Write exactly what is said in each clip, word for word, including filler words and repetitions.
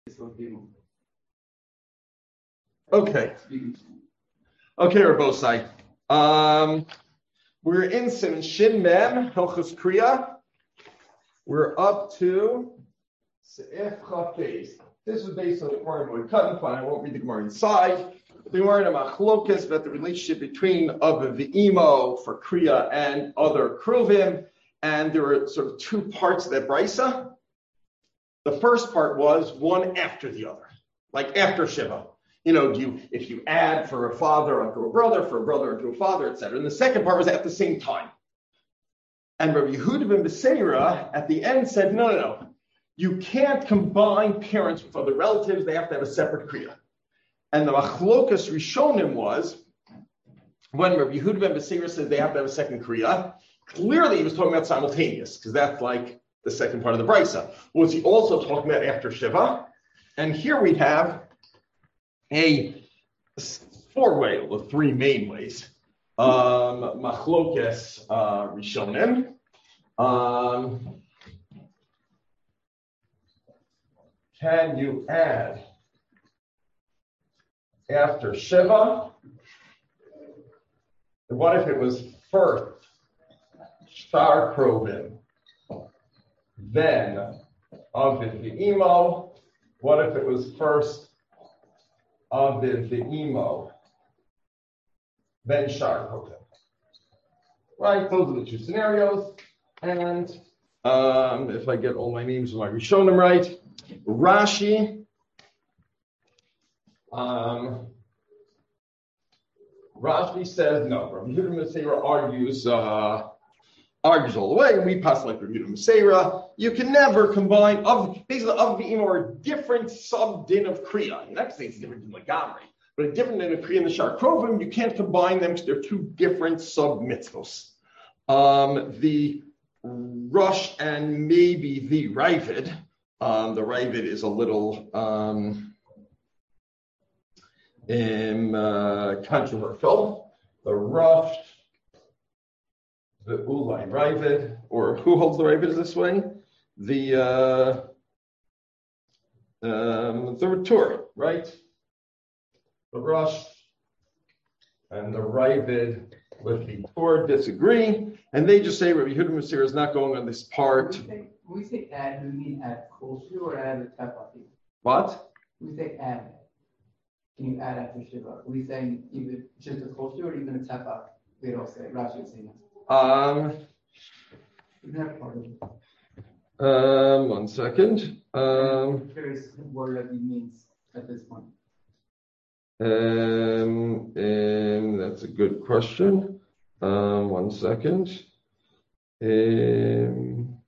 Okay. Okay, Rabosai. Um, we're in Siman Shin Mem, Hilchos Kriya. We're up to Seif Chafez. This is based on the Gemara in Cotton. Fine, I won't read the Gemara inside. The Gemara in a Machlokas about the relationship between Abba V'Imo for Kriya and other Kruvim. And there are sort of two parts of that Brisa. The first part was one after the other, like after Shiva. You know, do you, if you add for a father unto a brother, for a brother unto a father, et cetera. And the second part was at the same time. And Rabbi Yehuda ben Beseira at the end said, no, no, no. You can't combine parents with other relatives. They have to have a separate kriya. And the machlokas rishonim was, when Rabbi Yehuda ben Beseira said they have to have a second kriya, clearly he was talking about simultaneous, because that's like the second part of the brisa. Was he also talking about after Shiva? And here we have a four-way, or three main ways. Um, Machlokes uh, Rishonim. Um, can you add after Shiva? What if it was first Shtar Krovim, then Aviv V'Imo? What if it was first Aviv V'Imo, then Shar Krovim? Right, those are the two scenarios. And um, if I get all my names of my Rishonim right, Rashi, um, Rashi says no. Rabbi Yehuda ben Beseira argues uh, argues all the way, and we pass like Rabbi Yehuda ben Beseira. You can never combine of basically of the V'Imo are different sub din of kriya. You're not saying it's different than Lagamri, but a different din of kriya and the Shar Krovim. You can't combine them because they're two different sub mitzvos. Um, the Rush and maybe the Ravid. Um, the Ravid is a little um, um, uh, controversial. The Rush, the Ulai Ravid, or who holds the Ravid this way? The uh, um, the Ratur, right? The Rush and the Ravid with the Torah disagree, and they just say Rabbi Yehuda ben Beseira is not going on this part. When we say add, do we mean add kosher or add a tefah? What? When we say add, can you add after Shiva? Are we saying even just a kosher or even a tefah? They don't say. Rashi is saying that. Um. Isn't that part of it? Um. One second. Um. I'm curious what that means at this point. Um, and that's a good question. Um, one second. Um,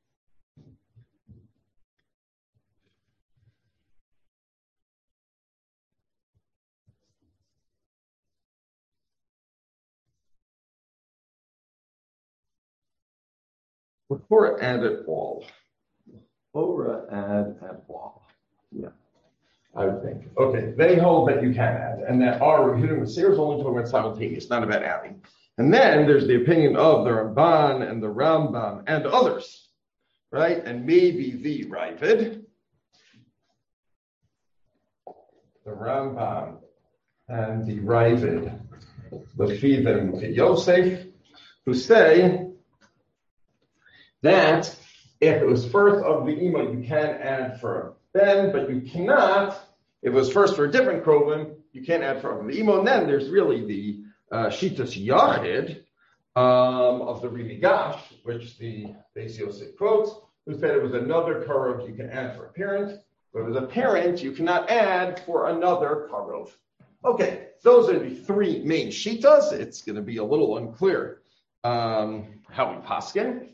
before add at all. Or add at all. Yeah. I would think. Okay, they hold that you can add, and that our Rabbi Yehuda ben Beseira is only talking about simultaneous, not about adding. And then there's the opinion of the Ramban and the Rambam and others, right? And maybe the Ravid, the Rambam and the Ravid, the Fivim to Yosef, who say that if it was first of the Ima, you can add for a ben, but you cannot, if it was first for a different Krovim, you can't add for the Imo. And then there's really the uh, Shitas Yachid um, of the Rimigash, which the Beis Yosef quotes, who said it was another Karov you can add for a parent, but as a parent, you cannot add for another Karov. Okay, those are the three main Shitas. It's going to be a little unclear um, how we paskin.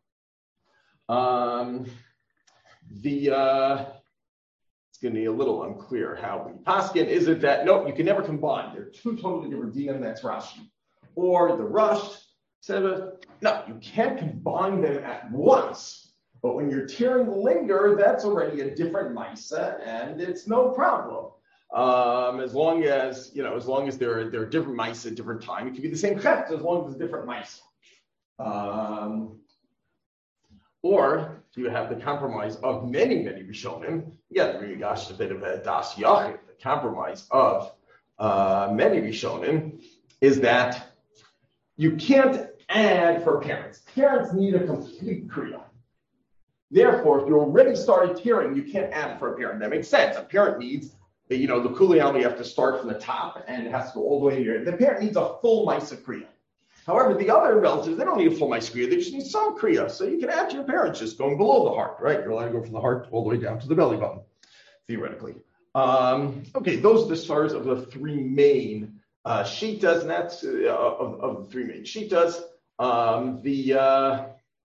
Um, the uh, it's going to be a little unclear how we paskin. Is it that no, you can never combine? They're two totally different dinim. That's Rashi, or the Rush said, no, you can't combine them at once. But when you're tearing the linger, that's already a different Maisa, and it's no problem. Um, as long as you know, as long as there are there are different Maisa at different time, it can be the same chet as long as it's different Maisa. Um, Or you have the compromise of many, many Rishonim. Yeah, we got a bit of a das yachid. The compromise of uh, many Rishonim is that you can't add for parents. Parents need a complete kriya. Therefore, if you already started tearing, you can't add for a parent. That makes sense. A parent needs, you know, the kuliyam, you have to start from the top and it has to go all the way here. The parent needs a full maisa kriya. However, the other relatives, they don't need a full maisa kriya. They just need some kriya. So you can add to your parents just going below the heart, right? You're allowed to go from the heart all the way down to the belly button, theoretically. Um, okay, those are the stars of the three main uh, shitas, and that's uh, of, of the three main shitas. Um, the uh,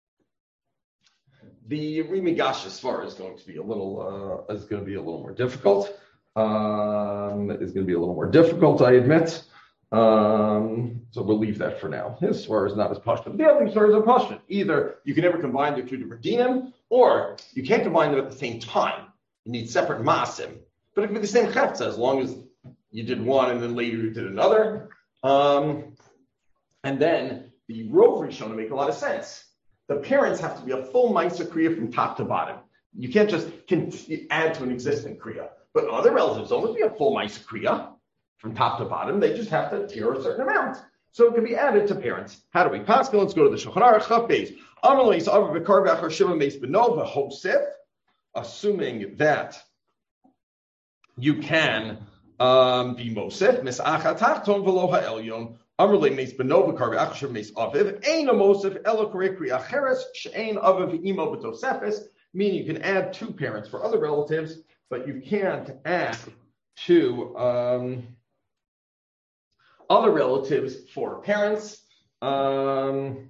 the Rimigash Svar is going to be a little uh, is going to be a little more difficult. Um, is going to be a little more difficult, I admit. Um, so we'll leave that for now. His Svar is not as pashut. The other Svar is a pashut. Either you can never combine the two different dinim, or you can't combine them at the same time. You need separate masim. But it can be the same chetza as long as you did one and then later you did another. Um, and then the Rov Rishon make a lot of sense. The parents have to be a full Maisa Kriya from top to bottom. You can't just add to an existing Kriya. But other relatives only be a full Maisa Kriya from top to bottom. They just have to tear a certain amount. So it can be added to parents. How do we pass? Let's go to the Shulchan Aruch Chaf Beis. Amalei Sa'av V'Kar V'Achar Shimon Meis Benova Hosef, assuming that you can um, be Mosef, Mis'acha Tachton V'lo Ha'elyon, Amalei Meis Benova Kar V'Achar Shimon Meis Aviv, Ein a Mosef Elo Korei Kri Acheres She'ein Aviv Imo B'Tosefes, meaning you can add two parents for other relatives, but you can't add to um, other relatives for parents. Um,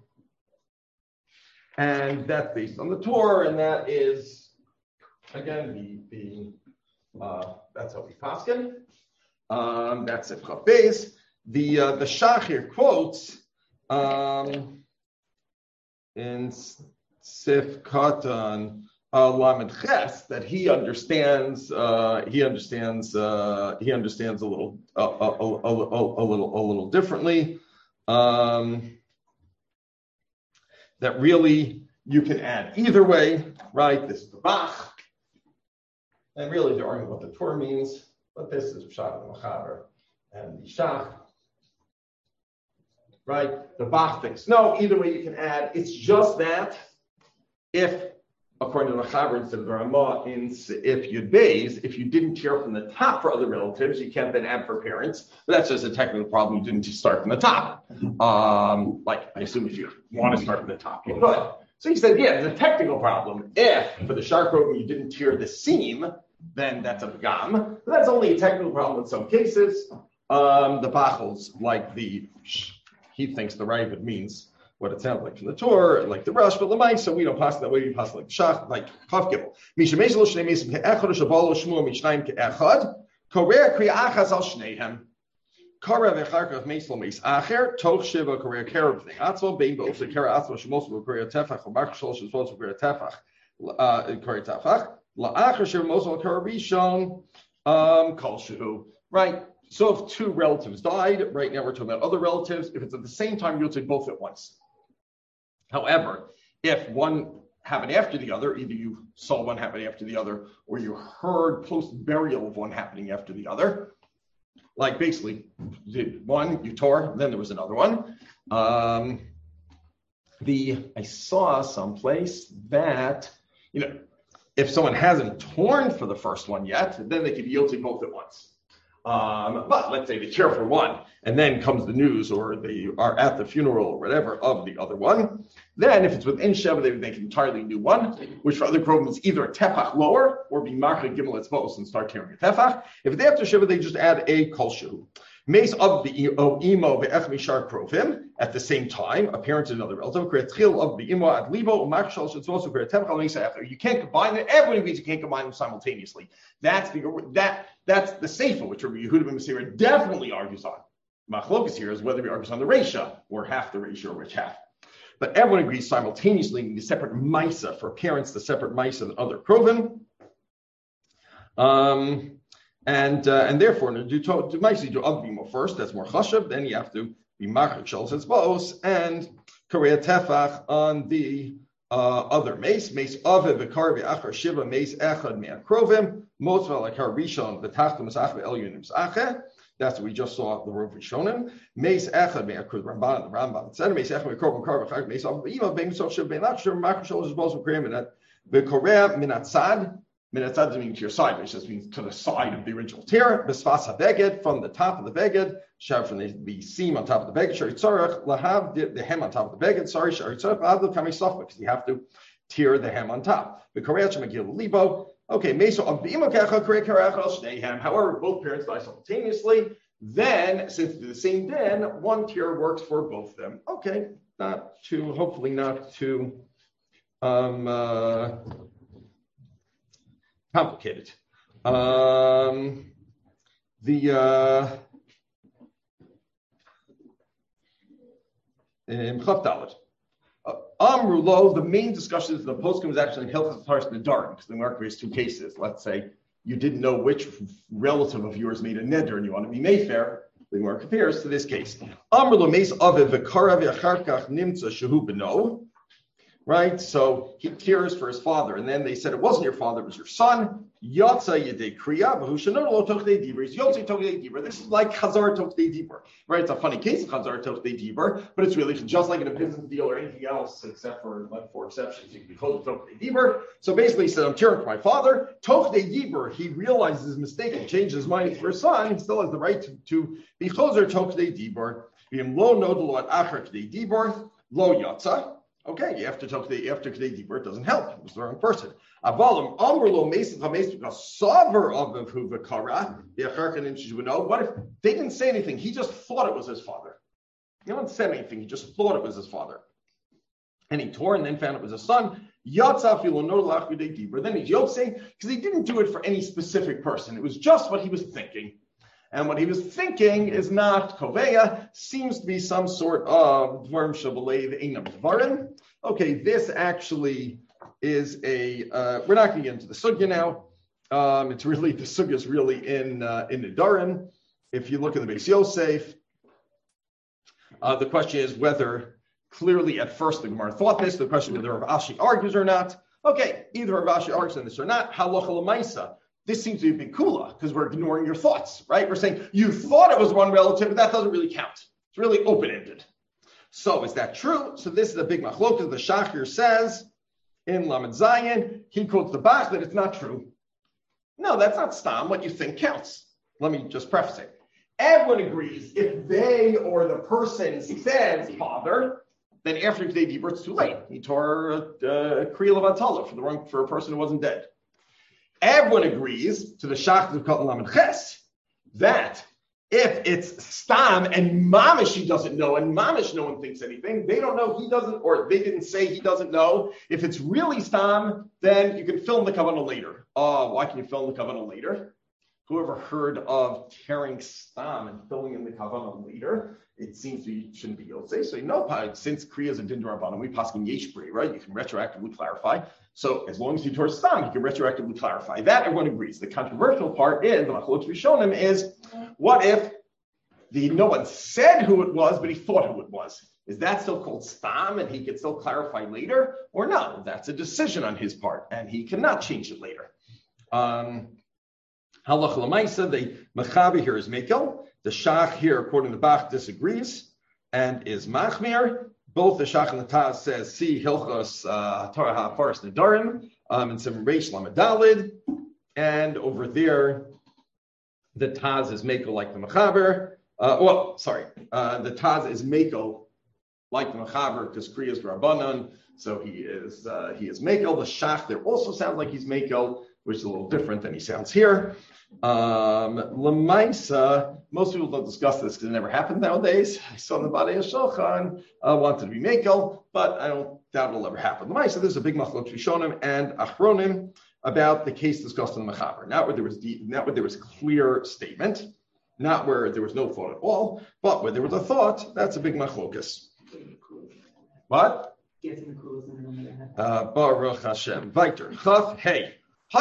and that's based on the Torah, and that is, again, the, the uh, that's how we paskin. Um, that's it. The uh, the Shachir quotes um, in Sif Katan uh, Lamed Ches that he understands. Uh, he understands. Uh, he understands a little, uh, a, a, a, a, a little, a little differently. Um, that really you can add either way, right? This is the Bach. And really, they're arguing what the Torah means, but this is Pshat and Machaber and the Shach, right? The Bach thinks, no, either way you can add. It's just that if, according to the Machaber, instead of the Ramah, in if Yud Beis, if you didn't tear from the top for other relatives, you can't then add for parents. But that's just a technical problem. You didn't just start from the top. Um, like, I assume if you want to start from the top, you could. So he said, yeah, there's a technical problem. If, for the shark program, you didn't tear the seam, then that's a gam. But that's only a technical problem in some cases. Um, the Bachels, like the, he thinks the Ravid means what it sounds like from the Torah, like the Rush, but Lamai, so we don't pass that way, we pass like Shach, like Chav Gimel. Misha Mezelo Shnei Mesim Ke'echad, Shabalo Shmuel Mishnayim Ke'echad, Korea Kriya Achaz Al Shneihem. Kara v'charkav meislo meis acher toch shiva korea kara b'nei atzmo bein bo'os kara atzmo shemos korea tefach or mark shol shemos korea tefach uh korea tefach la'acher shiva mosel kara rishon um kol shehu. Right. So if two relatives died, right now we're talking about other relatives. If it's at the same time, you'll take both at once. However, if one happened after the other, either you saw one happen after the other, or you heard post burial of one happening after the other. Like basically, did one you tore, then there was another one. Um, the I saw someplace that you know if someone hasn't torn for the first one yet, then they could yield to both at once. Um, but let's say they tear for one, and then comes the news, or they are at the funeral or whatever of the other one. Then, if it's within Sheva, they would make an entirely new one, which for other programs is either a tefach lower or be marcha gimel etzvos and start tearing a tefach. If it's after Sheva, they just add a kolshu. Mace of the imo ve'ech mishar krovim at the same time, a parent and another relative. Kretzchil of the imo ad libo u'march shal shetzvos u'kret tefach al meisa after. You can't combine them. Everybody agrees you can't combine them simultaneously. That's the that that's the seifa, which Rabbi Yehuda ben Masira definitely argues on. Machlokas here is whether he argues on the reisha or half the reisha or which half. But everyone agrees simultaneously in the separate maisa for parents, the separate maisa and other krovim. Um. And uh, and therefore, do do maisi do avbimo first. That's more chashav. Then you have to be machik shel setzvos and korea tefach on the uh, other mace, mace ave v'kar v'achar shiva, mace echad me'akrovim, most v'alakar rishon v'tachta masach v'elyon misache. That's what we just saw the Rov Rishonim. Mace echad me'akrov Ramban, the Rambam said, mace echad me'akrovim kar v'chag, mace ave v'ima, bein mitzvah shiv bein lachshir, makar shol is both v'kriyam minat, v'korea minatzad. Minatzad doesn't mean to your side, but it just means to the side of the original tear. B'sfas ha-beged, from the top of the beged, shar from the, the seam on top of the beged, shari tzorach, lahav, the, the hem on top of the beged, sorry, shari tzorach, lahav, the kami sofa, because you have to tear the hem on top. V'korea shemagil libo. Okay, meso ab'imo kecha, korei karech al shnei hem. However, both parents die simultaneously. Then, since they're the same din, one tear works for both of them. Okay, not too, hopefully not too, um, uh, complicated. Um, the uh, in Chavdalit, Amrulo, the main discussion of the postscript was actually in Hilchos Taras Nedarim, because the Gemara creates two cases. Let's say you didn't know which relative of yours made a neder and you want to be Mayfair. The Gemara compares to this case. Amrulo meis aviv v'kara v'acharkach nimtza shehu beno. Right, so he cares for his father, and then they said it wasn't your father, it was your son. Yatsa yedei kriya, v'hushanor lo tochdei dibur. It's yotzi tochdei dibur. This is like chazar tochdei dibur, right? It's a funny case of chazar tochdei dibur, but it's really just like in a business deal or anything else, except for like four exceptions. You can be called tochdei dibur. So basically, he said, "I'm tearing for my father." Tochdei dibur. He realizes his mistake and changes his mind for his son. He still has the right to, to be chozer tochdei dibur. V'im lo nodlo at achar kdei dibur lo yatsa. Okay, you have to talk to the after Kedei Dibur, it doesn't help. It was the wrong person. Avalim Amrlo Mason Hames because Saver of Huvakara, the Acharkanim Shizwano. What if they didn't say anything? He just thought it was his father. He didn't say anything, he just thought it was his father. And he tore and then found it was his son. Yatsa Filonor Lach Kedei Dibur. Then he's Yotzei, because he didn't do it for any specific person. It was just what he was thinking. And what he was thinking is not koveya, seems to be some sort of dvarim shabalev einam dvarim. Okay, this actually is a, uh, we're not going to get into the sugya now. Um, it's really, the sugya is really in uh, in Nedarim. If you look at the Beis Yosef, uh, the question is whether, clearly at first the Gemara thought this, the question whether Rav Ashi argues or not. Okay, either Rav Ashi argues on this or not, halacha l'maisa. This seems to be kula because we're ignoring your thoughts, right? We're saying you thought it was one relative, but that doesn't really count. It's really open-ended. So is that true? So this is a big machlokas. The Shachir says in Lamed Zayin, he quotes the Bach that it's not true. No, that's not stam. What you think counts. Let me just preface it. Everyone agrees if they or the person says father, then after Kedei Dibur, it's too late. He tore a, a Kriya of Atala for the wrong for a person who wasn't dead. Everyone agrees to the Shach of Katan Lamed Ches that if it's Stam and Mamish he doesn't know, and Mamish no one thinks anything, they don't know he doesn't, or they didn't say he doesn't know. If it's really Stam, then you can film the Kavanah later. Oh, why can you film the Kavanah later? Whoever heard of tearing Stam and filling in the Kavanah later? It seems we shouldn't be able to say. So, you know, since Kriya is a Din D'Rabbanan, we paskin Yeshbri, right? You can retroactively clarify. So, as long as you tore Stam, you can retroactively clarify. That everyone agrees. The controversial part is, the Machlokes Rishonim is, what if the no one said who it was, but he thought who it was? Is that still called Stam and he can still clarify later? Or no? That's a decision on his part, and he cannot change it later. Um, Halach l'maisa, the Mechaber here is Mekel. The Shach here, according to Bach, disagrees and is Machmir. Both the Shach and the Taz says, see Hilchos Torah HaFaras Nedarim, um, and some Reish Lamed Dalid. And over there, the Taz is Mekel like the Mechaber. Uh, well, sorry, uh, the Taz is Mekel like the Mechaber because Kriya is Rabbanan, so he is uh, he is Mekel. The Shach there also sounds like he's Mekel, which is a little different than he sounds here. Um, Lemaisa, most people don't discuss this because it never happened nowadays. I saw in the Badei HaShulchan, uh, wanted to be Mekel, but I don't doubt it'll ever happen. Lemaisa, there's a big machlok Rishonim and Achronim about the case discussed in the Mechaber. Not where there was deep, not where there was clear statement, not where there was no thought at all, but where there was a thought. That's a big machlokas. What? Uh, Baruch Hashem. Viter. Chaf. Hey.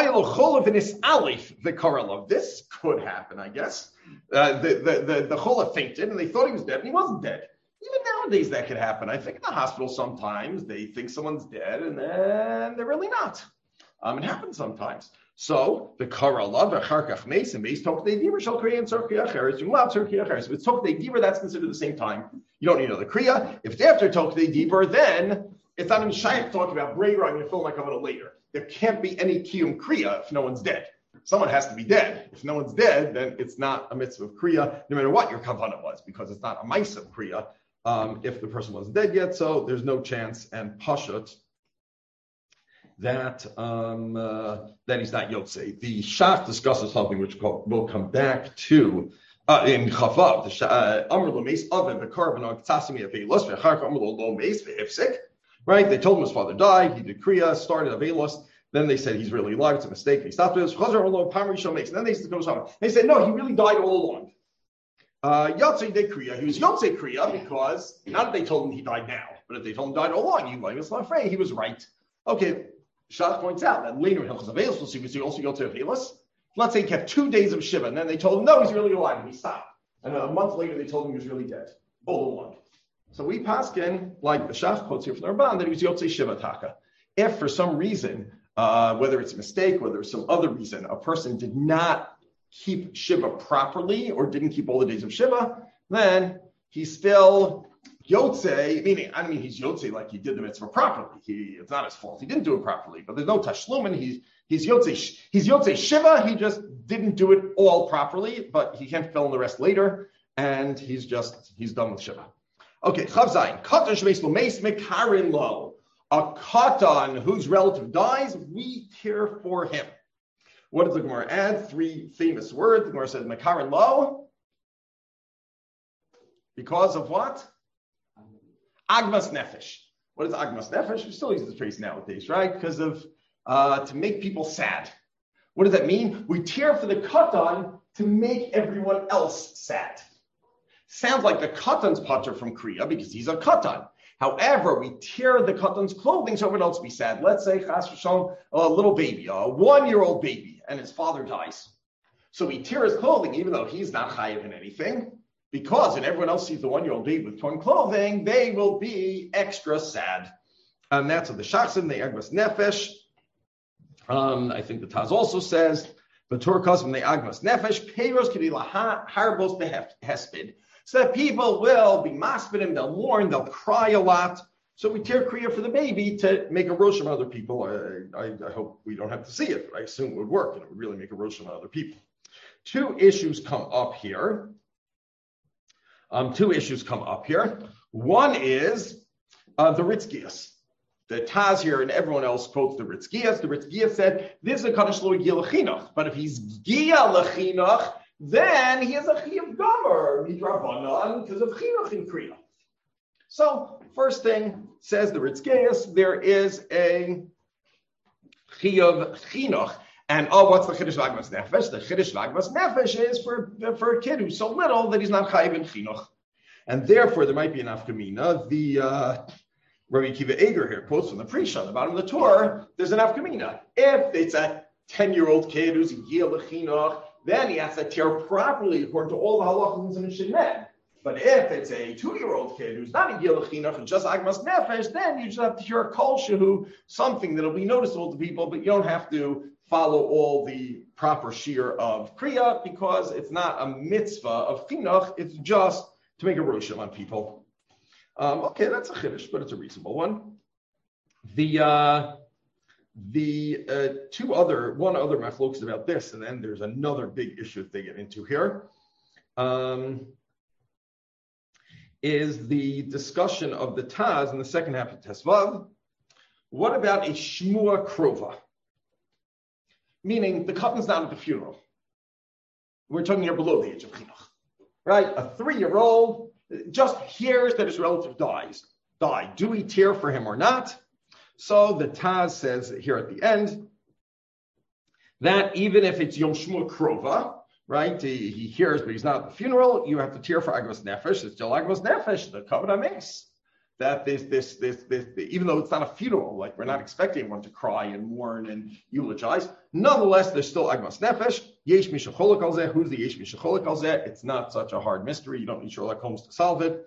The Karalov. This could happen, I guess. Uh, the the the, the Chola fainted, and they thought he was dead, and he wasn't dead. Even nowadays that could happen. I think in the hospital sometimes they think someone's dead and then they're really not. Um, it happens sometimes. So the kara love acharkach meis and meis tok de'diver shall kriya and tzor kriya acheres yumlav tzor kriya acheres. If it's tok de'diver, that's considered the same time. You don't need another kriya. If it's after tok de'diver, then it's not even shaykh talking about breira and you feel like I'm gonna later. There can't be any kiyum kriya if no one's dead. Someone has to be dead. If no one's dead, then it's not a mitzvah of kriya, no matter what your kavanah was, because it's not a ma'aseh of kriya. Um, if the person wasn't dead yet, so there's no chance and pashut that um, uh, that he's not Yotzei. The Shach discusses something which we'll come back to uh, in Chavav. The Amr lo meis oven the korban tzasimi avelos ve'achar Amr lo meis ve'ifsik. Right? They told him his father died. He did kriya, started avelos. Then they said he's really alive. It's a mistake. He stopped it. And then they said they said no, he really died all along. Uh, Yotzei de kriya. He was Yotzei kriya because not that they told him he died now, but if they told him he died all along, he was not afraid. He was right. Okay. Shach points out that later in Hilchos Avelos, we'll see, we see also Yotzei Avelos. Let's say he kept two days of Shiva, and then they told him, no, he's really alive, and he stopped. And a month later, they told him he was really dead. All along. So we paskin, like the Shach quotes here from the Ramban, that he was Yotzei Shiva Taka. If for some reason, uh, whether it's a mistake, whether it's some other reason, a person did not keep Shiva properly, or didn't keep all the days of Shiva, then he's still Yotzei, meaning, I mean, he's Yotzei like he did the mitzvah properly. He, it's not his fault. He didn't do it properly, but there's no tashlumin. He's, he's Yotzei, he's Yotzei Shiva. He just didn't do it all properly, but he can't fill in the rest later. And he's just, he's done with Shiva. Okay. Chav Zayin. Katan shemeis lo meis mekarin lo. A katan whose relative dies, we care for him. What does the Gemara add? Three famous words. The Gemara says mekarin lo. Because of what? Agmas nefesh. What is agmas nefesh? We still use this phrase nowadays, right? Because of uh, to make people sad. What does that mean? We tear for the katan to make everyone else sad. Sounds like the katan's pater from kriya because he's a katan. However, we tear the katan's clothing so everyone else be sad. Let's say chas v'shalom, a little baby, a one-year-old baby, and his father dies. So we tear his clothing, even though he's not chayiv in anything. Because when everyone else sees the one-year-old baby with torn clothing, they will be extra sad. And that's what the Shachsim, the Agmas Nefesh. Um, I think the Taz also says, the Torah calls them the Agmas Nefesh, Peiros Kedila Harbos Behespid. So that people will be maspidim, they'll mourn, they'll cry a lot. So we tear kriya for the baby to make a rosh on other people. I, I, I hope we don't have to see it, but I assume it would work and it would really make a rosh on other people. Two issues come up here. Um, two issues come up here. One is uh, the Ritzkias. The Taz here and everyone else quotes the Ritzkias. The Ritzkias said, this is a Kaddish lo Gia L'chinuch. But if he's Gia L'chinuch, then he has a Chiyav Gomer, Midrabanan, because of Chinuch in Kriya. So, first thing, says the Ritzkias, there is a Chiyav Chinuch. And oh, what's the Chiddush V'Agmas Nefesh? The Chiddush V'Agmas Nefesh is for, for a kid who's so little that he's not chayiv in chinuch. And therefore, there might be an afkamina. The uh, Rabbi Akiva Eger here quotes from the Prisha on the bottom of the Torah, there's an afkamina. If it's a ten-year-old kid who's a gil chinuch, then he has to tear properly according to all the halachas and shinmen. But if it's a two-year-old kid who's not a gil chinuch and just Agmas Nefesh, then you just have to tear a kol shehu, something that'll be noticeable to people, but you don't have to follow all the proper shear of kriya because it's not a mitzvah of chinuch, it's just to make a roshim on people. Um, okay, that's a chiddush, but it's a reasonable one. The uh, the uh, two other, one other machlokas about this, and then there's another big issue that they get into here, um, is the discussion of the Taz in the second half of Tesvav. What about a shmua krova? Meaning the katan's not at the funeral. We're talking here below the age of chinuch, right? A three-year-old just hears that his relative dies. Died. Do we tear for him or not? So the Taz says here at the end that even if it's Yom Shmua Krova, right? He, he hears, but he's not at the funeral. You have to tear for Agmas Nefesh. It's still Agmas Nefesh. The covenant makes. That this, this, this, this, this, even though it's not a funeral, like we're not expecting one to cry and mourn and eulogize, nonetheless, there's still Agmas Nefesh. Yesh Mishacholik al Zeh. Who's the Yesh Mishacholik al Zeh? It's not such a hard mystery. You don't need Sherlock Holmes to solve it.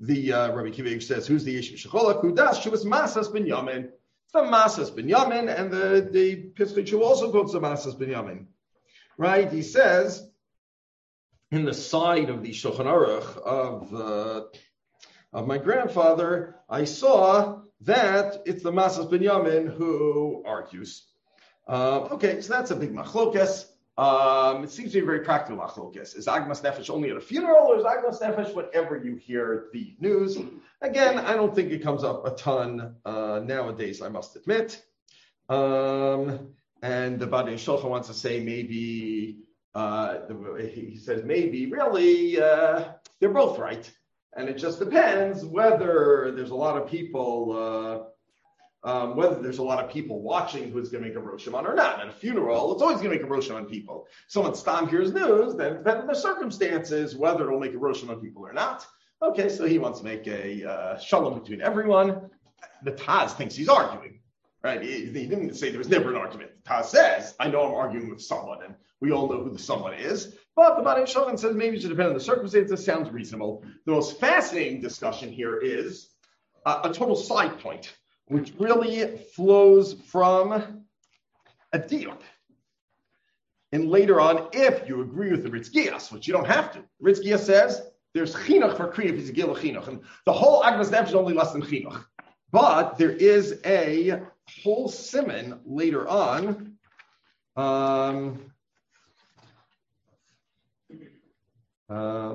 the uh, Rabbi Kiva says, who's the issue? Shecholak Hudas, she was Masas Ben Yamin. It's the Masas Ben Yamin, and the, the Pischei also quotes the Masas Ben Yamin. Right? He says, in the side of the Shulchan Aruch of, uh, of my grandfather, I saw that it's the Masas Ben Yamin who argues. Uh, okay, so that's a big machlokes. Um, it seems to be a very practical machlokes. Is Agmas Nefesh only at a funeral, or is Agmas Nefesh whenever you hear the news? Again, I don't think it comes up a ton uh, nowadays, I must admit. Um, and the Badei Shulchan wants to say maybe, uh, he says maybe, really, uh, they're both right. And it just depends whether there's a lot of people... Uh, Um, whether there's a lot of people watching who's going to make a Rosh Hashanah or not. At a funeral, it's always going to make a Rosh Hashanah on people. Someone stam hears news, then depending on the circumstances, whether it'll make a Rosh Hashanah on people or not. Okay, so he wants to make a uh, shalom between everyone. The Taz thinks he's arguing, right? He, he didn't say there was never an argument. The Taz says, I know I'm arguing with someone, and we all know who the someone is. But the Badei Shulchan says maybe it should depend on the circumstances. Sounds reasonable. The most fascinating discussion here is uh, a total side point, which really flows from a diuk. And later on, if you agree with the Ritzkias, which you don't have to, Ritzkias says there's chinuch for kriya if he's a gil chinuch, and the whole Agmas Nefesh is only less than chinuch. But there is a whole siman later on. Um, um,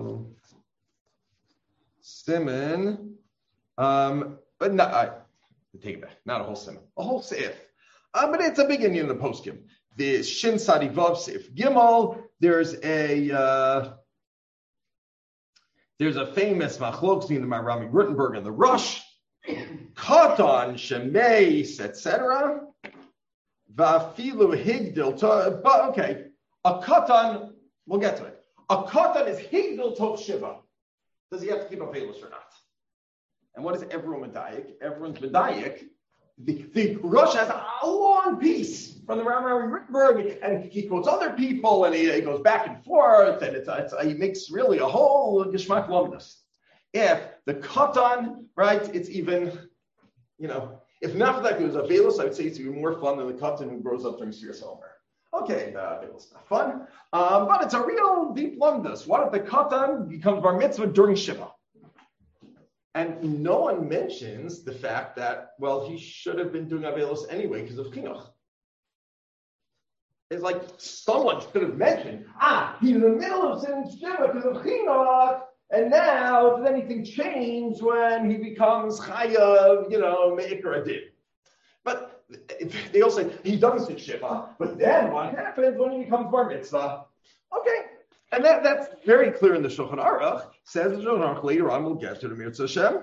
siman, um, but not. I, Take it back, not a whole sim, a whole seif. Uh, but it's a big Indian in the poskim. The Shin Sadi Vav Seif Gimel. There's a uh, there's a famous machlokes in the Marami Rutenberg and the Rush. Katan Shemeis, et cetera. Vafilu Higdil. But okay, a katan. We'll get to it. A katan is Higdil Tov Shiva. Does he have to keep a veilus or not? And what is everyone medayik? Everyone's medayik. The, the Rosh has a long piece from the Rambam Rittenberg, and he quotes other people, and he, he goes back and forth, and it's, it's, he makes really a whole geshmak lumnus. If the katan, right, it's even, you know, if not for that, it was a velus, I would say it's even more fun than the katan who grows up during Sirius Homer. Okay, the velus not fun, um, but it's a real deep lumnus. What if the katan becomes bar mitzvah during Shiva? And no one mentions the fact that, well, he should have been doing Avelos anyway because of Chinuch. It's like someone should have mentioned, ah, he's in the middle of Sin Shiva because of Chinuch, and now does anything change when he becomes Chayav, you know, Me'ikar Adin? But they all say, he does Sin Shiva, but then what happens when he becomes Bar Mitzvah? Okay. And that, that's very clear in the Shulchan Aruch. Says the Shulchan Aruch, later on we'll get to the Mirza Hashem.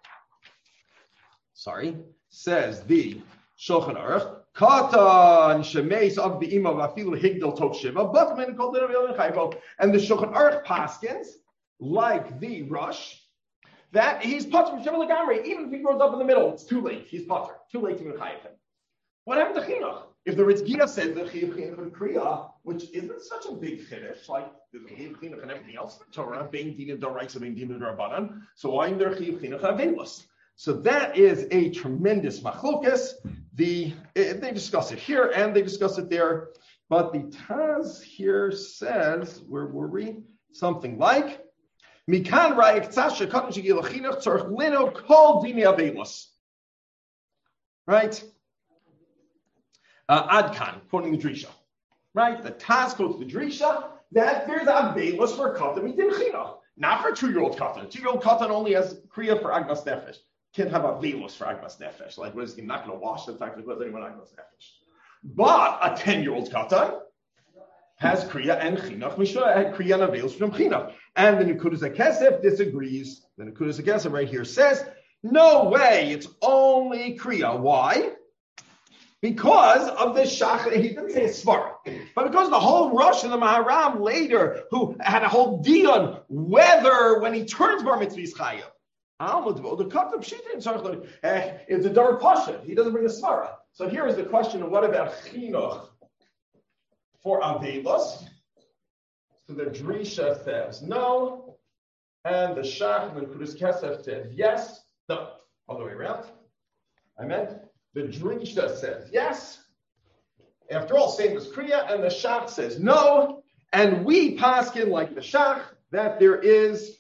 Sorry. Says the Shulchan Aruch, Katan Shemeis of the Ima Vafilu Higdal Tov Shiva, Bachman called it Avil Chayvo. And the Shulchan Aruch paskins, like the Rush, that he's Pater from Shiva Lagamri. Even if he grows up in the middle, it's too late. He's Pater. Too late to be Chayiv him. What happened to Chinuch? If the Ritzkiya said the Chinuch Chinuch and Kriya, which isn't such a big chiddush, like the Chinuch Chinuch and everything else in the Torah, being Dina Doraisa, being Dina Dorabanan, so why in there Chinuch Chinuch Avelos? So that is a tremendous machlokas. The they discuss it here and they discuss it there, but the Taz here says, where were we? Something like Mikan Ra'ik Tzasha Katan Shigil Chinuch Tzarich Lino Kol Dini Avelos. Right? Uh, Adkan, quoting the Drisha, right? The Taz quotes the Drisha that there's a veilus for katan mitin chinuch, not for two-year-old katan. Two-year-old katan only has kriya for agmas nefesh. Can't have a veilus for agmas nefesh. Like, what is he not going to wash the fact that he anyone agmas nefesh? But a ten-year-old katan has kriya and chinuch. Mishra had kriya and a veilus from chinuch. And the Nekudas HaKesef disagrees. The Nekudas HaKesef right here says, no way, it's only kriya. Why? Because of the shach, he didn't say a svara, but because of the whole Rosh and the Maharam later, who had a whole dion whether when he turns bar mitzvah he's chayav. The katan pshita is a dar pasha. He doesn't bring a svara. So here is the question: of what about chinuch for avelos? So the Drisha says no. and the Shach and the Kudas Kesef says yes. No, all the way around. I meant the Drisha says yes. After all, same as Kriya, and the Shach says no. And we paskin like the Shach that there is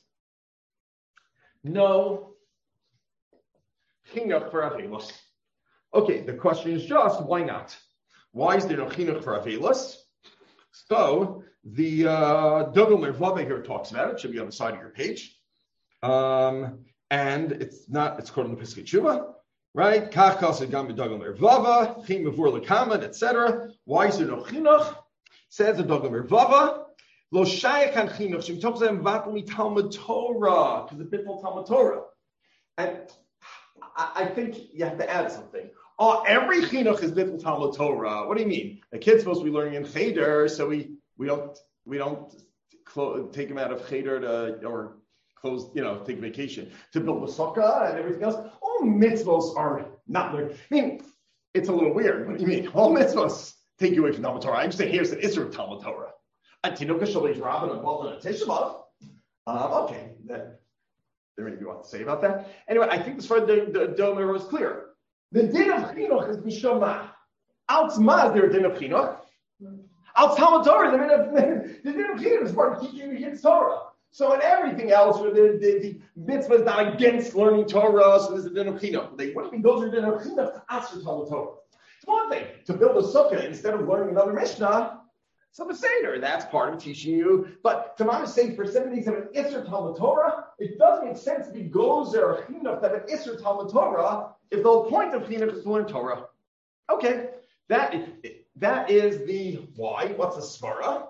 no chinuch for Avelos. Okay, the question is just why not? Why is there no chinuch for Avelos? So the uh, Dogel Mervava here talks about it. It should be on the side of your page, um, and it's not. It's called in the Pesach Tshuva, right? Kachas agam Dogel Mervava, chim mevur lekaman, et cetera. Why is there no chinuch? Says the Dogel Mervava. Lo shayach an chinuch. She talks about vatli Talmud Torah because it's bittul Talmud Torah, and I, I think you have to add something. Oh, every chinuch is bittul Talmud Torah. What do you mean? The kid's supposed to be learning in cheder, so we we don't we don't clo- take him out of cheder to or close, you know, take vacation to build a sukkah and everything else. All mitzvos are not learned. I mean, it's a little weird. What do you mean? All mitzvos take you away from Talmud Torah. I just say here's the Isser of Talmud Torah. And Tinuka Shalish Rabban and Baal and Tisha B'Av. Um, okay, then there anything you want to say about that? Anyway, I think as far as the the Domer was clear. The din of chinuch is mishoma. Out maz there din of chinuch. Out Talmud Torah, the din of the din of chinuch is part of teaching your kids Torah. So in everything else, where the, the, the mitzvah is not against learning Torah, so there's a din of chinuch. They what if he goes to the din of chinuch to ask for Talmud Torah? It's one thing to build a sukkah instead of learning another Mishnah. So a Seder, that's part of teaching you. But to my say for seven days of an Isser Talmud Torah, it doesn't make sense to be gozer or chinuch to have an Isser Talmud Torah if the whole point of chinuch is to learn Torah. Okay, that is, that is the why. What's a svara?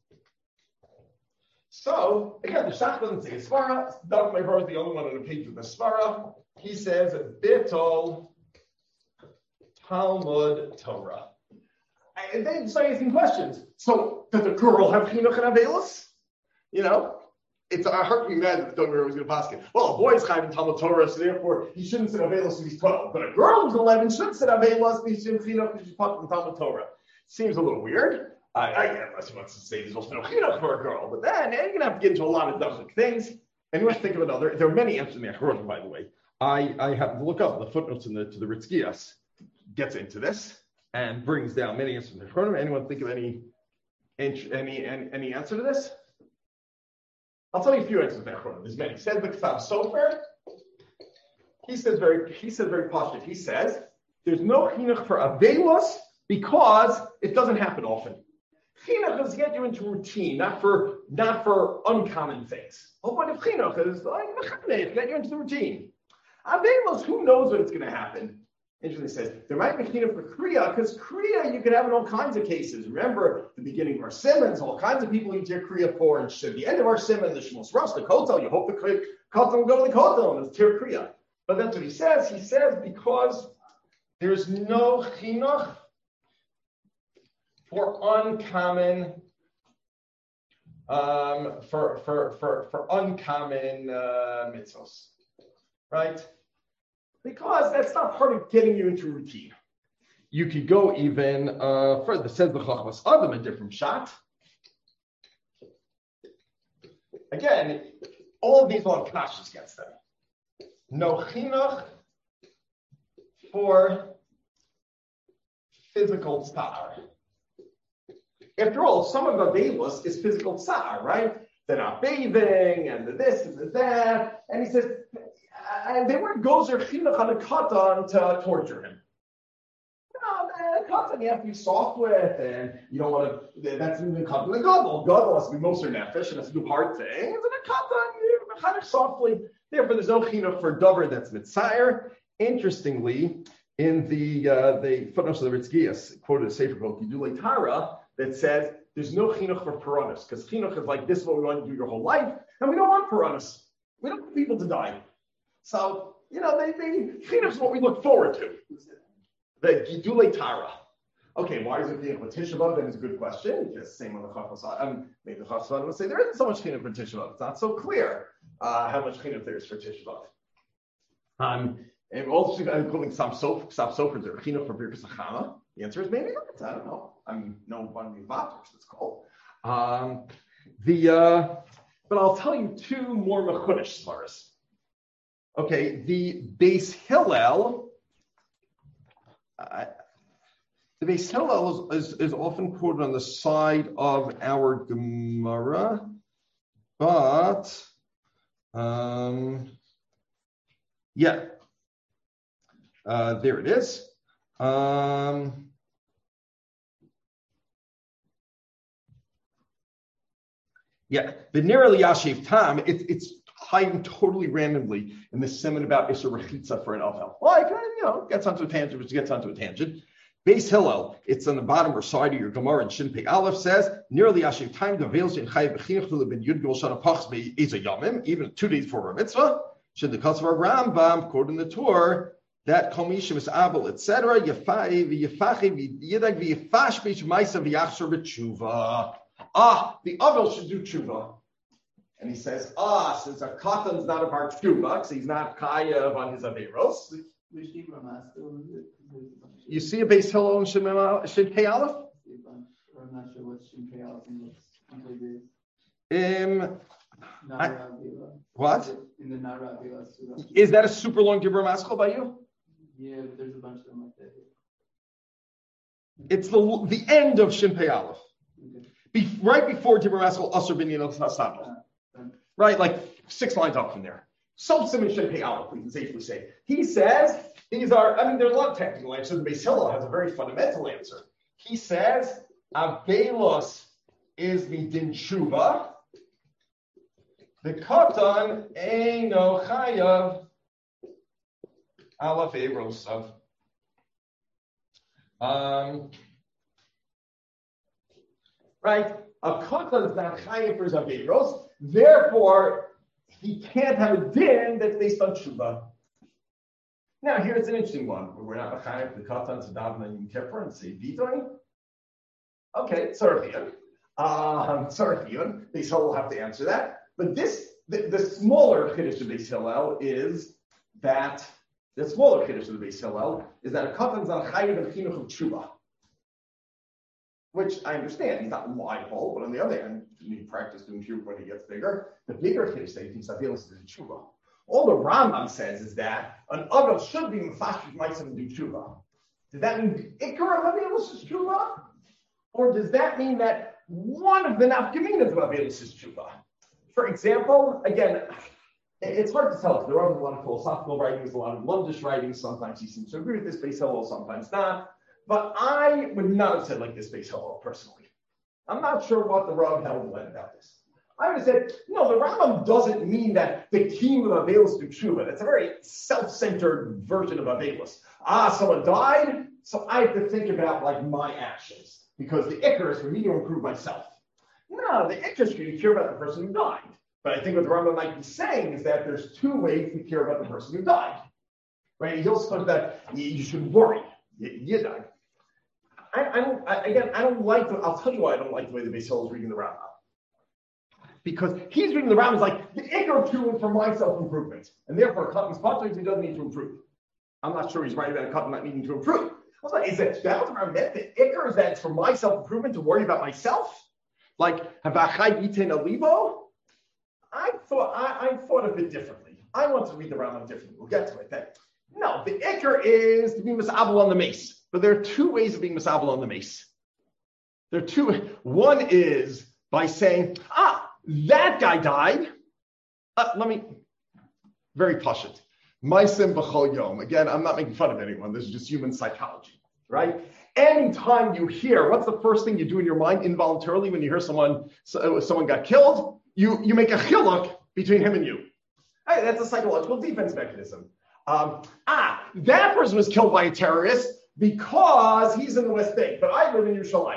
So again, the Shach doesn't say a svara. Doug Mevar is the only one on the page with a svara. He says bittul Talmud Torah. And then start asking questions. So, does a girl have chinuch and avelos? You know, it's I heard me mad that the Domer was going to pass it. Well, a boy is chayv in Talmud Torah, so therefore he shouldn't sit avelos if he's twelve. But a girl who's eleven should sit avelos if she's chinuch because she's part in Talmud Torah. Seems a little weird. I, I unless he wants to say there's also no chinuch for a girl, but then you're going to have to get into a lot of different things. And let's think of another. There are many answers in the Achronim, by the way. I I have to look up the footnotes in the to the Ritzkias gets into this. And brings down many answers in the Achronim. Anyone think of any, any, any, any answer to this? I'll tell you a few answers in the Achronim. There's many. Says the Ksav Sofer. He says very, he says very positive. He says there's no chinuch for avelos because it doesn't happen often. Chinuch does get you into routine, not for not for uncommon things. The whole point of chinuch is like get you into the routine. Avelos, who knows when it's going to happen? Interesting says there might be chinuch for kriya because kriya you could have in all kinds of cases. Remember the beginning of our simmons, all kinds of people you tear kriya for, and at the end of our simon, the shmos ras, the kotel, you hope the kotel will go to the kotel and it's tear kriya. But that's what he says. He says because there's no chinuch for uncommon, um, for for for for uncommon uh, mitzvos, right? Because that's not part of getting you into routine. You could go even uh, further. Says the Chachmas Adam, a different shot. Again, all of these will have kashas against them. No chinuch for physical tsar. After all, some of the avelos is physical tsar, right? They're not bathing, and the this and the that. And he says, and they weren't gozer chinuch on a katan to torture him. No, man, katan you have to be soft with, and you don't want to. That's even katan the gadol. Gadol has to be moser nefesh and has to do hard things. And a katan you kind of softly. Therefore, there's no chinuch for davar that's mitzayir. Interestingly, in the uh, the footnotes of the Ritzkias, quoted a sefer called Gidulei Tara that says there's no chinuch for piranhas because chinuch is like this is what we want to do your whole life, and we don't want piranhas. We don't want people to die. So, you know, they, they chinuch is what we look forward to. The Gidulei Tara. Okay, why is it being with Tisha B'Av? That is a good question. Just same on the Chachmas. Um, maybe the Chachmas would say there isn't so much chinuch for Tisha B'Av. It's not so clear uh, how much chinuch there is for Tisha B'Av. Um, and also, I'm calling Sam Sofer, Sam Sofer, there chinuch for Birkas Hachana. The answer is maybe not. I don't know. I mean, no one of the Vaters, it's called. Um, the uh, but I'll tell you two more mechudesh svaras. Okay, the Beis Hillel, uh, the Beis Hillel is, is, is often quoted on the side of our Gemara, but um, yeah, uh, there it is. Um, yeah, the Nira Yashiv Tam, it, it's hiding totally randomly in the semen about Isser Rechitza for an Ovel. Well, I kind of, you know, gets onto a tangent, which gets onto a tangent. Beis Hillel, it's on the bottom or side of your Gemara, and Shin Pei Aleph says, Nira Yashiv Tam, the veils in Chayiv B'chinuch to ben Yud Gol Shana Pachs Be'ez Yamim, even two days before a mitzvah. Shin the Kosvar Rambam, quoted in the Torah, that Kol Mishim is Abel, et cetera, Yafai, V'Yafachi, V'Yidag, V'Yafash B'Ish Ma'isa V'Yachshor B'Tshuva. Ah, the Abel should do tshuva. And he says, ah, since a katan's not a bar tshuva, because he's not chayav on his averos. You see a Beis Hillel in Shin Pei Aleph? I'm not sure what Shin Pei Aleph is. Um, I, what? In the Nara Avila. Is that a super long Gibber Maskal by you? Yeah, but there's a bunch of them like that. It's the the end of Shin Pei Aleph. Okay. Be, right before Gibber Maskal, Asur Binyan Hasabel. Right, like six lines up from there. Self-Simon Shin Pei Aleph, we can safely say. He says, these are, I mean, there's a lot of technical answers. The Beis Hillel has a very fundamental answer. He says, Avelos is the din tshuva. The katan eino chayav alaf evrosav. Um, right, a katan is not chayav for his averos. Therefore, he can't have a din that's based on tshuva. Now, here's an interesting one. We're not a chayav the katan to daven and Yom Kippur and say vitoin. Okay, tzarfiyon. Um, tzarfiyon. Beis Hillel will have to answer that. But this, the, the smaller chiddush of Beis Hillel is that the smaller chiddush of the Beis Hillel is that a katan's not chayav and chinuch of tshuva, which I understand. He's not liable, but on the other hand, he practice doing tshuva when he gets bigger. The bigger chiddush that he thinks that is tshuva. All the Rambam says is that an avil should be mefash with ma'asav and do tshuva. Does that mean the ikar of avilus is tshuva, or does that mean that one of the nafkaminas of avilus is tshuva? For example, again, it's hard to tell. There are a lot of philosophical writings, a lot of Lundish writings. Sometimes he seems to agree with this Beis Hillel, sometimes not. But I would not have said like this Beis Hillel personally. I'm not sure what the Rav held about this. I would have said, no, the Rambam doesn't mean that the key of Avelus to Tshuva. That's a very self-centered version of Avelus. Ah, someone died, so I have to think about like my actions because the Icar is for me to improve myself. No, the Icar is for you to care about the person who died. But I think what the Rambam might be saying is that there's two ways to care about the person who died. Right? He also talks about you should worry. You, you died. I, I don't. I, again, I don't like. The, I'll tell you why I don't like the way the Beis Hillel is reading the Rambam. Because he's reading the Rambam as like the Icar Tshuva for my self-improvement, and therefore Katan's Patrick he doesn't need to improve. I'm not sure he's right about a Katan not needing to improve. I was like, is it that what the Rambam meant? The Icar is that it's for my self-improvement to worry about myself, like Havachai Yitin Alivo. I thought I, I thought a bit differently. I want to read the Rambam differently. We'll get to it then. No, the Icar is to be misabel on the mace. But there are two ways of being misabel on the mace. There are two. One is by saying, ah, that guy died. Uh, let me, very pashut. Maisim b'chol yom. Again, I'm not making fun of anyone. This is just human psychology, right? Anytime you hear, what's the first thing you do in your mind involuntarily when you hear someone someone got killed? You, you make a chiluk between him and you. Hey, that's a psychological defense mechanism. Um, ah, that person was killed by a terrorist because he's in the West Bank, but I live in Yerushalayim.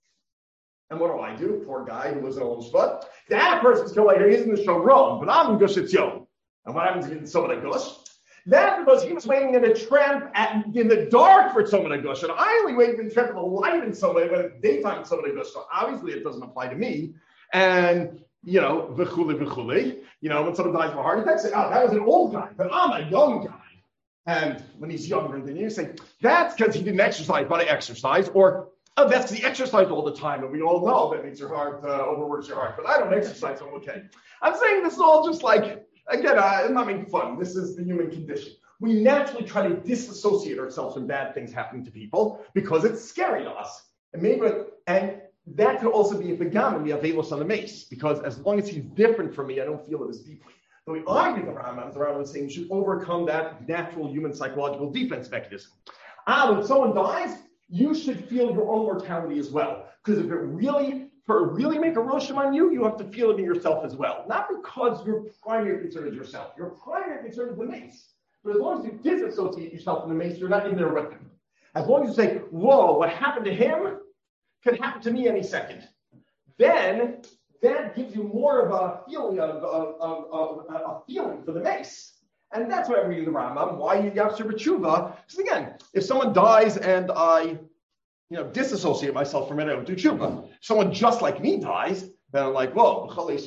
And what do I do? Poor guy who lives in Olam Shvat. That person's killed by here. He's in the Shomron, but I'm in Gush Etzion. And what happens in Tzomah Gush? That's because he was waiting in a tramp at, in the dark for Tzomah Gush, and I only waited in the tramp in the light in Tzomah, but it's daytime Tzomah Gush. So obviously it doesn't apply to me. And you know, v'chule v'chule. You know, when someone dies of a heart attack, say, oh, that was an old guy, but I'm a young guy. And when he's younger than you, say, that's because he didn't exercise, but I exercise. Or Oh, that's the exercise all the time, and we all know that makes your heart, uh, overworks your heart. But I don't exercise, so I'm okay. I'm saying this is all just like, again, I'm not making fun. This is the human condition. We naturally try to disassociate ourselves from bad things happening to people because it's scary to us. And maybe, and that could also be a begam in the avelos on the mace, because as long as he's different from me, I don't feel it as deeply. The way I read the Rambam, the Rambam is saying you should overcome that natural human psychological defense mechanism. Ah, when someone dies, you should feel your own mortality as well. Because if it really, for it really make a roshim on you, you have to feel it in yourself as well. Not because your primary concern is yourself. Your primary concern is the mace. But as long as you disassociate yourself from the mace, you're not in there with him. As long as you say, whoa, what happened to him could happen to me any second. Then that gives you more of a feeling of, of, of, of a feeling for the mace. And that's why I'm reading the Rambam, why you have to tshuva. Because again, if someone dies and I, you know, disassociate myself from it, I would do tshuva. If someone just like me dies, then I'm like, whoa,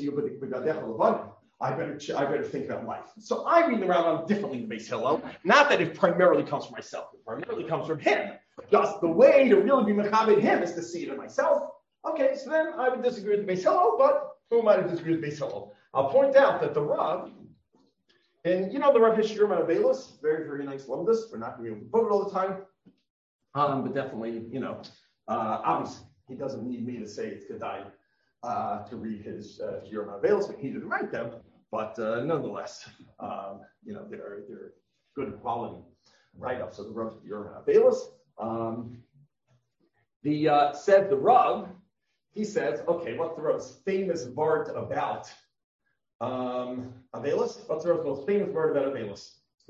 I better, I better think about life. So I read the Rambam differently than Beis Hillel. Not that it primarily comes from myself. It primarily comes from him. Just the way to really be mechabed him is to see it in myself. Okay, so then I would disagree with Beis Hillel, but who am I to disagree with Beis Hillel? I'll point out that the Rav, and you know the Rav Hishir Manabelis, very, very nice lumdus. We're not going to be able to quote it all the time. Um, but definitely, you know, uh, obviously, he doesn't need me to say it's Kedai uh, to read his uh, Hishir Manabelis. He didn't write them, but uh, nonetheless, um, you know, they're, they're good quality write-ups of the Rav Hishir Manabelis. Um, the, uh, said the Rav, he says, okay, what's the Rav's famous vart about Um, Avelis? What's the most famous word about Avelis?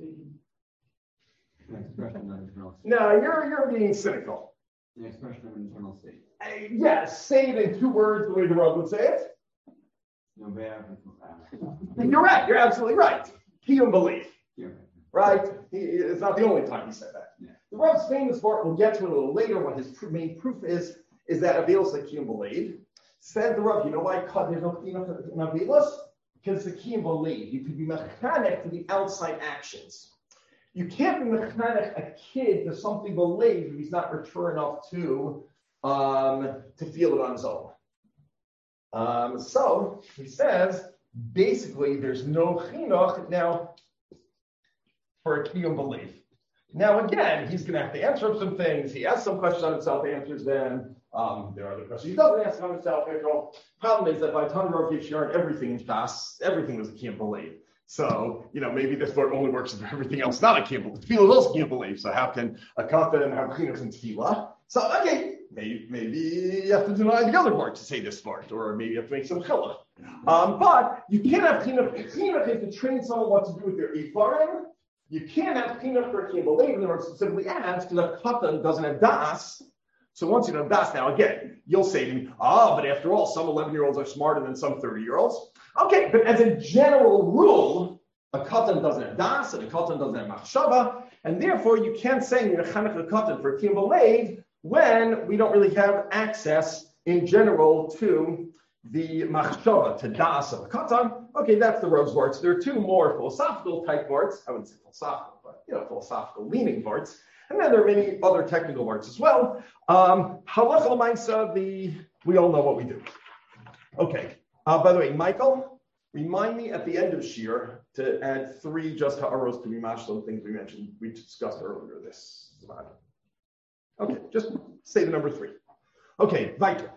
The expression of internal state. No, you're you're being cynical. The expression of internal state. Uh, yes, say it in two words the way the Rav would say it. No, bad. You're right. You're absolutely right. Kiyum belief. Yeah. Right? He, it's not the only time he said that. Yeah. The Rav's famous part, we'll get to it a little later. What his pr- main proof is, is that Avelis like Kiyum belief. Said the Rav, you know why there's no Kiyum in Avelis? Because the kiyum believe, you could be mechanic to the outside actions. You can't be mechanic a kid to something believe if he's not mature enough to um, to feel it on his own. Um, so he says basically there's no chinuch now for a kiyum belief. Now again, he's going to have to answer some things. He asks some questions on himself, answers them. Um, there are other questions he doesn't ask on himself. The problem is that by the time Rav Yishar, everything in Shas, everything was a kiyum belief. So, you know, maybe this word only works if everything else not a kiyum belief. Tefillah is also kiyum belief. So how can a katan and have chinuch in tefillah? So, okay, maybe, maybe you have to deny the other part to say this part, or maybe you have to make some chillah. Um, but you can't have chinuch. Chinuch is to train someone what to do with their ifarim. You can't have chinuch for a kiyum belief, and the Rav specifically adds because a katan doesn't have das. So once you know das, now again, you'll say to me, ah, but after all, some eleven-year-olds are smarter than some thirty-year-olds. Okay, but as a general rule, a katan doesn't have das, and a katan doesn't have machshava, and therefore you can't say you're chanech a katan for a kiyum b'leiv when we don't really have access in general to the machshava, to das of a katan. Okay, that's the Rav's words. There are two more philosophical type words. I wouldn't say philosophical, but you know, philosophical leaning words. And then there are many other technical words as well. Um, Halacha l'maisa, the we all know what we do. Okay. Uh, by the way, Michael, remind me at the end of Shir to add three just ha'aros to mimash, some things we mentioned, we discussed earlier this. Okay, just say the number three. Okay, weiter.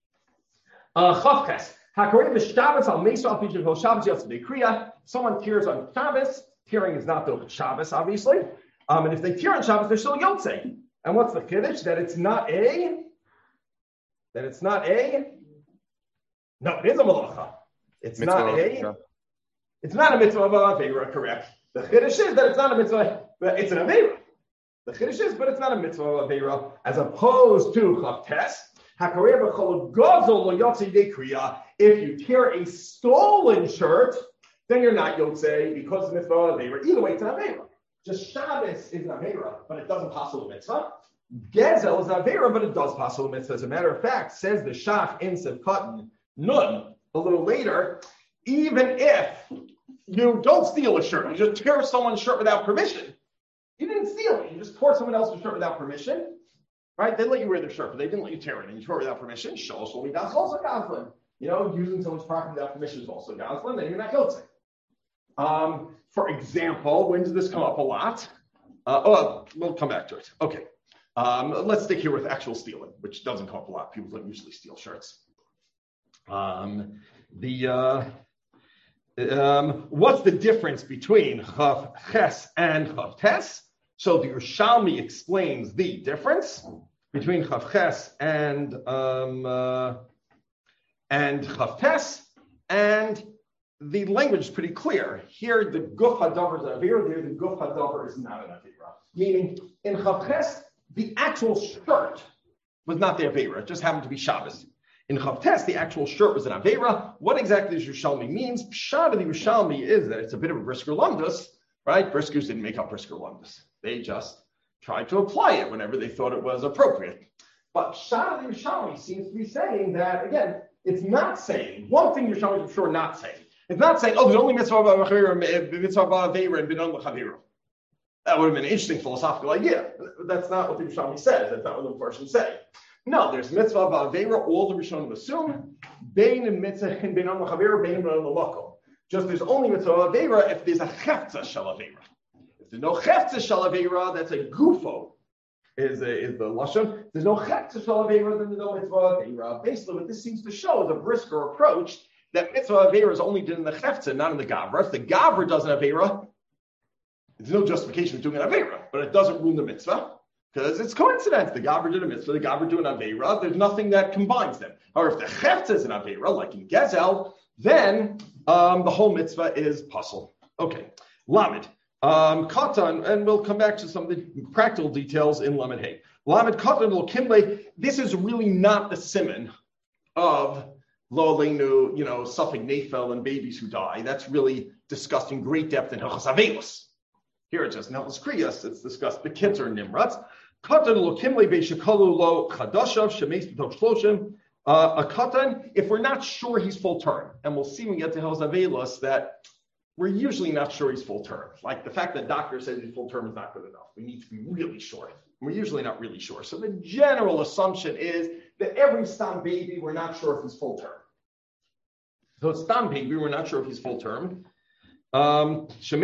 Chavches. Hakorim b'Shabbos al meisa al pijim kol Shabbos yotze dekriya. Someone tears on Shabbos. Tearing is not the Shabbos, obviously. Um, and if they tear on Shabbos, they're still yotze. And what's the kiddush? That it's not a. That it's not a. No, it is a malacha. It's mitzvah not a. No. It's not a mitzvah of avera, correct? The chiddush is that it's not a mitzvah. But it's an avera. The chiddush is, but it's not a mitzvah of avera, as opposed to chavtes. If you tear a stolen shirt, then you're not yotze because it's mitzvah of avera. Either way, it's an avera. Just Shabbos is an avera, but it doesn't pass the mitzvah. Gezel is an avera, but it does pass the mitzvah. As a matter of fact, says the Shach in Sefkat Nun a little later, even if you don't steal a shirt, you just tear someone's shirt without permission. You didn't steal it. You just tore someone else's shirt without permission. right? They let you wear their shirt, but they didn't let you tear it, and you tore it without permission. Shalosh l'midas also gazlan. You know, using someone's property without permission is also gazlan, then you're not yotzei. Um, for example, when does this come up a lot? Uh, oh, we'll come back to it. Okay. Um, let's stick here with actual stealing, which doesn't come up a lot. People don't usually steal shirts. Um, the uh, um, what's the difference between Chav Ches and Chav Tes? So the Yerushalmi explains the difference between Chav Ches and um, uh, and Chav Tes, and the language is pretty clear. Here, the Guf Hadavar is an Avera. There, the Guf Hadavar is not an Avera. Meaning, in Chav Ches, the actual shirt was not the Avera. It just happened to be Shabbos. In Chav Tes, the actual shirt was an Avera. What exactly does Yerushalmi means? Pshat of the Yerushalmi is that it's a bit of a Brisker Lumdus, right? Briskers didn't make up Brisker Lumdus. They just tried to apply it whenever they thought it was appropriate. But Pshat of the Yerushalmi seems to be saying that, again, it's not saying, one thing Yerushalmi is for sure not saying. It's not saying, oh, there's only mitzvah b'avera, mitzvah b'avera, and binon l'chavira. That would have been an interesting philosophical idea. That's not what the Yerushalmi says. That's not what the Farshim say. No, there's mitzvah b'avera. All the Rishonim assume bein and mitzvah and binon l'chavira, bein and binon l'makom. Just there's only mitzvah b'avera if there's a chefza shel avera. If there's no chefza shel avera, that's a gufo. Is, a, is the lashon. If there's no chefza shel avera, then there's no mitzvah avera. Basically, what this seems to show is a brisker approach. That mitzvah avera is only done in the chefza, not in the gavra. If the gavra does an avera, there's no justification for doing an avera, but it doesn't ruin the mitzvah because it's coincidence. The gavra did a mitzvah, the gavra do an avera. There's nothing that combines them. Or if the chefza is an avera, like in Gezel, then um, the whole mitzvah is puzzle. Okay, Lamed. Um, Katan, and we'll come back to some of the practical details in Lamed Hey. Lamed Katan Lo Kimle. This is really not the siman of Lo Aleinu, you know, Suffolk Nafel and babies who die. That's really discussed in great depth in Hilchos Avelos. Here it's just Hilchos Kriyas. It's discussed the kids are Nimratz. Katan Lo Kimle Beishakalu Lo Chadashav Shemeis B'Tok Shloshim. A katan, if we're not sure he's full term, and we'll see when we get to Hilchos Avelos that we're usually not sure he's full term. Like the fact that doctor says he's full term is not good enough. We need to be really sure. We're usually not really sure. So the general assumption is that every stam baby, we're not sure if he's full term. So it's stam baby, we're not sure if he's full term. Um,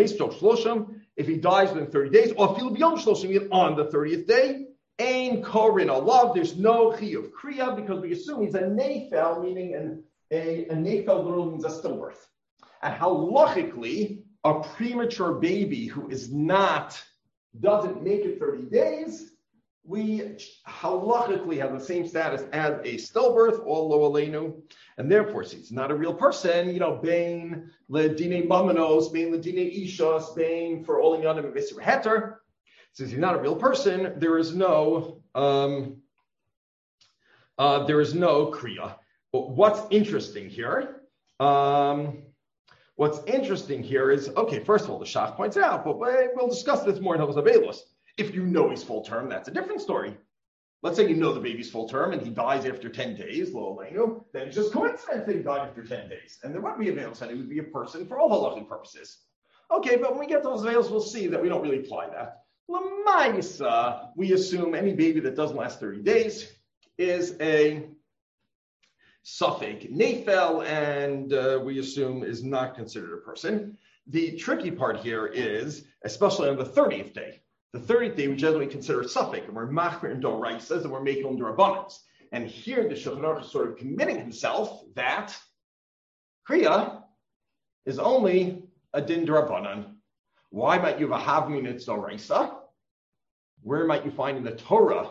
if he dies within thirty days, or if he'll be on shloshim on the thirtieth day, ain korin alav, there's no chi of kriya because we assume he's a nefel, meaning an, a, a nefel literally means a stillbirth. And halachically, a premature baby who is not, doesn't make it thirty days, we halachically have the same status as a stillbirth, all lo aleinu, and therefore, since he's not a real person, you know, bain ledine mamanos, bain ledine ishos, bain for all inyanim v'isur heter. Since he's not a real person, there is no um, uh, there is no kriya. But what's interesting here? Um, What's interesting here is, okay, first of all, the Shach points out, but we'll discuss this more in Hilchos Avelos. If you know he's full term, that's a different story. Let's say you know the baby's full term and he dies after ten days, lo aleinu, then it's just coincidence that he died after ten days. And there wouldn't be a Avelos, and he would be a person for all halachic purposes. Okay, but when we get to those Avelos, we'll see that we don't really apply that. L'maisa, we assume any baby that doesn't last thirty days is a Suffolk Nafel, and uh, we assume is not considered a person. The tricky part here is, especially on the thirtieth day, the thirtieth day we generally consider Suffolk, and we're machmir and doraisas, and we're making them d'rabbanan. And here the Shulchan Aruch is sort of committing himself that kriya is only a din d'rabbanan. Why might you have a havmin it's doraisa? Where might you find in the Torah?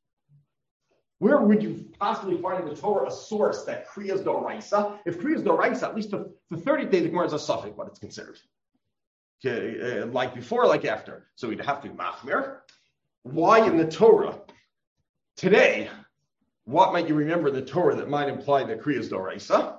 Where would you possibly find in the Torah a source that kriya is doraisa? If kriya is doraisa, at least for, for thirty days, the Gemara is a suffix, what it's considered. Okay, uh, like before, like after. So we'd have to be machmir. Why in the Torah? Today, what might you remember in the Torah that might imply that kriya is doraisa?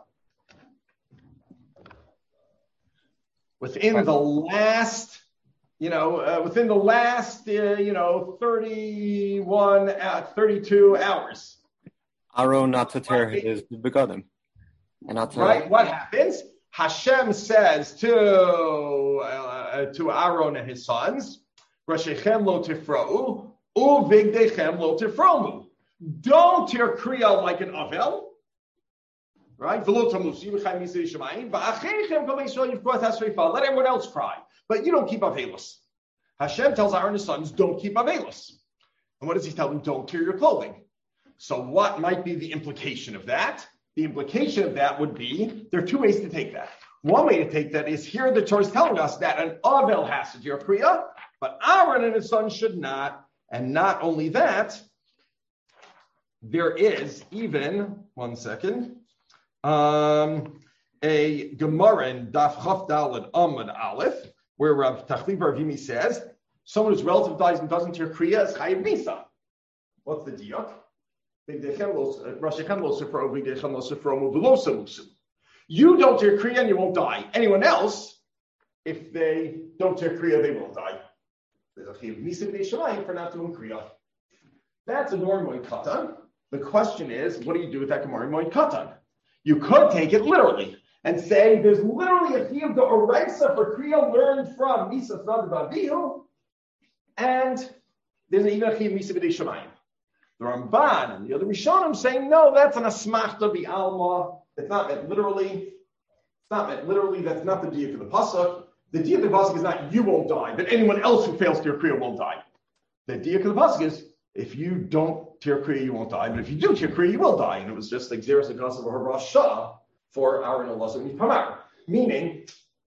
Within the last, you know, uh, within the last, uh, you know, thirty-one, uh, thirty-two hours. Aaron not to tear his begodim. And not to right? What happens? Hashem says to uh, to Aaron and his sons, "Rashechem lo tifra'u." Uvigdechem lo tifromu. Don't tear kriya like an avel. Right? Let everyone else cry. But you don't keep avelus. Hashem tells Aaron and his sons, don't keep avelus. And what does he tell them? Don't tear your clothing. So what might be the implication of that? The implication of that would be, there are two ways to take that. One way to take that is here the Torah is telling us that an avel has to tear kriya, but Aaron and his sons should not. And not only that, there is even, one second, Um, a Gemara in Daf Chaf Daled Amud Aleph, where Rav Tachli Baravimi says, someone whose relative dies and doesn't tear kriya is chayiv misa. What's the diak? You don't tear kriya and you won't die. Anyone else, if they don't tear kriya, they will die. There's a chayiv misa b'nei for not doing kriya. That's a normal katan. The question is, what do you do with that Gemara moed katan? You could take it literally and say there's literally a chiyuv the oraisa for kriya learned from Misa Nadav Avihu, and there's even a chiyuv Misa B'dei Shamayim. The Ramban and the other Rishonim saying no, that's an asmachta bi'alma. It's not meant literally. It's not meant literally. That's not the diak of the pasuk. The diak of the pasuk is not you won't die, but anyone else who fails to your kriya won't die. The diak of the pasuk is if you don't tear kriya, you won't die. But if you do tear kriya, you will die. And it was just like Xeris Agas of Harashah for Aaron and Elazar and Tamar. Meaning,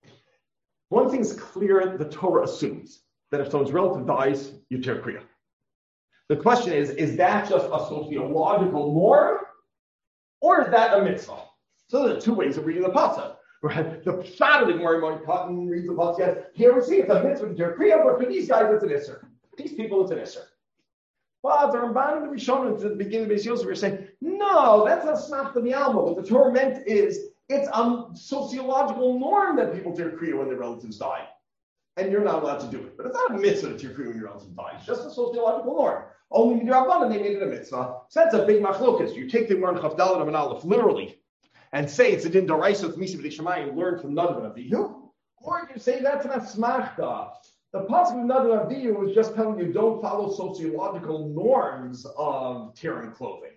one thing's clear, the Torah assumes that if someone's relative dies, you tear kriya. The question is, is that just a sociological norm? Or is that a mitzvah? So there are two ways of reading the pasuk. Right? The pshat of the Gemara Moed Katan reads the pasuk as, here we see it's a mitzvah to tear kriya, but for these guys it's an isser. These people it's an isser. Well, the Ramban and the Rishonim at the beginning of Beis Yosef were saying, no, that's not smach the mi'alma. What the Torah meant is, it's a sociological norm that people tear kriya when their relatives die. And you're not allowed to do it. But it's not a mitzvah to tear kriya when your relatives die. It's just a sociological norm. Only in the Rabbanan, they made it a mitzvah. So that's a big machlokas. You take the Gemara Chaf Daled Amud Aleph literally and say it's a din d'oraisa with Misa B'dei Shamayim learned from Nadav and Avihu, or you say that's an asmachta. The pasuk of Nadav and Avihu was just telling you don't follow sociological norms of tearing clothing.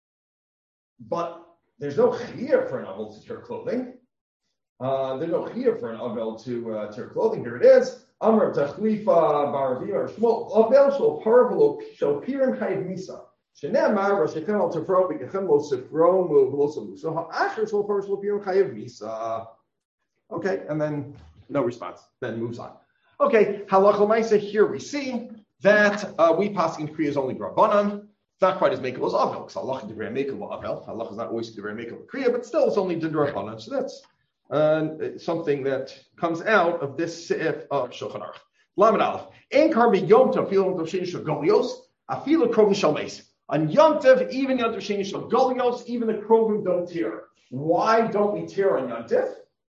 But there's no chiyuv for an avel to tear clothing. Uh, there's no chiyuv for an avel to uh, tear clothing. Here it is. Amar Tachlifa Baravim or Shmuel Avel shel parvelo shel pirim chayiv misa. Shenemar Rashechem al tefro b'gechem lo sifro v'lo samu. So ha'asher shel parvelo shel pirim chayiv misa. Okay, and then no response. Then moves on. Okay, halacha l'maisa. Here we see that uh, we paskin kriya is only drabanan. It's not quite as makel as avel. Because halacha divrei makel avel. Halacha is not always divrei makel kriya, but still it's only drabanan. So that's uh, something that comes out of this seif of Shulchan Aruch. Lamed Aleph. Ein karmi yom tov filu tov sheni shel golios afilu krovim shel meis. On Yom Tov, even Yom Tov sheni shel golios, even the krovim don't tear. Why don't we tear on Yom Tov?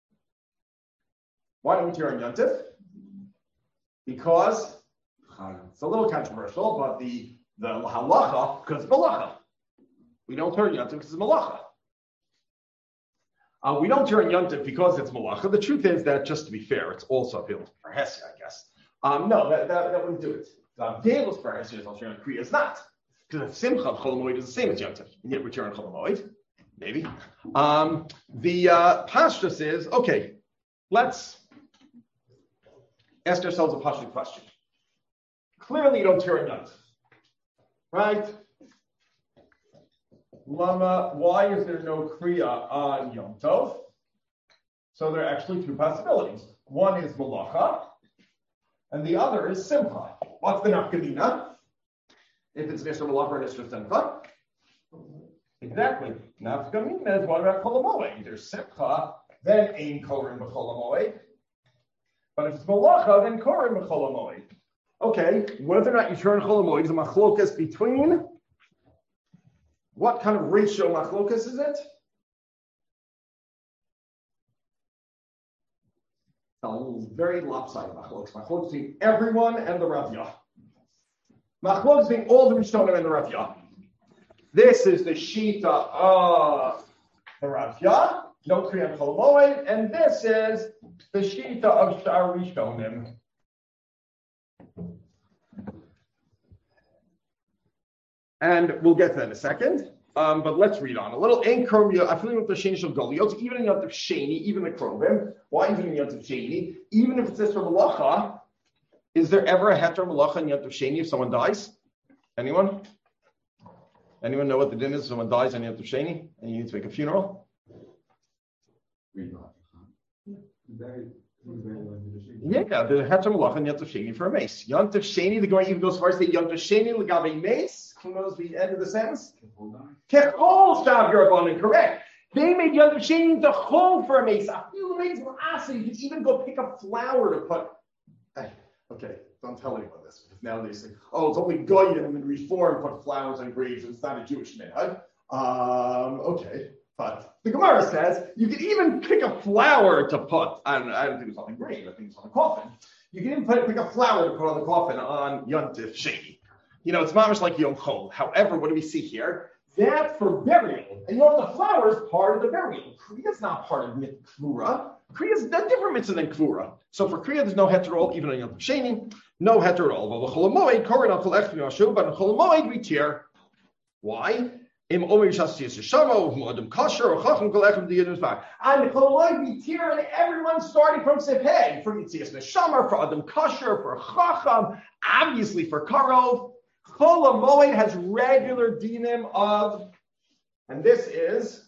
Why don't we tear on Yom Tov? Because it's a little controversial, but the the halacha, because it's malacha. We don't turn Yom Tov because it's malacha. Uh, we don't turn Yom Tov because it's malacha. The truth is that, just to be fair, it's also appealed for Hesi, I guess. Um, no, that, that, that wouldn't do it. Davis for Hesi is also Kriya is not. Because Simcha of Chol Hamoed is the same as Yom Tov, and yet we turn Chol Hamoed. Maybe. Um, the uh, Pashtus is, okay, let's ask ourselves a Pashtus question. Clearly you don't turn Yom Tov. Right? Lama, why is there no Kriya on Yom Tov? So there are actually two possibilities. One is Malacha, and the other is Simcha. What's the Nafkamina? If it's Nisra Malacha or Nisra Simcha? Exactly. Nafkamina is what about Chol Hamoed? There's Simcha, then Ein Korim B'Chol Hamoed. But if it's Malacha, then Korim B'Chol Hamoed. Okay, whether or not you turn Chol Hamoed is a machlokas between. What kind of ratio machlokas is it? A very lopsided machlokas. Machlokas between everyone and the Rav Yah. Machlokas between all the Rishonim and the Rav Yah. This is the Shita of the Rav Yah, no Kriya Chol Hamoed, and this is the Shita of Shar Rishonim. And we'll get to that in a second. Um, but let's read on a little. Ein krom yo, I'm feeling with the sheni shel goliot, even in Yontif Sheni, even the krobim. Why even in Yontif Sheni? Even if it says for malacha, is there ever a heter malacha in Yontif Sheni if someone dies? Anyone? Anyone know what the din is if someone dies on Yontif Sheni and you need to make a funeral? Very, very Yeah, the heter malacha in Yontif Sheni for a mace. Yontif Sheni, the Gemara even goes as far as say Yontif Sheni legabe mace. Who knows the end of the sentence? Kechol shav Yerabbanan, correct. They made Yontif Sheni the chol for a mace. I feel the mace were awesome. You could even go pick up flour to put. Hey, okay, don't tell anyone this because now they say, oh, it's only goyim and reform put flowers on graves. It's not a Jewish minhag. Um, okay, but the Gemara says you could even pick a flower to put. I don't know. I don't think it's on the grave. I think it's on the coffin. You can even put, pick a flower to put on the coffin on Yontif Sheni. You know, it's mamish like Yom Chol. However, what do we see here? That's for burial. And you know, the flower is part of the burial. Kriya is not part of Kvura. Kriya is a different mitzvah than Kvura. So for Kriya, there's no heter at all, even on Yom Sheni. No heter at all. But Chol Hamoed, Korin al Kol Echad Yashu, but in Chol Hamoed, we tear. Why? Im Omer Yishas Yishamo, Modim Kasher, or Chacham Kol Echad Yidus Vak. On the Chol Hamoed, we tear, and everyone starting from Sefhei. For Yitzias Neshamar, for Adam Kasher, for Chacham, obviously for Karov. Chol Hamoed has regular dinim of, and this is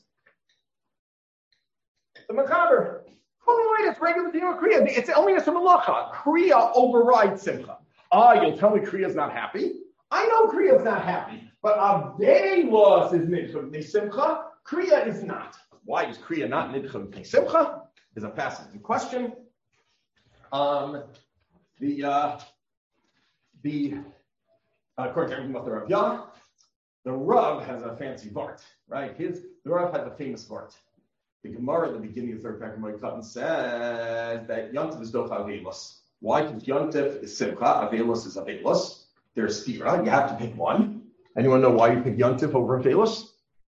the Mechaber. Chol Hamoed has regular dinim of Kriya. It's only a Malacha. Kriya overrides Simcha. Ah, you'll tell me Kriya is not happy? I know Kriya is not happy, but Avelos is Nidchum Pnei Simcha. Kriya is not. Why is Kriya not Nidchum Pnei Simcha? Is a fascinating question. Um, the uh, the Uh, according to everything about the Rav Yah, the Rav has a fancy vart, right? His the Rav has a famous vart. The Gemara at the beginning of the third parak of Moed says that Yontif is Docha Avelos. Why? Because Yontif is Simcha, Avelos is Avelos. There's Stira. You have to pick one. Anyone know why you pick Yontif over Avelos?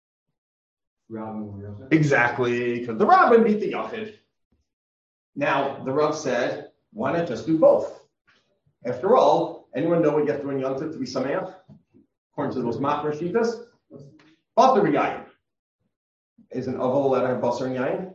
Exactly, because the Rabbin beat the Yachid. Now the Rav said, why not just do both? After all. Anyone know what you have to do in Yontif to be Sameach? According to those Machmer Shitas? Basar Yayin. Is an Aval allowed to have Basar and Yayin?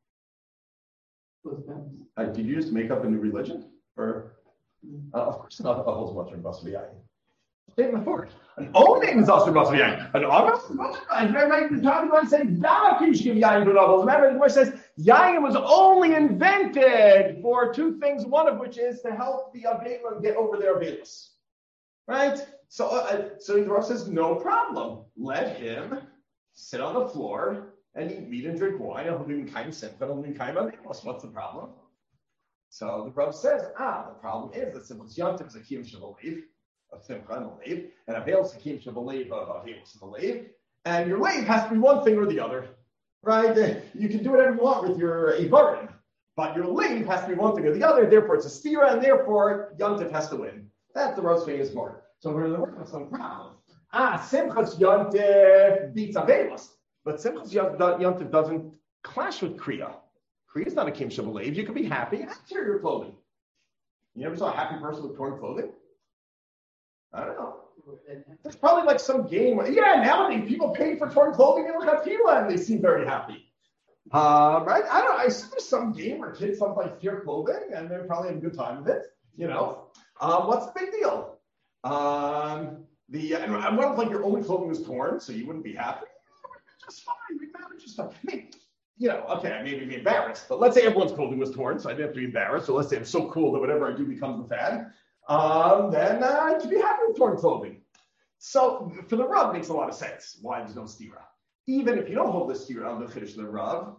Uh, did you just make up a new religion? Or, uh, of course not Aval's Basar and Basar Yayin. Statement before. An own name is Basar Basar Yayin. An Aval? And remember, the time going to say, Dava can you give Yayin to an Aval. Remember, the Gemara says, Yayin was only invented for two things, one of which is to help the Avelim get over their Avelis. Right? So, uh, so the Rav says, no problem. Let him sit on the floor and eat meat and drink wine. He'll be in kind simcha, he'll be in kind Avelis. What's the problem? So the Rav says, ah, the problem is that Simchas Yontif is a Kiyum Shavalev, of Simcha and a Lev, and Avel is a Kiyum Shavalev of Avelis and a Lev, and your Lev has to be one thing or the other. Right? You can do whatever you want with your Ivarim, but your Lev has to be one thing or the other, therefore it's a stira, and therefore Yontif has to win. That's the Rav's famous part. So we're going to work on some problem. Ah, Simchas Yontif beats Avelos, but Simchas Yontif doesn't clash with Kriya. Kriya is not a Kim Shavalev. You can be happy and tear your clothing. You ever saw a happy person with torn clothing? I don't know. There's probably like some game. Yeah, nowadays people pay for torn clothing in Lechatchila and they seem very happy. Uh, right? I don't know. I see there's some game where kids sometimes tear clothing and they probably have a good time with it. You know, um, what's the big deal? Um, the and I don't like your only clothing was torn, so you wouldn't be happy. Just fine. We managed just fine. I mean, you know, okay, I may be embarrassed, but let's say everyone's clothing was torn, so I didn't have to be embarrassed. So let's say I'm so cool that whatever I do becomes the fad. Um, then uh, I should be happy with torn clothing. So for the Rav, it makes a lot of sense why there's no stira. Even if you don't hold the stira on the Chiddush of the Rav,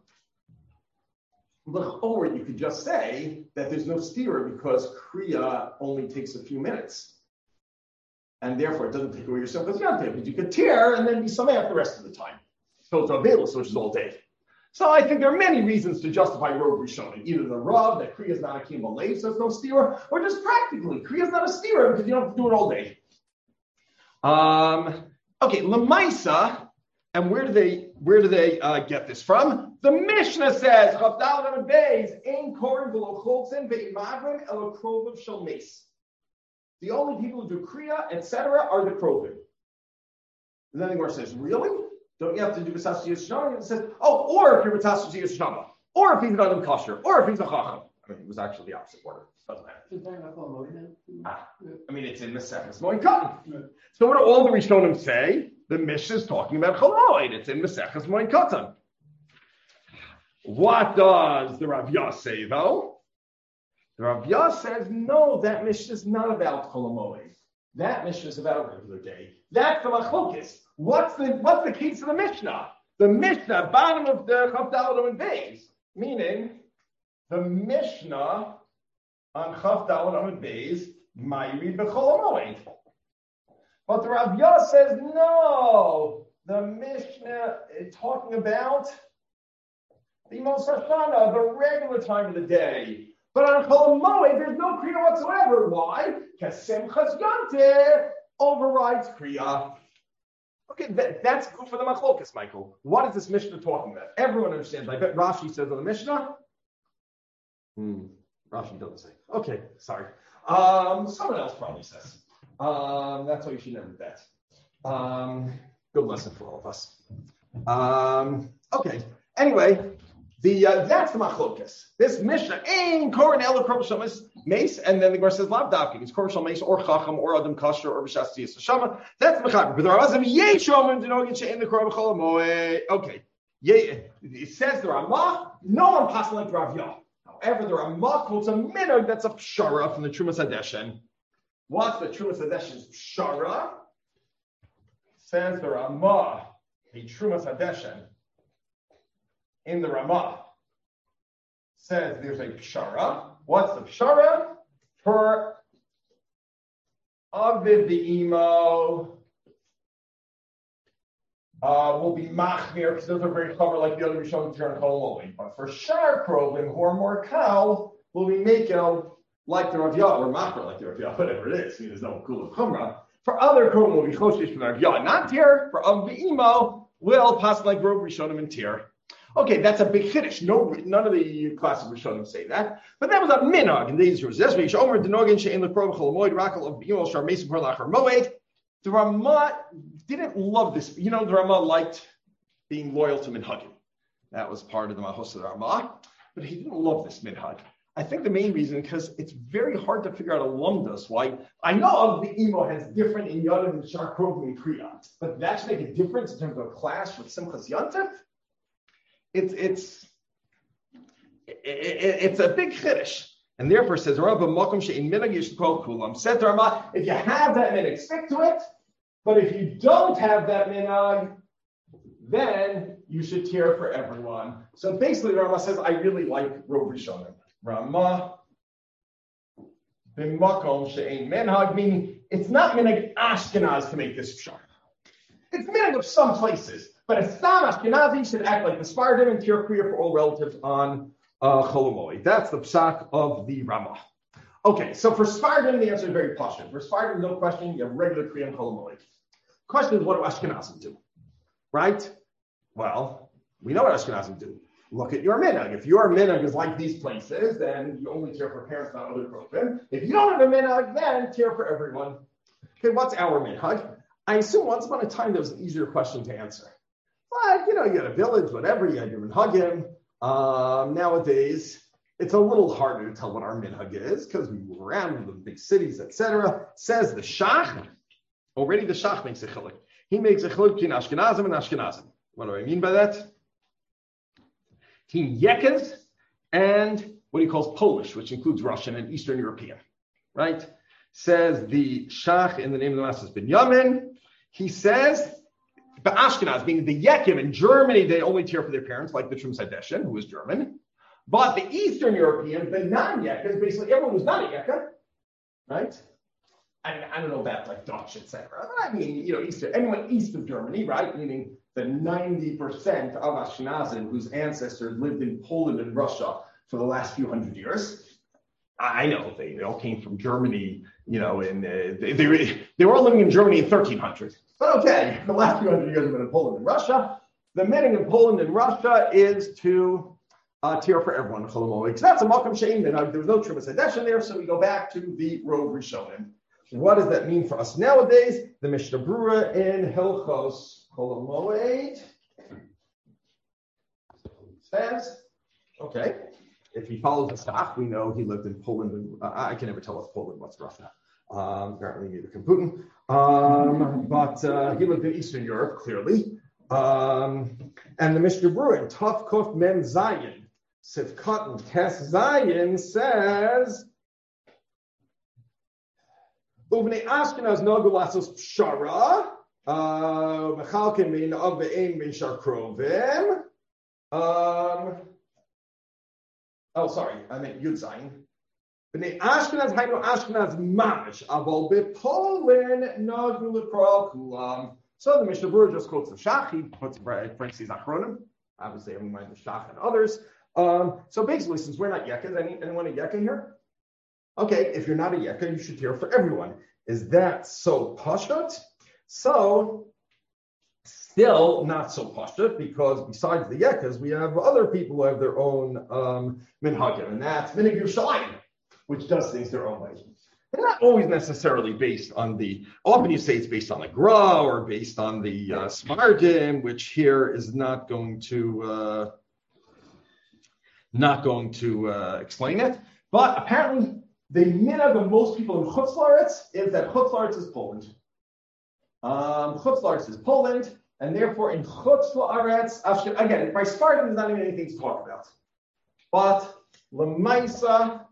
or you could just say that there's no stira because Kriya only takes a few minutes. And therefore it doesn't take away your Simchas Yontif, because you could tear and then be Sameach the rest of the time. So it's Avelos, which is all day. So I think there are many reasons to justify Rov Rishonim. Either the Rav, that Kriya is not a Kim Balev, so there's no stira, or just practically, Kriya is not a stira because you don't have to do it all day. Um, okay, Lamaisa, and where do they where do they uh, get this from? The Mishnah says, Chavdal and Beis, Ein Korin v'lo Cholzen ve'imagrim el Krovim shel Meis. The only people who do Kriya, et cetera, are the Krovim. And then the Gemara says, really? Don't you have to do B'sas Yis Shama? It says, oh, or if you're B'sas Yis Shama, or if he's not in kosher, or if he's a chacham. I mean, it was actually the opposite order. Doesn't matter. Ah, I mean, it's in Maseches Moed Katan. So what do all the Rishonim say? The Mishnah is talking about Chol Moed. It's in Maseches Moed Katan. What does the Rav Yah say, though? The Rav Yah says, no, that Mishnah is not about Chol Moed. That Mishnah is about a regular day. That's the Machlokes. What's the what's the key to the Mishnah? The Mishnah, bottom of the Chav Daled and Beis, meaning the Mishnah on Chav Daled and Beis, Mayri b'Chol Moed. But the Rav Yah says, no, the Mishnah is talking about the Mos Hashanah, the regular time of the day. But on Chol Moed, there's no Kriya whatsoever. Why? Because Simchas Yontif overrides Kriya. Okay, that, that's good for the Machlokas, Michael. What is this Mishnah talking about? Everyone understands. I bet Rashi says on the Mishnah. Hmm, Rashi doesn't say. Okay, sorry. Um, someone else probably says. Um, that's why you should never bet. Um, good lesson for all of us. Um, okay. Anyway, the uh, that's the Machlokas. This Mishnah ain't Koran Ela Korban Shamas Mace, and then the Gemara says Lav Davkin. It's Korban Shamas or Chacham or Adam Kasher or B'Shas Yis Shama. That's the Mechaber. But there are some Yeshomim Denogin She'en the Korban Chol Moed. Okay, it says the Ramah. No one passes like Rav Yah. However, the Ramah quotes a minhag that's a pshara from the Trumas Hadeshen. What's the Trumas Hadeshen's pshara? Says the Ramah, the Trumas Hadeshen. In the Ramah, says there's a pshara. What's the pshara? For Aviv the imo uh, will be machmir, because those are very clever, like the other Rishonim during Chol Moed. But for Shar Krovim, who are more kal, will be makel like the Rav Yah, or machmir like the Rav Yah, whatever it is. I mean, there's no kul of chumrah. For other Krovim will be choshish from the Rav Yah, not Tir. For Aviv the imo will pass like Rav Rishonim and Tir. Okay, that's a big chiddush. No, none of the classic Rishonim say that, but that was a minhag in these years. That's why Yomer Denogin She'en LeKrov Chol Moed Rakel of Bimol Shar Mesim Per Lacher Moed. The Ramah didn't love this. You know, the Ramah liked being loyal to minhagim. That was part of the Mahos of the Ramah, but he didn't love this minhag. I think the main reason because it's very hard to figure out a lumdus. Why? I know the emo has different in Yad and Shar Krov and Kriya, but that should make a difference in terms of a clash with Simchas Yontif. It's it's it, it, it's a big chiddush, and therefore says Rabba Makom She'in Minhag Yishkol Kulam. Said to Ramah, if you have that minhag, stick to it. But if you don't have that minhag, then you should tear for everyone. So basically, Ramah says, I really like Rov Rishonim. Ramah B'Makom She'in Minhag, meaning it's not minhag Ashkenaz to make this pshar. It's minhag of some places. But a Stam Ashkenazi should act like the Sfardim and Tir Kriya for all relatives on uh, Chol Moed. That's the psak of the Ramah. Okay, so for Sfardim, the answer is very poshut. For Sfardim, no question, you have regular Kriya and Chol Moed. Question is, what do Ashkenazim do? Right? Well, we know what Ashkenazim do. Look at your minhag. If your minhag is like these places, then you only tear for parents, not other children. If you don't have a minhag, then tear for everyone. Okay, what's our minhag? I assume once upon a time there was an easier question to answer. But, you know, you had a village, whatever, you had your minhagim. Um, nowadays, it's a little harder to tell what our minhag is because we move around in the big cities, et cetera. Says the Shach. Already the Shach makes a chiluk. He makes a chiluk between Ashkenazim and Ashkenazim. What do I mean by that? Team Yekes and what he calls Polish, which includes Russian and Eastern European. Right? Says the Shach in the name of the Master Binyamin. He says, but Ashkenaz, being the Yekim in Germany, they only tear for their parents, like the Trumas Hadeshen, who is German. But the Eastern Europeans, the non-Yekas, basically everyone who's not a Yeka, right? I, I don't know about like Dutch, et cetera. But I mean, you know, Eastern, anyone east of Germany, right? Meaning the ninety percent of Ashkenazim whose ancestors lived in Poland and Russia for the last few hundred years. I know they, they all came from Germany, you know, and uh, they, they, were, they were all living in Germany in thirteen hundred. But okay, the last few hundred years have been in Poland and Russia. The meaning in Poland and Russia is to uh, tear for everyone, Chol Moed. Because that's a Makom She'in Minhag. There was no Trumas Hadeshen there, so we go back to the Rov Rishonim. what does that mean for us nowadays? The Mishnah Brura in Hilchos Chol Hamoed says, okay, if he follows the stock, we know he lived in Poland. Uh, I can never tell what's Poland, what's Russia. Um, apparently, neither can Putin. Um, but uh, he lived in Eastern Europe, clearly. Um, and the Mishnah Brura in Tov Kuf Mem Zayin, Sivkatan Tes Zayin says, Uvnei Ashkenaz Nogu Lasos Pshara, Mechalkin Min Av Ve'ein Min Shar Krovim. Um, oh, sorry, I meant Yud Zayin. B'nei Ashkenaz Hainu Ashkenaz Mamish Aval Be'Polen Nogu L'Kral Kulam. So the Mishnah Brura just quotes the Shach. He puts parentheses Achronim. Obviously, everyone mind the Shach and others. Um, so basically, since we're not Yekka, any, anyone a Yekka here? Okay, if you're not a Yekka, you should hear for everyone. Is that so pashut? So, still not so pashut, because besides the Yekkas, we have other people who have their own um, minhagim, and that's Minig Yerushalayim, which does things their own way. They're not always necessarily based on the, often you say it's based on the Gra or based on the uh, Smardim, which here is not going to uh, not going to uh, explain it. But apparently, the minhag of most people in Chutz La'aretz is that Chutz La'aretz is Poland. Um, Chutz La'aretz is Poland, and therefore in Chutz La'aretz, again, by Spartan, there's not even anything to talk about. But Lemaisa,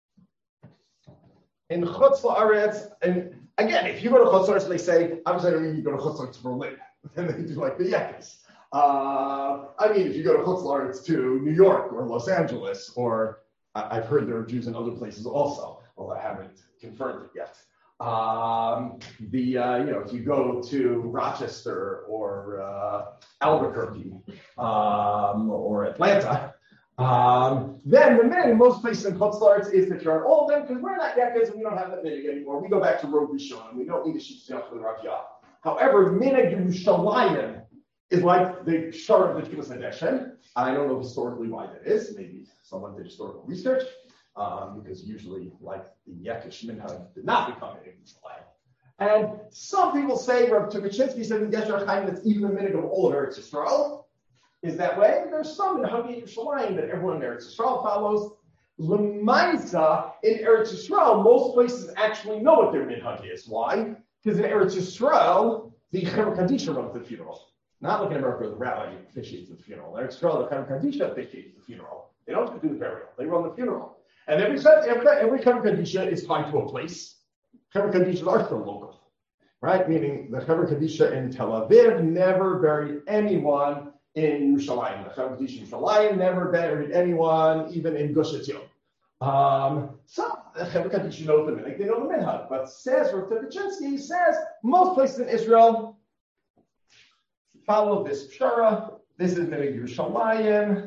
in Chutz La'aretz, and again, if you go to Chutz La'aretz, they say, obviously I don't mean you go to Chutz La'aretz to Berlin, and they do like the Yekkes. Uh, I mean, if you go to Chutz La'aretz to New York or Los Angeles, or I- I've heard there are Jews in other places also, although I haven't confirmed it yet. Um, the uh, you know, if you go to Rochester or uh, Albuquerque um, or Atlanta, um, then the minhag in most places in Chutz La'aretz is that you're on all of them, because we're not Yekkas and we don't have that minhag anymore. We go back to Rov Rishon and we don't need to shoot stuff with Rav Yah. However, minhag Yerushalayim is like the shar of the Tchumas Hadeshen. I don't know historically why that is. Maybe someone did historical research, um, because usually, like the Yekish minhag did not become a Yerushalayim. And some people say, Rav Tukachinsky said in Gesher Chaim, that's even the minhag of all of Eretz Yisrael is that way. There's some in Hagi Yerushalayim that everyone in Eretz Yisrael follows. L'maisa, in Eretz Yisrael, most places actually know what their minhag is. Why? Because in Eretz Yisrael, the Chevra Kadisha runs the funeral. Not like in America, the rabbi officiates the funeral. In Eretz Yisrael, the Chevra Kadisha officiates the funeral. They don't do the burial. They run the funeral. And every every, every Chevra Kadisha is tied to a place. Chevra Kadisha are still local, right? Meaning the Chevra Kadisha in Tel Aviv never buried anyone in Yerushalayim. The Chevra Kadisha in Yerushalayim never buried anyone, even in Gush Etzion. Um, so the Chevra Kadisha knows the minhag. They know the minhag. But says Rav Tukachinsky says most places in Israel follow this pshara. This is minhag Yerushalayim.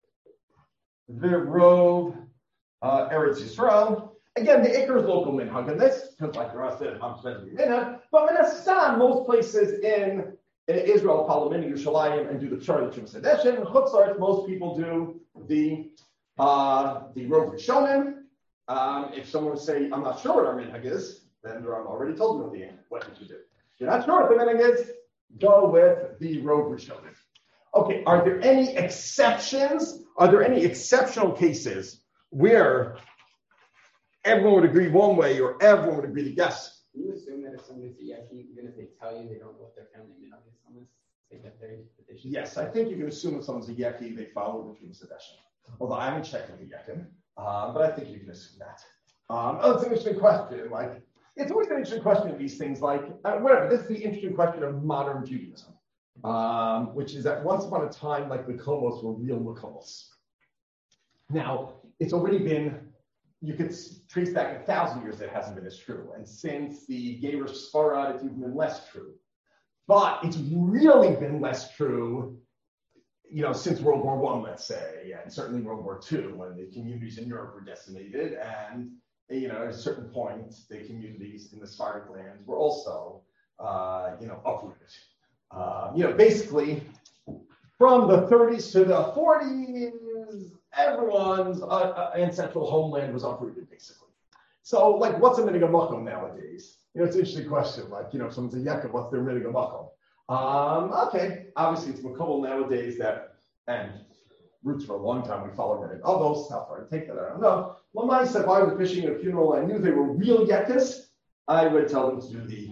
Virov, uh, Eretz Yisrael. Again, the Iker is local minhag in this, because like the rest said, I'm supposed to be minhag. But Minastan, most places in, in Israel follow minhag Yerushalayim and do the pshara, the Tchumas Hadeshen. In Chutz La'aretz, most people do the uh, the Rov Rishonim. Um, if someone would say, I'm not sure what our minhag is, then I've already told them the what did you do. If you're not sure what the minhag is, go with the Rov Rishonim. Okay, are there any exceptions? Are there any exceptional cases where everyone would agree one way or everyone would agree to yes? Can you assume that if someone's a Yeki, even if they tell you they don't know what their family minhag is on this, they get their petition? Yes, I think you can assume if someone's a Yeki, they follow the Tchumas Hadeshen. Although I haven't checked with the Yekin, um, but I think you can assume that. Um, oh, it's an interesting question. Like, it's always an interesting question of these things. Like, uh, whatever. This is the interesting question of modern Judaism. Um, which is that once upon a time, like the Komos were real Makomos. Now, it's already been, you could trace back a thousand years that it hasn't been as true. And since the Gerish Sfarad, it's even been less true. But it's really been less true, you know, since World War One, let's say, and certainly World War Two, when the communities in Europe were decimated. And, you know, at a certain point, the communities in the Sephardic lands were also, uh, you know, uprooted. Uh, you know, basically, from the thirties to the forties, everyone's uh, uh, ancestral homeland was uprooted, basically. So, like, what's a minhag makom nowadays? You know, it's an interesting question. Like, you know, if someone's a yekka, what's their minhag makom? Um, okay, obviously it's makabel nowadays that, and roots for a long time we follow minhag avos. How far to take that, I don't know. Lamai said, if I was fishing at a funeral and I knew they were real yekkas, I would tell them to do the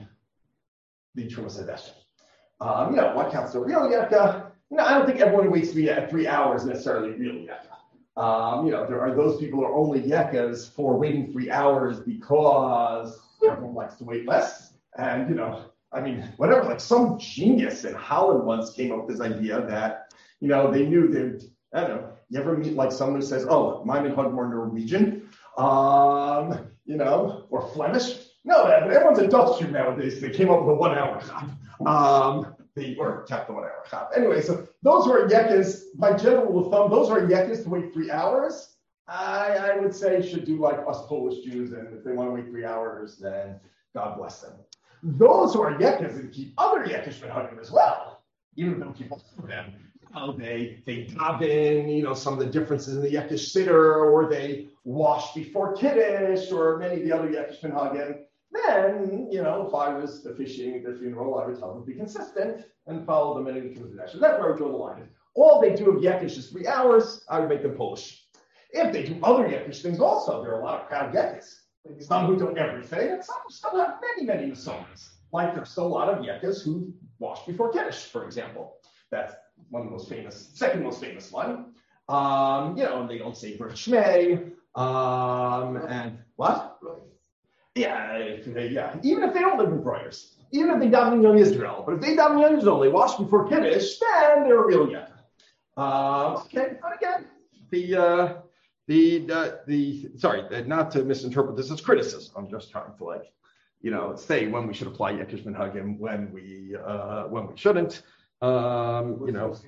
the Trumas Hadeshin. Um, you know, what counts as a real yekka? You know, I don't think everyone who waits three, three hours is necessarily real yekka. Um, you know, there are those people who are only yekkas for waiting three hours because everyone likes to wait less. And, you know, I mean, whatever, like some genius in Holland once came up with this idea that, you know, they knew they'd, I don't know, you ever meet like someone who says, oh, mine and Hug more Norwegian, um, you know, or Flemish? No, everyone's a Dutch Jew nowadays. They came up with a one hour chop. Um, they, or kept the one hour chop. Anyway, so those who are yekkas, by general rule of thumb, those who are yekkas to wait three hours, I, I would say should do like us Polish Jews, and if they want to wait three hours, then God bless them. Those who are yekkas and keep other yekkish minhagim as well, even though people do them, oh, they they daven, you know, some of the differences in the yekkish siddur, or they wash before kiddush, or many of the other yekkish minhagim. Then, you know, if I was officiating at the funeral, I would tell them to be consistent and follow the minhag of the That's where I would draw the line. All they do of yekkish is three hours. I would make them Polish. If they do other yekkish things also, there are a lot of proud yekkas. Some who do everything, and some still have many, many masomas. Like there's still a lot of yekkas who wash before kiddush, for example. That's one of the most famous, second most famous one. Um, you know, and they don't say Brit Shmei. Um, and what? Yeah, if they, yeah. Even if they don't live in Breyers, even if they daven in Yom Yisrael, but if they daven in Yom Yisrael, they wash before kiddush, then they're a real yekka. Um, okay, and again, the. Uh, The, uh, the, sorry, not to misinterpret this as criticism. I'm just trying to like, you know, say when we should apply Yekish Minhagim, when we, uh, when we shouldn't. Um, you know,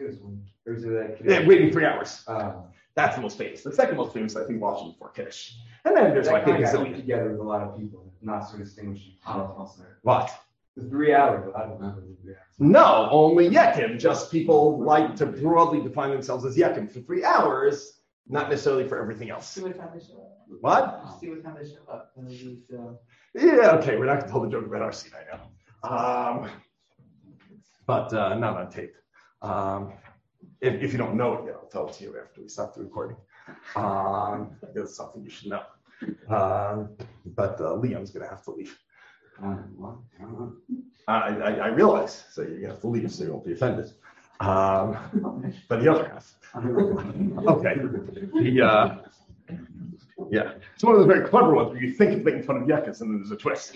yeah, waiting three hours. Uh, That's the most famous. The second most famous, I think, washing before Kiddush. And then there's like, I think together with a lot of people, not so distinguishing. What? The three hours, I don't remember the three hours. No, only Yekim. Just people like to broadly define themselves as Yekim for three hours. Not necessarily for everything else. See what time they show up. What? See what time they show up. Uh, Yeah, okay, we're not going to tell the joke about our seat, I know. Um, but uh, not on tape. Um, if, if you don't know it yet, I'll tell it to you after we stop the recording. Um, it's something you should know. Um, but uh, Liam's going to have to leave. Um, I, I, I realize, so you're going to have to leave so you won't be offended. Um, but the other half. Okay. The, uh, yeah. It's one of those very clever ones where you think of making fun of Yekkas and then there's a twist.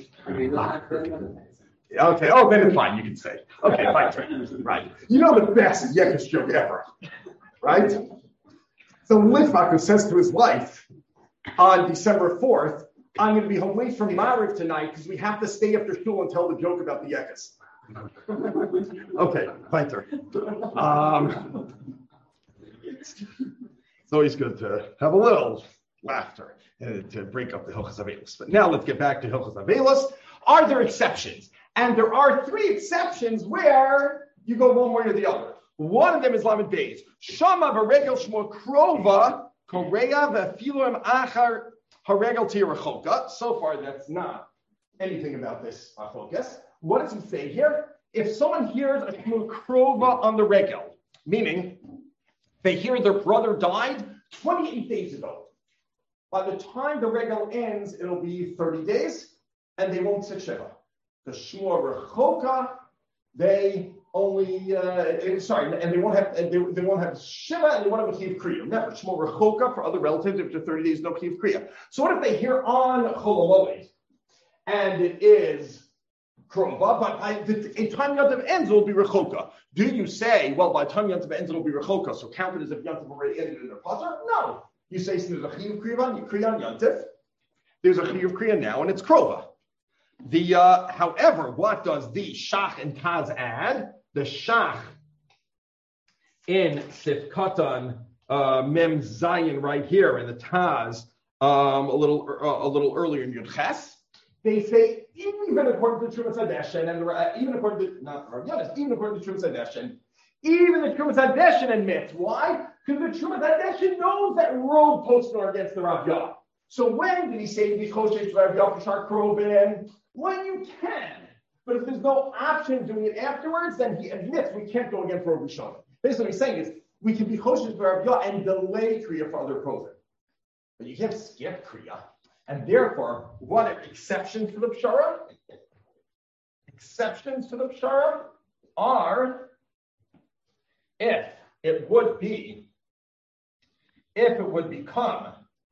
Okay. Oh, then it's fine. You can say. Okay, fine. Right. You know the best Yekkas joke ever, right? So Litvak says to his wife on December fourth, I'm going to be home late from Mariv tonight because we have to stay after school and tell the joke about the Yekkas. Okay, weiter. Um, it's always good to have a little laughter and to break up the Hilchos Avelos. But now let's get back to Hilchos Avelos. Are there exceptions? And there are three exceptions where you go one way or the other. One of them is Lamed Beis. Shama v'regel shmo krova korea v'filuim achar haregel tirachoka. So far, that's not anything about this uh, focus. What does he say here? If someone hears a shmo krova on the regel, meaning they hear their brother died twenty-eight days ago. By the time the regel ends, it'll be thirty days, and they won't sit shiva. The shmua rechoka, they only uh, sorry, and they won't have they, they won't have shiva, and they won't have a chiyuv kriya. Remember, shmua rechoka for other relatives after thirty days, no chiyuv kriya. So what if they hear on Chol Hamoed, and it is krova, but by the time Yantav ends, it will be rechoka. Do you say, well, by the time Yantav ends, it will be rechoka, so count it as if Yantav already ended in their pasar? No. You say so there's a chiyuv kriya on Yantav. There's a chiyuv kriya now, and it's krova. The uh, however, what does the shach and taz add? The shach in Sif Katan uh, Mem Zayin right here, and the taz um, a little uh, a little earlier in Yud Ches. They say even according to Trumas Hadeshin and uh, even according to not Rav Yonis, even according to Trumas Hadeshin, even the Trumas Hadeshin admits why? Because the Trumas Hadeshin knows that Rov Posner against the Rav Yah. So when did he say be kosher to Rav Yah Shar Krobin? When you can. But if there's no option of doing it afterwards, then he admits we can't go again for a Rishon. Basically, what he's saying is we can be kosher to Rav Yah and delay Kriya for other Krobin. But you can't skip Kriya. And therefore, what are exceptions to the Pshara? Exceptions to the Pshara are if it would be, if it would become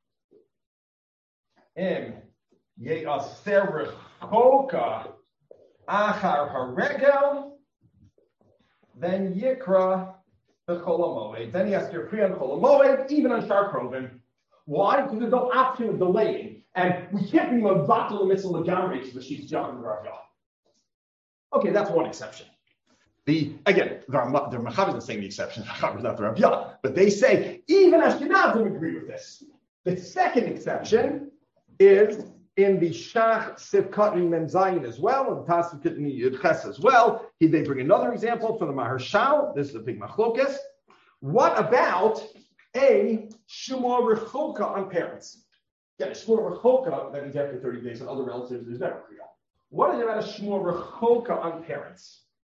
im ye'aser rechoka achar haregel, then yikra the cholamoed. Then he has to kriya on cholamoed, even on Shar Krobin. Why? Because there's no option of delaying, and we can't be mavatal the mitzvah legamri to the sheikh Jacob and Rav Yah. Okay, that's one exception. The again, the Machaber isn't saying the exception. Machaber is not the Rav Yah, but they say even Ashkenazim agree with this. The second exception is in the Shach Sivkat and Mem Zayin as well, and Tasivkat and Yud Ches as well. He, they bring another example from the Maharshal. This is a big machlokas. What about a Shemor Rechoka on parents? Yeah, a Shemor Rechoka, that means after thirty days, and other relatives, there's never Kriya. What is about a Shemor Rechoka on parents?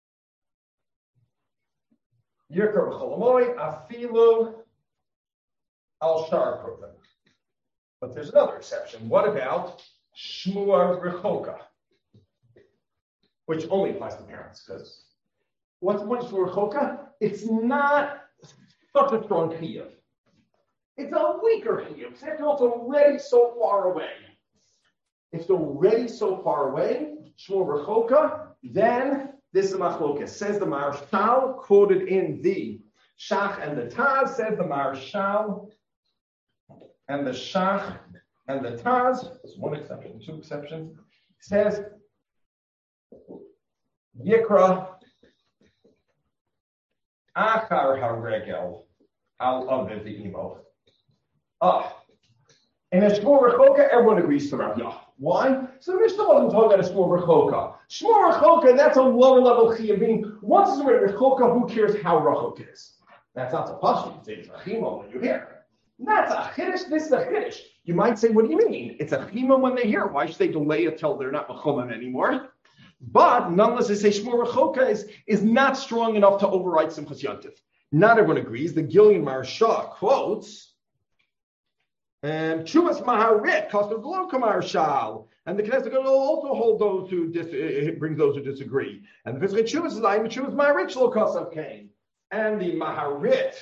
Yirker B'cholamoy, Afilu, Al Shar Krobin. But there's another exception. What about Shmua Rechoka? Which only applies to parents, because what's the point of Shmua Rechoka? It's not such a strong chiyuv. It's a weaker chiyuv. It's already so far away. If it's already so far away, Shmua Rechoka, then this is machlokas. Says the Maharshal, quoted in the Shach and the Taz, says the Maharshal and the Shach and the Taz, there's one exception, two exceptions, says Yikra Achar HaRegel Al Aviv Imo. Ah, in a Shmur Rechoka, everyone agrees to Rav Yah. Why? So the Mishnah wasn't talking about a Shmur Rechoka. Shmur Rechoka, that's a lower level chiyuvim. Once it's a Rechoka, who cares how Rechok it is? That's not the pasuk. You say it's a chima when you hear it. That's a chiddush. This is a chiddush. You might say, what do you mean? It's a chima when they hear it. Why should they delay it till they're not mechomim anymore? But nonetheless, they say Shmur Rechoka is, is not strong enough to override Simchas Yontif. Not everyone agrees. The Gillian Maharsha quotes, and Chuvas Maharit, Koster Gloka Maharshal, and the Knesset will also hold those who dis, uh, brings those who disagree. And the Pesach Chuvas is I'm Chuvas Maharit Shlo Kosav Kain, and the Maharit,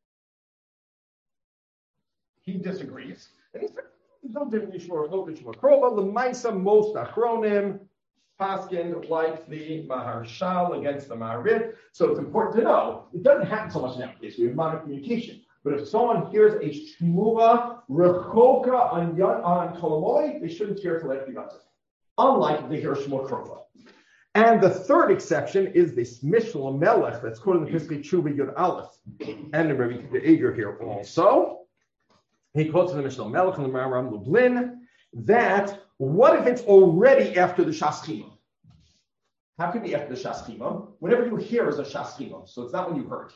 he disagrees, and he says there's no difference in Shmur Rechoka Shmur Krova. L'maisa most achronim paskin like the Maharshal against the Maharit. So it's important to know it doesn't happen so much nowadays. We have modern communication. But if someone hears a Shmua Rechoka on on Kolomoy, they shouldn't hear to let it. Unlike if they hear Shmua Krova. And the third exception is this Mishnah Melech that's quoted in the Piskei Tshuva Yud Aleph and the Rabbi Eger here also. He quotes in the Mishnah Melech and the Maram Lublin that what if it's already after the Shaschima? How can it be after the Shaschima? Whatever you hear is a Shaschima, so it's not when you heard.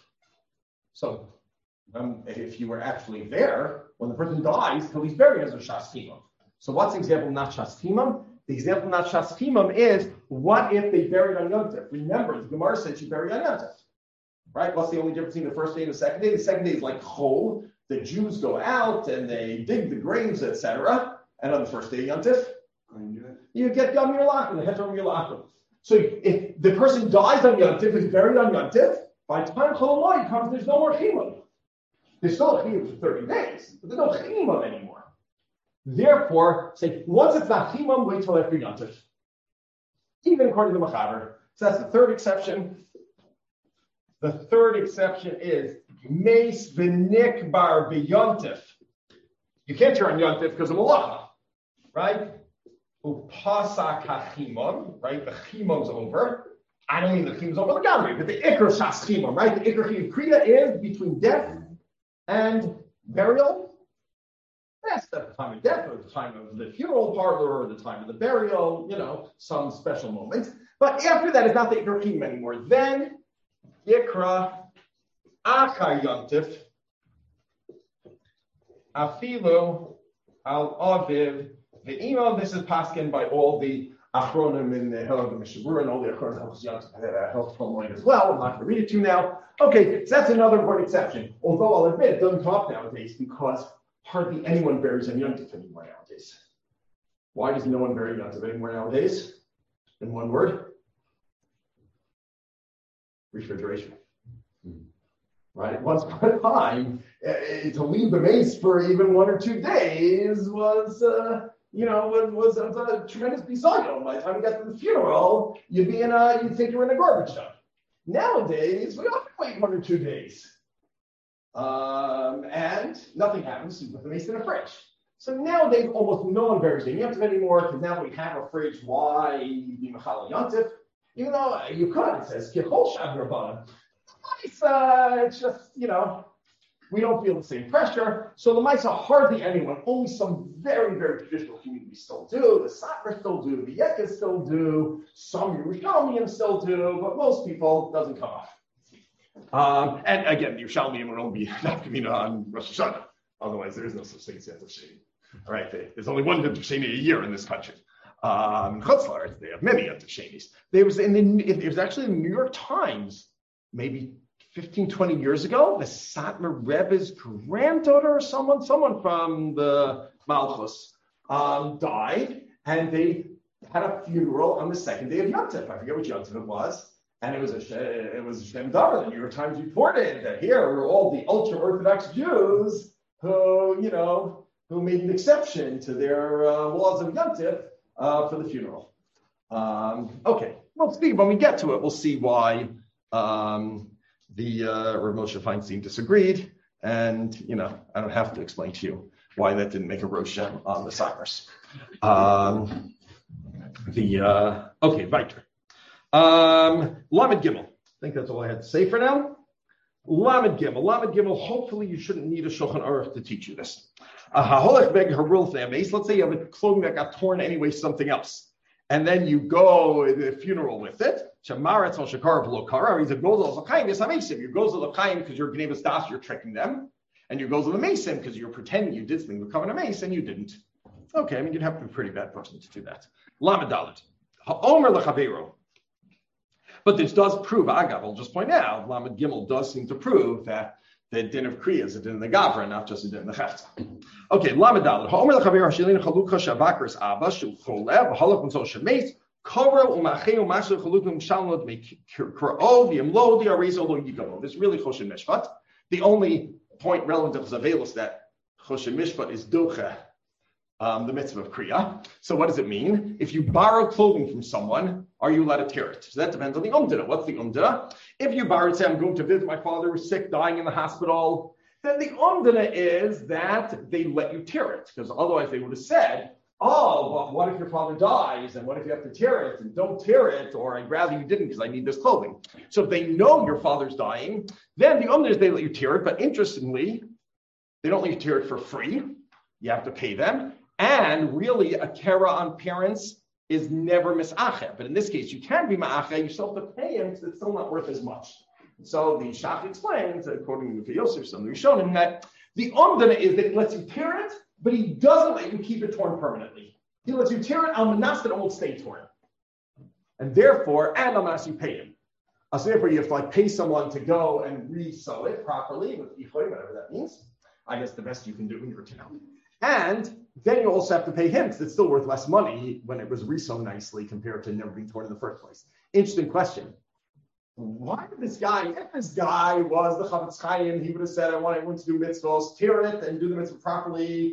So Um, if you were actually there, when the person dies, till he's buried as a Shaschimam. So what's the example of not Shaschimam? The example of not Shaschimam is, what if they buried on Yom Tov? Remember, the Gemara said you buried on Yom Tov. Right? What's the only difference between the first day and the second day? The second day is like Chol. The Jews go out and they dig the graves, et cetera. And on the first day of Yom Tov, you get Yom Yerlachim, the Heter Yerlachim. So if the person dies on Yom Tov, is buried on Yom Tov, by the time Chol Hamoed comes, there's no more Chimam. There's still a chiyuv for thirty days, but there's no chimam anymore. Therefore, say, once it's not chimam, wait till after Yontif. Even according to the Machaber. So that's the third exception. The third exception is meis v'nikbar b'Yontif. You can't hear on Yontif because of malacha, right? Upasak hachimam, right? The chimam's over. I don't mean the chimam's over the gamri, but the ikr shas chimam, right? The ikr chimam kriya is between death and burial. That's the time of death, or the time of the funeral parlor, or the time of the burial, you know, some special moment. But after that, it's not the Ikra Chim anymore. Then, Yikra Achar Yontif, Afilu al Aviv ve'ima. This is paskin by all the Achronim in the Hel Mishabur and all the Achronim that help from as well. I'm not going to read it to you now. Okay, so that's another one exception. Although I'll admit it doesn't talk nowadays because hardly anyone buries a yontif anymore nowadays. Why does no one bury yontif anymore nowadays? In one word, refrigeration. Hmm. Right? Once upon a time, uh, to leave the mace for even one or two days was, uh, you know, was, was, was a tremendous bizarro. By the time you got to the funeral, you'd be in a, you'd think you were in a garbage dump. Nowadays, we don't wait one or two days. Um, and nothing happens. You put the mace in a fridge. So nowadays, almost no one buries the yontif anymore because now we have a fridge. Why be machal yontif? Even though you could, it says kichol shav rabbanan. It's, uh, it's just, you know, we don't feel the same pressure. So the mice are hardly anyone. Only some very, very traditional communities still do. The Satmar still do. The Yekas still do. Some Yerushalmiim still do. But most people, it doesn't come off. Um, and again, the Yerushalmiim would only be nafkamina on Rosh Hashanah. Otherwise, there is no such thing as Yontif Sheni. All right, there's only one Yontif Sheni a year in this country. Um, in Chutz La'aretz, they have many Yontif Shenis. There was in the, it was actually in the New York Times, maybe fifteen, twenty years ago, the Satmar Rebbe's granddaughter or someone, someone from the Malchus, um, died, and they had a funeral on the second day of Yontif. I forget which Yontif it was, and it was a it was a Shem Davar. The New York Times reported that here were all the ultra-Orthodox Jews who, you know, who made an exception to their uh, laws of Yontif uh, for the funeral. Um, okay, well, speak when we get to it, we'll see why. Um, The uh, Rav Moshe Feinstein disagreed, and you know I don't have to explain to you why that didn't make a Roshem on the Cyrus. Um, the uh, okay, weiter. Um, Lamed Gimel. I think that's all I had to say for now. Lamed Gimel. Lamed Gimel. Hopefully, you shouldn't need a Shulchan Aruch to teach you this. Let's say you have a clothing that got torn anyway, something else. And then you go to the funeral with it. You go to the L'chaim because you're Gnevas Das, you're tricking them. And you go to the Mason because you're pretending you did something with Covenant Mace and you didn't. Okay, I mean, you'd have to be a pretty bad person to do that. Lamed Dalet. Ha'omer l'chaveiro. But this does prove, Agav, I'll just point out, Lamed Gimel does seem to prove that the din of Kriya is a din of the Gavra, not just a din of the Chetza. Okay, Lamed Dalet. Ha'omer l'chaveiro ha'shilin chalukha shavakris abba shul cholev halach until shemeis kora umacheu mashu chalukim shalot mekra'ov yimlo di arizo lo yigalo. This is really Choshen Mishpat. The only point relative to Zavelus that Choshen Mishpat is doche, um, the mitzvah of Kriya. So what does it mean? If you borrow clothing from someone, are you allowed to tear it? So that depends on the umdana. What's the umdana? If you borrow, say, I'm going to visit my father who's sick, dying in the hospital, then the umdana is that they let you tear it. Because otherwise they would have said, oh, but what if your father dies? And what if you have to tear it? And don't tear it, or I'd rather you didn't because I need this clothing. So if they know your father's dying, then the umdana is they let you tear it. But interestingly, they don't let you tear it for free. You have to pay them. And really, a kera on parents is never mis'acher. But in this case, you can be ma'acher, you still have to pay him because it's still not worth as much. So the Shach explains, according to Yosef, some Rishonim, that the umdana is that he lets you tear it, but he doesn't let you keep it torn permanently. He lets you tear it al manas that it won't stay torn. And therefore, and al manas you pay him. Uh, so therefore, you have to like pay someone to go and re-sew it properly with ichoy, whatever that means. I guess the best you can do in your town. And then you also have to pay him because it's still worth less money when it was re-sewn nicely compared to never being torn in the first place. Interesting question. Why did this guy, if this guy was the Chavetz Chaim, he would have said, I want everyone to do mitzvahs, tear it and do the mitzvah properly.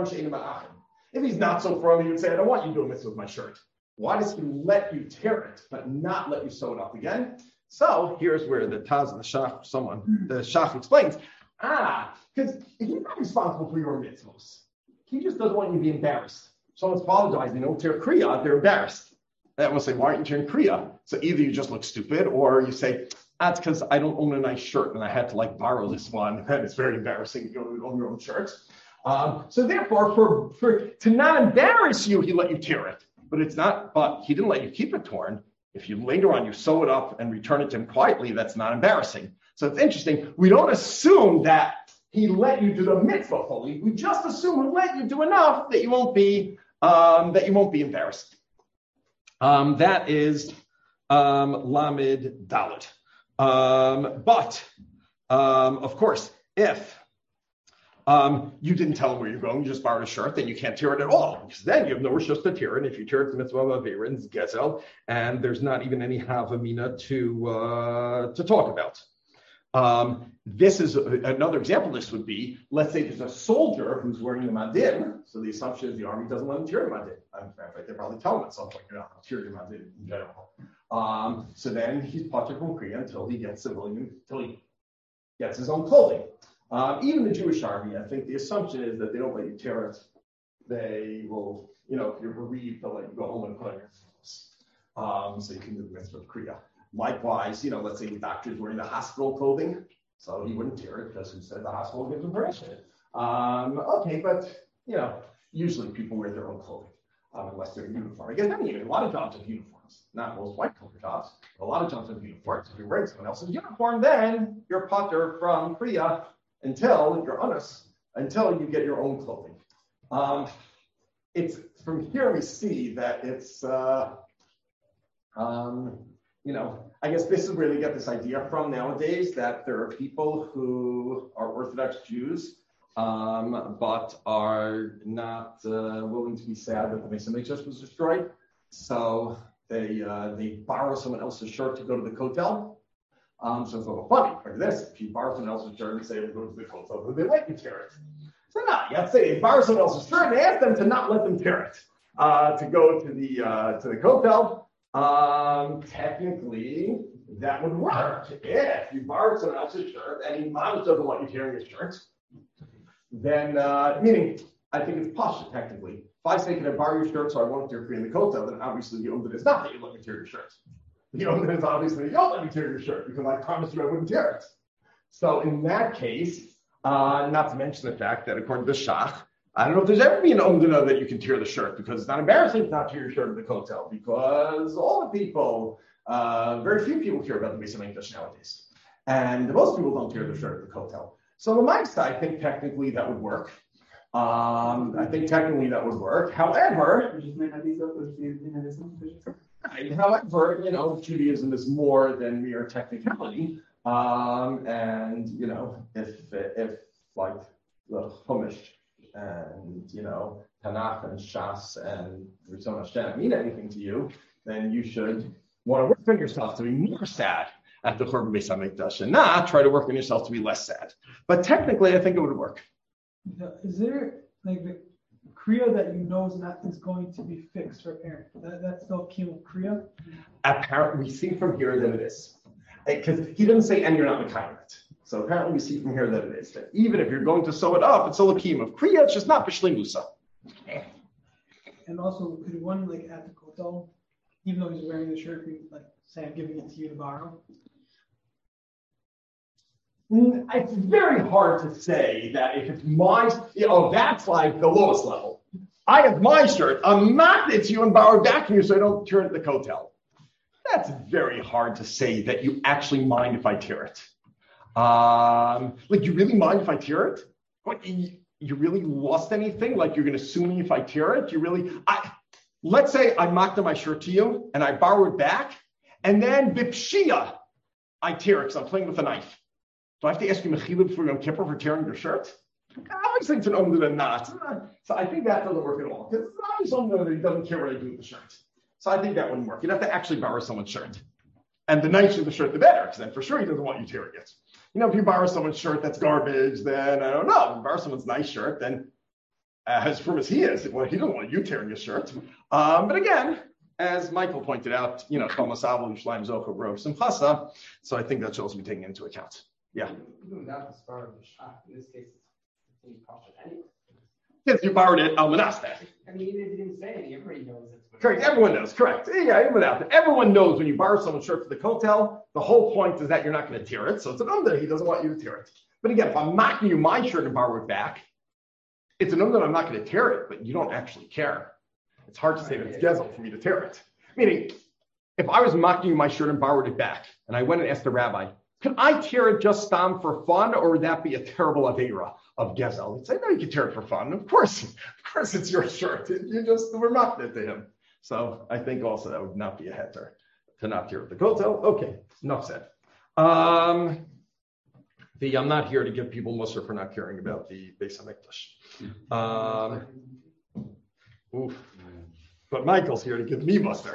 If he's not so firm, he would say, I don't want you doing mitzvah with my shirt. Why does he let you tear it, but not let you sew it up again? So here's where the Taz and the Shach, someone, the Shach explains, ah, because he's not responsible for your mitzvahs. He just doesn't want you to be embarrassed. Someone's father dies, they don't tear Kriya, they're embarrassed. That will say, why aren't you tearing Kriya? So either you just look stupid, or you say, that's because I don't own a nice shirt and I had to like borrow this one, and it's very embarrassing. You don't own your own shirts. Um, so therefore, for, for to not embarrass you, he let you tear it. But it's not, but he didn't let you keep it torn. If you later on you sew it up and return it to him quietly, that's not embarrassing. So it's interesting. We don't assume that he let you do the mitzvah fully. We just assume he let you do enough that you won't be um, that you won't be embarrassed. Um, that is um, Lamed Dalet. Um, but um, of course, if um, you didn't tell him where you're going, you just borrowed a shirt, then you can't tear it at all. Because then you have no rishus to tear it. And if you tear it, the mitzvah of Avera and Gezel, and there's not even any havamina to uh, to talk about. Um, this is a, another example. This would be, let's say there's a soldier who's wearing the madim. So the assumption is the army doesn't let him tear the madim. In fact, they probably tell him at some point, you're not going to tear your madim in general. Um, so then he's patur from Kriya until he gets civilian, until he gets his own clothing. Um, even the Jewish army, I think the assumption is that they don't let you tear it. They will, you know, if you're bereaved, they'll let you go home and put on your clothes. Um, so you can do the mitzvah of Kriya. Likewise, you know, let's say the doctor's wearing the hospital clothing, so he wouldn't tear it because he said the hospital gives him permission. Um, okay, but, you know, usually people wear their own clothing, um, unless they're in uniform. I guess I mean, a lot of jobs have uniforms, not most white-collar jobs, but a lot of jobs have uniforms. If you're wearing someone else's uniform, then you're patur from Kriya until you're honest, until you get your own clothing. Um, it's from here we see that it's, uh, um, you know, I guess this is where they get this idea from nowadays that there are people who are Orthodox Jews, um, but are not uh, willing to be sad that the Beis Hamikdash was destroyed. So they uh, they borrow someone else's shirt to go to the kotel. Um, so it's a little funny. Like this, if you borrow someone else's shirt and say we're going to the kotel, then they let you tear it. So no, you have to say they borrow someone else's shirt and ask them to not let them tear it uh, to go to the uh, to the kotel. Um, technically, that would work. If you borrowed someone else's shirt and Imam doesn't want you tearing his shirt, then, uh, meaning, I think it's pasha technically. If I say, can I borrow your shirt so I won't tear free in the kotel, then obviously the Umdin is not that you let me tear your shirt. The Umdin is obviously you don't let me tear your shirt because I promised you I wouldn't tear it. So in that case, uh, not to mention the fact that according to the Shach, I don't know if there's ever been an umdana that you can tear the shirt because it's not embarrassing to not tear your shirt at the kotel because all the people, uh, very few people care about the Beis Hamikdash nowadays. And most people don't tear their shirt at the kotel. So the Ma'aseh, I think technically that would work. Um, I think technically that would work. However, however, you know, Judaism is more than mere technicality. Um, and, you know, if, if like the Chumash and, you know, Tanakh and Shas and Rizon Hashem mean anything to you, then you should want to work on yourself to be more sad at the Churban Beis Hamikdash and not try to work on yourself to be less sad. But technically, I think it would work. Is there, like, the Kriya that you know is not is going to be fixed for parent? That, that's still Kiyum Kriya? Apparently, we see from here that it is. Because he doesn't say, and you're not Mekayim it. So apparently we see from here that it is. That even if you're going to sew it up, it's still a kiyum of kriya, it's just not b'shlei musa. And also, could one, like, at the kotel, even though he's wearing the shirt, like, say, I'm giving it to you to borrow? Mm, it's very hard to say that if it's my, you know, that's like the lowest level. I have my shirt, I'm not it to you and borrow it back from you so I don't tear it at the kotel. That's very hard to say that you actually mind if I tear it. Um, like, you really mind if I tear it? What, you, you really lost anything? Like, you're going to sue me if I tear it? You really, I, let's say I mocked my shirt to you and I borrow it back and then bipshia, I tear it because I'm playing with a knife. Do I have to ask you mechila for Yom Kippur for tearing your shirt? Obviously it's an omdana and not. So I think that doesn't work at all. Because it's obviously omdana that he doesn't care what I do with the shirt. So I think that wouldn't work. You'd have to actually borrow someone's shirt. And the nicer the shirt, the better, because then for sure he doesn't want you tearing it. You know, if you borrow someone's shirt that's garbage, then I don't know. If you borrow someone's nice shirt, then uh, as firm as he is, well, he doesn't want you tearing his shirt. Um, but again, as Michael pointed out, you know, Thomas Avol Yishleim Zocha Rov Simchasa. So I think that should also be taken into account. Yeah. Even without the star of the shot, in this case, it's caution anyway. Yes, you borrowed it, Al Manaseh. I mean, even if you didn't say anything, everybody knows it's what Correct. Everyone knows. Correct. Yeah, even without that. Everyone knows when you borrow someone's shirt for the kotel, the whole point is that you're not going to tear it. So it's an umda. He doesn't want you to tear it. But again, if I'm mocking you my shirt and borrow it back, it's an umda. I'm not going to tear it, but you don't actually care. It's hard to say that it's gezel for me to tear it. Meaning, if I was mocking you my shirt and borrowed it back, and I went and asked the rabbi, Could I tear it just stam for fun, or would that be a terrible avera of Gezel? He'd say, no, you can tear it for fun. Of course, of course it's your shirt. You just were mocked it to him. So I think also that would not be a heter to not tear it the kotel. Okay, enough said. Um, the, I'm not here to give people mussar for not caring about the Beis HaMikdash. Um, oof. But Michael's here to give me mussar.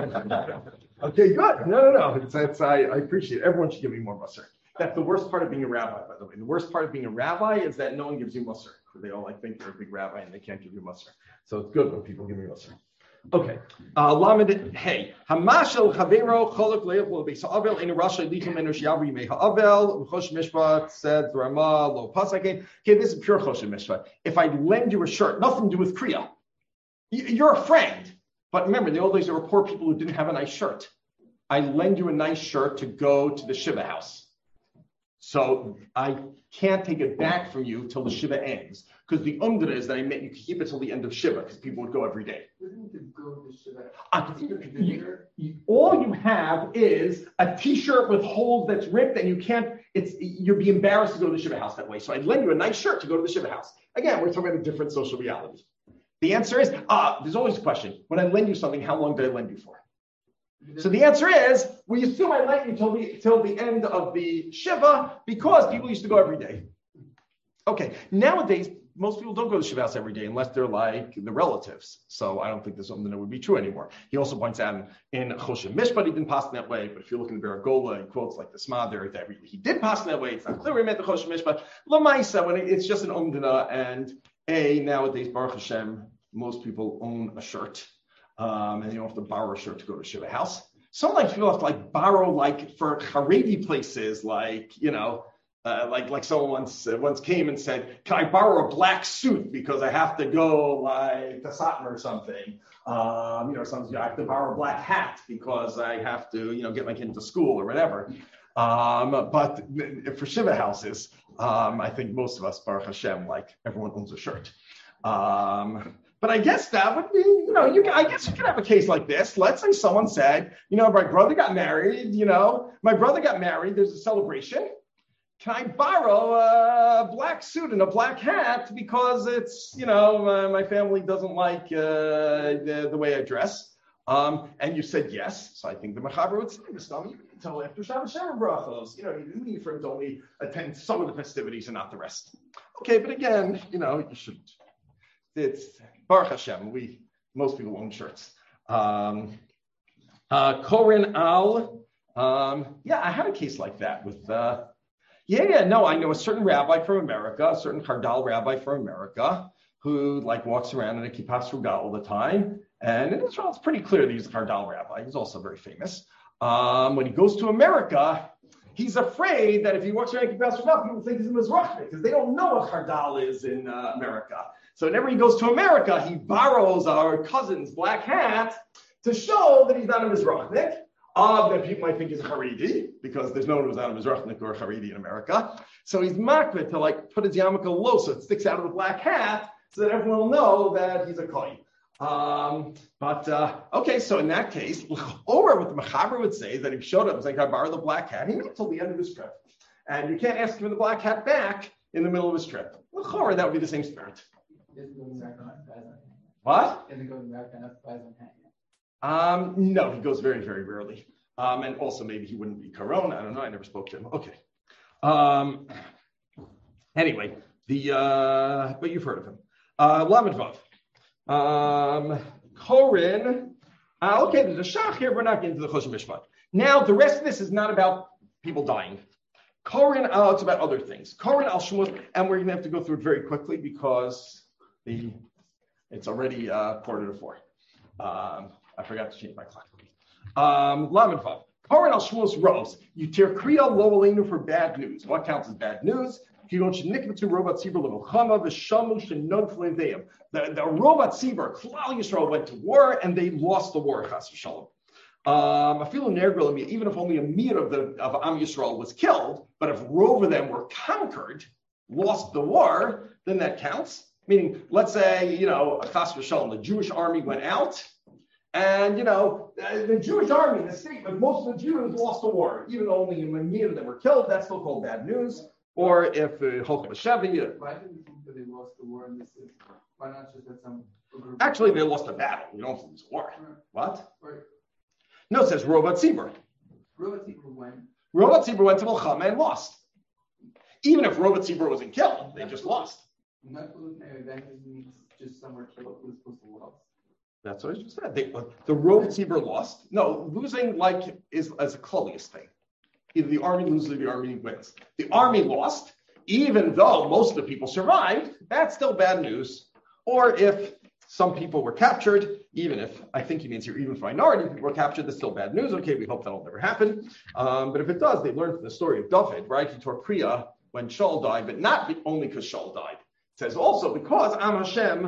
Okay, good. No, no, no. It's, it's, I, I appreciate it. Everyone should give me more mussar. That's the worst part of being a rabbi, by the way. The worst part of being a rabbi is that no one gives you mussar. They all like think they're a big rabbi and they can't give you mussar. So it's good when people give me mussar. Okay. Uh, Lamed hey. Hamashel Chavero Cholok Leil Beis Ha'avel in Rasha Litum Enosh Yavri Mei Ha'avel Chosh Mishpat said Rama Lo Pasakin. Okay, this is pure Chosh Mishpat. If I lend you a shirt, nothing to do with Kriya. You're a friend. But remember, in the old days, there were poor people who didn't have a nice shirt. I lend you a nice shirt to go to the Shiva house. So I can't take it back from you till the Shiva ends. Because the umdra is that I meant you could keep it till the end of Shiva, because people would go every day. Wouldn't you go to Shiva? Uh, you, you, all you have is a T-shirt with holes that's ripped, and you can't, it's you'd be embarrassed to go to the Shiva house that way. So I'd lend you a nice shirt to go to the Shiva house. Again, we're talking about a different social reality. The answer is, uh, there's always a question. When I lend you something, how long did I lend you for? So the answer is, we assume I lent you till the, till the end of the Shiva because people used to go every day. Okay, nowadays, most people don't go to the Shiva house every day unless they're like the relatives. So I don't think there's something that would be true anymore. He also points out in Choshen Mishpat, he didn't pass in that way. But if you look in the Baragola, he quotes like the Sma there that he did pass in that way. It's not clear he meant the Choshen Mishpat. Lamaisa, when it's just an Umdana, and A, nowadays, Baruch Hashem, most people own a shirt. Um, and you don't have to borrow a shirt to go to Shiva house. Sometimes people have to like borrow like for Haredi places, like, you know, Uh, like like someone once uh, once came and said, "Can I borrow a black suit because I have to go like to Satmar or something?" Um, you know, sometimes I have to borrow a black hat because I have to, you know, get my kid to school or whatever. Um, but for Shiva houses, um, I think most of us, Baruch Hashem, like everyone owns a shirt. Um, but I guess that would be, you know, you I guess you could have a case like this. Let's say someone said, you know, my brother got married. You know, my brother got married. There's a celebration. Can I borrow a black suit and a black hat because it's, you know, uh, my family doesn't like uh, the, the way I dress? Um, and you said yes. So I think the Mechaber would say, you can tell after Shabbos Shalom brachos. You know, you didn't need for him to only attend some of the festivities and not the rest. Okay, but again, you know, you should, it's Baruch Hashem. We, most people own shirts. Um, uh, Korin Al, um, yeah, I had a case like that with, uh, Yeah, yeah, no, I know a certain rabbi from America, a certain Kardal rabbi from America, who like walks around in a kippah ruga all the time. And in Israel, it's pretty clear that he's a Kardal rabbi. He's also very famous. Um, when he goes to America, he's afraid that if he walks around in kippah ruga, people think he's a Mizrachnik because they don't know what Kardal is in uh, America. So whenever he goes to America, he borrows our cousin's black hat to show that he's not a Mizrachnik. Uh, that people might think he's a Haredi, because there's no one who's not a Mizrachnik or a Haredi in America. So he's makbid to like put his yarmulke low so it sticks out of the black hat so that everyone will know that he's a Kohen. Um, but, uh, okay, so in that case, or what the Mechaber would say is that if he showed up and said, "Can I borrow the black hat?" he made it till the end of his trip. And you can't ask him for the black hat back in the middle of his trip. Or that would be the same spirit. What? Um, no, he goes very, very rarely. Um, and also maybe he wouldn't be Corona. I don't know. I never spoke to him. Okay. Um, anyway, the, uh, but you've heard of him. Uh, Lamed Vav. Um, Korin. Uh, okay, there's a shach here. We're not getting to the Choshen Mishpat. Now, the rest of this is not about people dying. Korin, uh, it's about other things. Korin al Shmut, and we're going to have to go through it very quickly because the it's already uh, quarter to four. Um, I forgot to change my clock. Um, Lamed Vav. Korin al Shmuel's rose. You tear kriya lo aleinu for bad news. What counts as bad news? The the Rovat Tzibur, Klal Yisrael went to war and they lost the war. Chas v'shalom. Um, even if only a mir of the of Am Yisrael was killed, but if rove of them were conquered, lost the war, then that counts. Meaning, let's say, you know, Chas v'shalom, the Jewish army went out And, you know, the Jewish army, the state, but most of the Jews lost the war. Even though only a million of them were killed, that's still called bad news. Or if Hoch Bashevi. Why do we think that they lost the war in this city? Why not just that some group? Actually, they lost a battle. You don't lose a war. Right. What? Right. No, it says Rovat Tzibur. Rovat Tzibur went. Rovat Tzibur went to Milchama and lost. Even if Rovat Tzibur wasn't killed, they just lost. Not that means just somewhere killed was supposed to lose. That's what I just said. They, the Rovat Tzibur lost. No, losing like is as a klolius thing. Either the army loses or the army wins. The army lost, even though most of the people survived. That's still bad news. Or if some people were captured, even if, I think he means here, even if minority people were captured, that's still bad news. Okay, we hope that'll never happen. Um, but if it does, they learned from the story of David, right? He tore Kriya when Shaul died, but not only because Shaul died. It says also because Am Hashem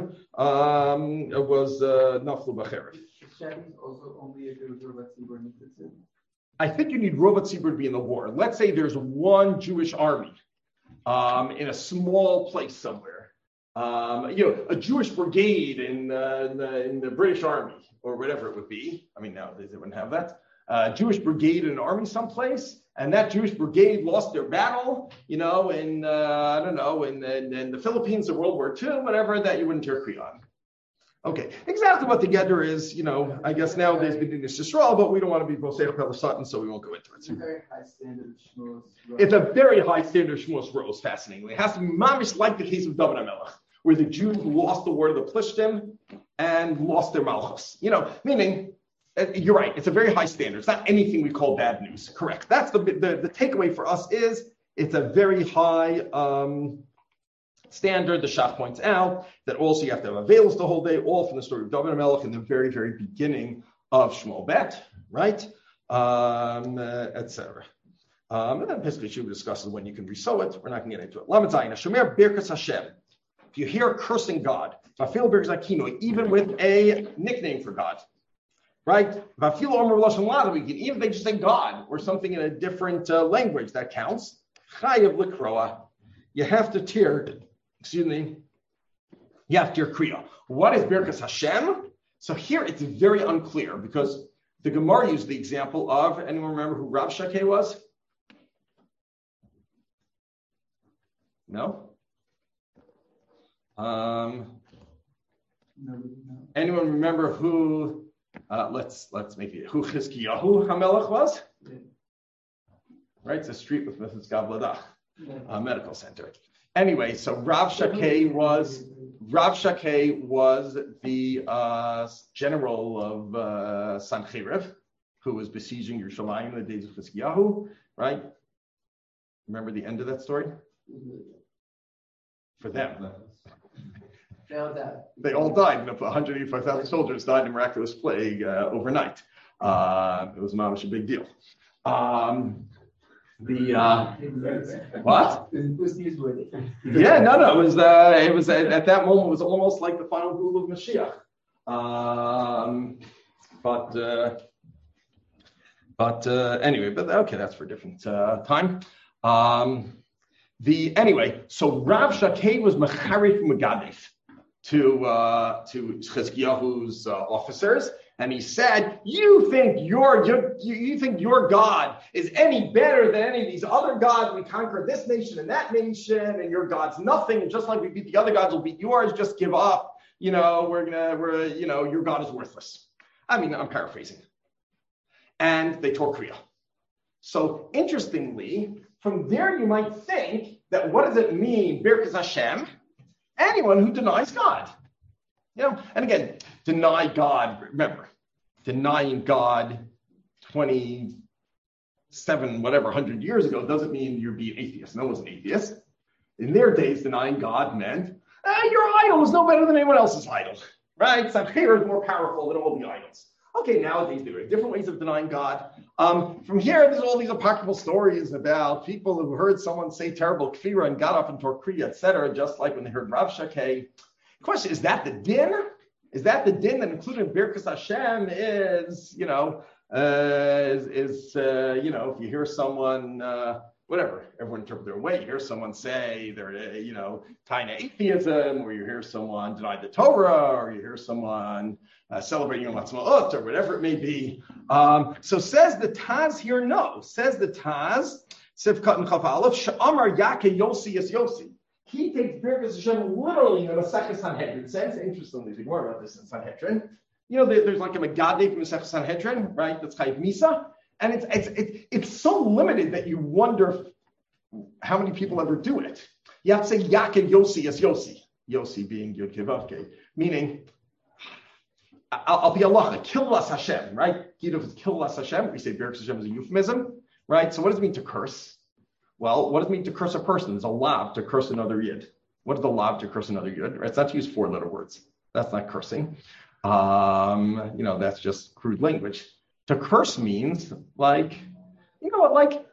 um, was uh, Naflu B'cherev. Shadis also only if it was Rovat Tzibur in the city. I think you need Rovat Tzibur to be in the war. Let's say there's one Jewish army um, in a small place somewhere. Um, you know, a Jewish brigade in, uh, in, the, in the British Army or whatever it would be. I mean, nowadays they wouldn't have that. Uh, Jewish brigade in an army someplace, and that Jewish brigade lost their battle, you know, in, uh, I don't know, in, in, in the Philippines in World War Two, whatever, that you wouldn't hear Kriya on. Okay, exactly what the Gedder is, you know, I guess nowadays we do this Yisrael, but we don't want to be Boseich Pel Satan, so we won't go into it. It's a very high standard of Shmos. It's a very high standard of Shmos Rose, fascinatingly. It has to be mamish like the case of David HaMelech, where the Jews lost the war to the Plishtim and lost their Malchus. You know, meaning, uh, you're right, it's a very high standard. It's not anything we call bad news, correct. That's the, the, the takeaway for us is, it's a very high um, standard. The Shach points out that also you have to have avails the whole day, all from the story of David HaMelech in the very, very beginning of Shmuel Bet, right? Um, uh, et cetera. Um, and then Pesach Yeshuv discusses when you can resow it. We're not going to get into it. Lamed Zayin, Shomer Birkas Hashem. If you hear cursing God, Vafil Birkas Akino, even with a nickname for God, right? Vafil Omer Lashon Lada, we can even if they just say God or something in a different uh, language that counts. Chayav Likroa. You have to tear. Excuse me, you have to your Kriya. What is Birkas Hashem? So here it's very unclear because the Gemara used the example of, anyone remember who Rav Shakeh was? No? Um, No, no. anyone remember who, uh, let's let's make it, who Chizkiyahu HaMelech was? Yeah. Right, it's a street with Missus Gavladach, Yeah. uh, medical center. Anyway, so Rav Shakeh was Rav Shakeh was the uh, general of uh, Sancheriv, who was besieging Yerushalayim in the days of Chizkiyahu, right? Remember the end of that story? For them. They all died. They all died. one hundred eighty-five thousand soldiers died in a miraculous plague uh, overnight. Uh, it was mamish a big deal. Um, the uh, what? It was newsworthy. Yeah, no, no. It was. Uh, it was at, at that moment. It was almost like the final rule of Mashiach. Um, but uh, but uh, anyway, but okay, that's for a different uh, time. Um, the anyway, so Rav Shakeh was Mecharif Megadef to uh, to Chizkiyahu's uh, officers, and he said, "You think your you, you think your God is any better than any of these other gods? We conquered this nation and that nation, and your God's nothing. And just like we beat the other gods, we'll beat yours. Just give up. You know, we're gonna we're you know your God is worthless." I mean, I'm paraphrasing. And they tore Kriya. So interestingly, from there you might think that what does it mean, Birkas Hashem? Anyone who denies God. You know, and again, deny God, remember, denying God twenty-seven, whatever, one hundred years ago doesn't mean you're being atheist. No one's an atheist. In their days, denying God meant, eh, your idol is no better than anyone else's idol, right? Sancheriv is more powerful than all the idols. Okay, nowadays there are different ways of denying God. Um, from here, there's all these apocryphal stories about people who heard someone say terrible kfira and got up and tore kriya, et cetera, just like when they heard Rav Shakeh. Question, is that the din? Is that the din that included Birkas Hashem is, you know, uh, is, is uh, you know, if you hear someone uh, whatever. Everyone interprets their way. You hear someone say they're, you know, tying to atheism, or you hear someone deny the Torah, or you hear someone uh, celebrating Yom Ha'atzmaut, or whatever it may be. Um, so says the Taz here, no. Says the Taz, Sivkat and Chaf Aleph, Sha'amar Yake Yossi is Yossi. He takes Birkas Hashem literally in a Masechah Sanhedrin sense. Interestingly, if you more about this in Sanhedrin, you know, there, there's like a Megadeh from Masechah Sanhedrin, right? That's Chayiv Misa. And it's, it's, it's, it's so limited that you wonder how many people ever do it. You have to say Yaakov Yossi as Yossi. Yossi being Yud Kevavke, meaning I'll, I'll be Allah, Killas Hashem, right? Giduf is Killas Hashem. We say Birkas Hashem is a euphemism, right? So what does it mean to curse? Well, what does it mean to curse a person? There's a lav to curse another yid. What is the lav to curse another yid? Right? It's not to use four-letter words. That's not cursing. Um, you know, that's just crude language. To curse means like, you know what, like,